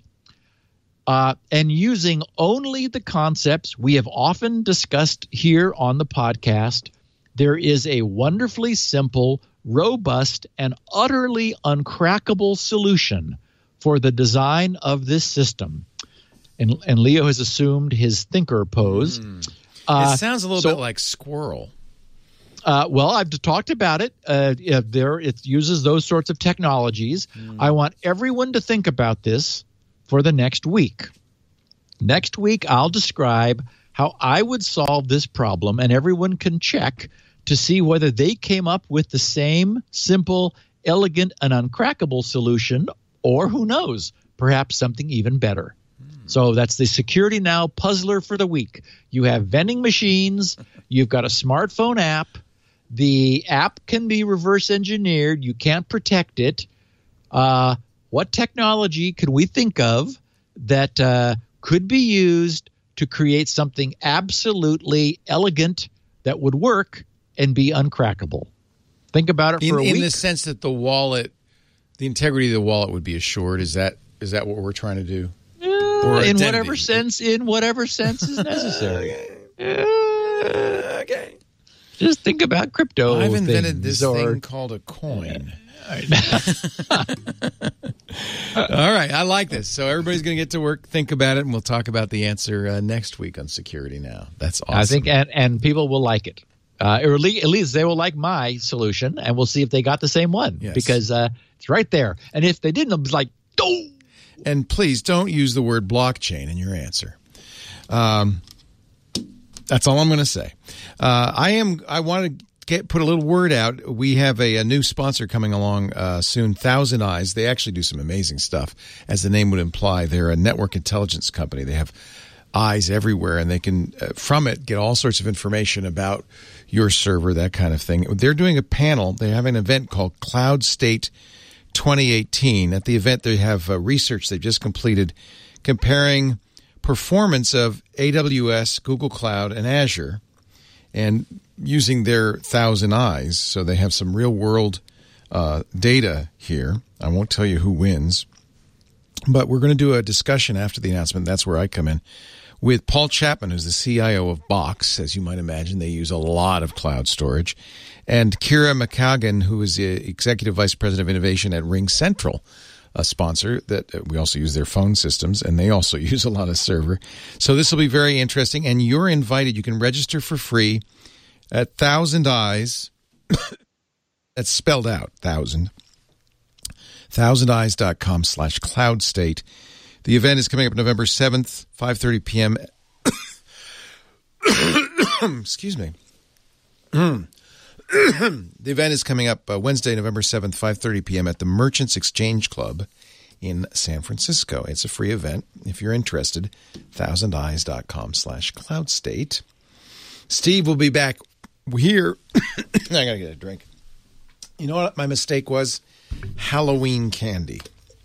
S4: Uh, and using only the concepts we have often discussed here on the podcast, there is a wonderfully simple, robust, and utterly uncrackable solution for the design of this system. And, and Leo has assumed his thinker pose.
S1: Mm.
S4: Uh,
S1: it sounds a little
S4: so,
S1: bit like squirrel.
S4: Uh, well, I've talked about it. Uh, yeah, there, it uses those sorts of technologies. Mm. I want everyone to think about this for the next week. Next week, I'll describe how I would solve this problem, and everyone can check to see whether they came up with the same simple, elegant, and uncrackable solution, or who knows, perhaps something even better. Mm. So that's the Security Now puzzler for the week. You have vending machines. You've got a smartphone app. The app can be reverse engineered. You can't protect it. Uh, what technology could we think of that uh, could be used to create something absolutely elegant that would work and be uncrackable? Think about it for
S1: in,
S4: a week.
S1: In the sense that the wallet, the integrity of the wallet would be assured. Is that is that what we're trying to do?
S4: Uh,
S1: Or
S4: in
S1: identity?
S4: whatever sense, in whatever sense is necessary.
S1: Uh, okay.
S4: Just think about crypto.
S1: I've invented
S4: things
S1: this
S4: or,
S1: thing called a coin. All right, I like this. So everybody's going to get to work, think about it, and we'll talk about the answer uh, next week on Security Now. That's awesome.
S4: I think, and, and people will like it. Uh, or at least, at least they will like my solution, and we'll see if they got the same one,
S1: Yes.
S4: because uh, it's right there. And if they didn't, it's like, oh.
S1: And please don't use the word blockchain in your answer. Um, that's all I'm going to say. Uh, I am. I want to get put a little word out. We have a, a new sponsor coming along uh, soon, Thousand Eyes. They actually do some amazing stuff, as the name would imply. They're a network intelligence company. They have eyes everywhere, and they can, uh, from it, get all sorts of information about your server, that kind of thing. They're doing a panel. They have an event called Cloud State twenty eighteen. At the event, they have uh, research they've just completed comparing performance of A W S, Google Cloud, and Azure, and using their Thousand Eyes. So they have some real-world uh, data here. I won't tell you who wins, but we're going to do a discussion after the announcement. That's where I come in, with Paul Chapman, who's the C I O of Box. As you might imagine, they use a lot of cloud storage. And Kira McCagan, who is the Executive Vice President of Innovation at Ring Central, a sponsor that we also use their phone systems, and they also use a lot of server. So this will be very interesting, and you're invited. You can register for free at Thousand Eyes. That's spelled out, thousand. thousandeyes.com slash cloud state. The event is coming up November seventh, five thirty p.m. Excuse me. The event is coming up uh, Wednesday, November seventh, five thirty p.m. at the Merchants Exchange Club in San Francisco. It's a free event. If you're interested, thousandeyes.com slash cloud state. Steve will be back here. I got to get a drink. You know what my mistake was? Halloween candy.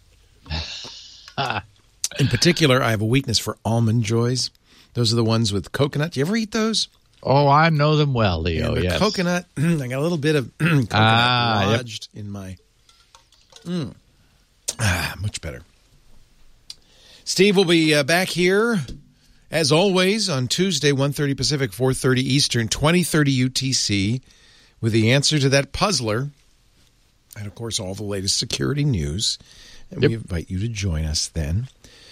S1: In particular, I have a weakness for Almond Joys. Those are the ones with coconut. Do you ever eat those?
S4: Oh, I know them well, Leo,
S1: yeah,
S4: yes.
S1: Coconut. I got a little bit of coconut
S4: ah,
S1: lodged yep. in my... Mm. Ah, much better. Steve will be uh, back here, as always, on Tuesday, one thirty Pacific, four thirty Eastern, twenty thirty U T C, with the answer to that puzzler. And, of course, all the latest security news. And yep. we invite you to join us then.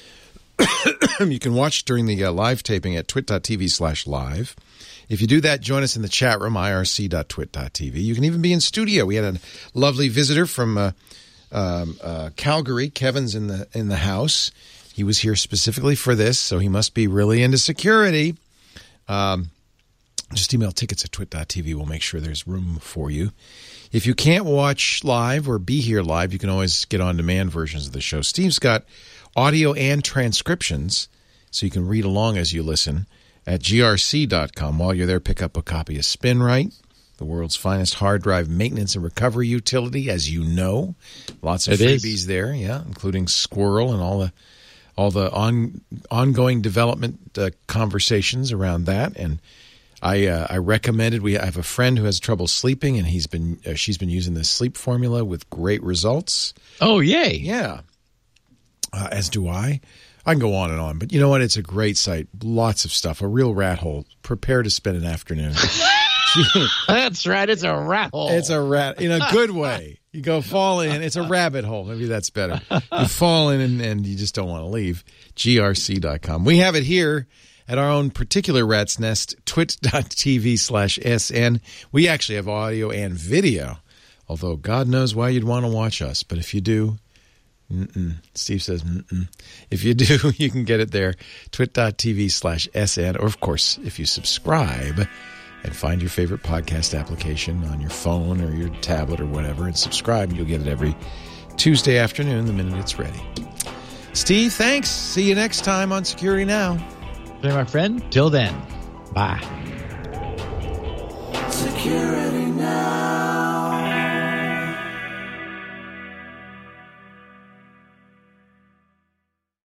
S1: You can watch during the uh, live taping at twit.tv slash live. If you do that, join us in the chat room, I R C dot twit dot t v. You can even be in studio. We had a lovely visitor from uh, um, uh, Calgary. Kevin's in the in the house. He was here specifically for this, so he must be really into security. Um, just email tickets at twit dot t v. We'll make sure there's room for you. If you can't watch live or be here live, you can always get on-demand versions of the show. Steve's got audio and transcriptions, so you can read along as you listen at g r c dot com. While you're there, pick up a copy of SpinRite, the world's finest hard drive maintenance and recovery utility, as you know. Lots of it freebies is. there, yeah, including Squirrel and all the all the on, ongoing development uh, conversations around that. And I uh, I recommended. We I have a friend who has trouble sleeping, and he's been uh, she's been using this sleep formula with great results.
S4: Oh, yay!
S1: Yeah, uh, as do I. I can go on and on, but you know what? It's a great site. Lots of stuff. A real rat hole. Prepare to spend an afternoon.
S4: That's right. It's a rat hole.
S1: It's a rat in a good way. You go fall in. It's a rabbit hole. Maybe that's better. You fall in and, and you just don't want to leave. g r c dot com. We have it here at our own particular rat's nest, twit.tv slash sn. We actually have audio and video, although God knows why you'd want to watch us. But if you do, mm-mm. Steve says, mm-mm. If you do, you can get it there, twit.tv slash sn. Or, of course, if you subscribe and find your favorite podcast application on your phone or your tablet or whatever and subscribe, you'll get it every Tuesday afternoon the minute it's ready. Steve, thanks. See you next time on Security Now.
S4: Okay, my friend. Till then. Bye.
S2: Security.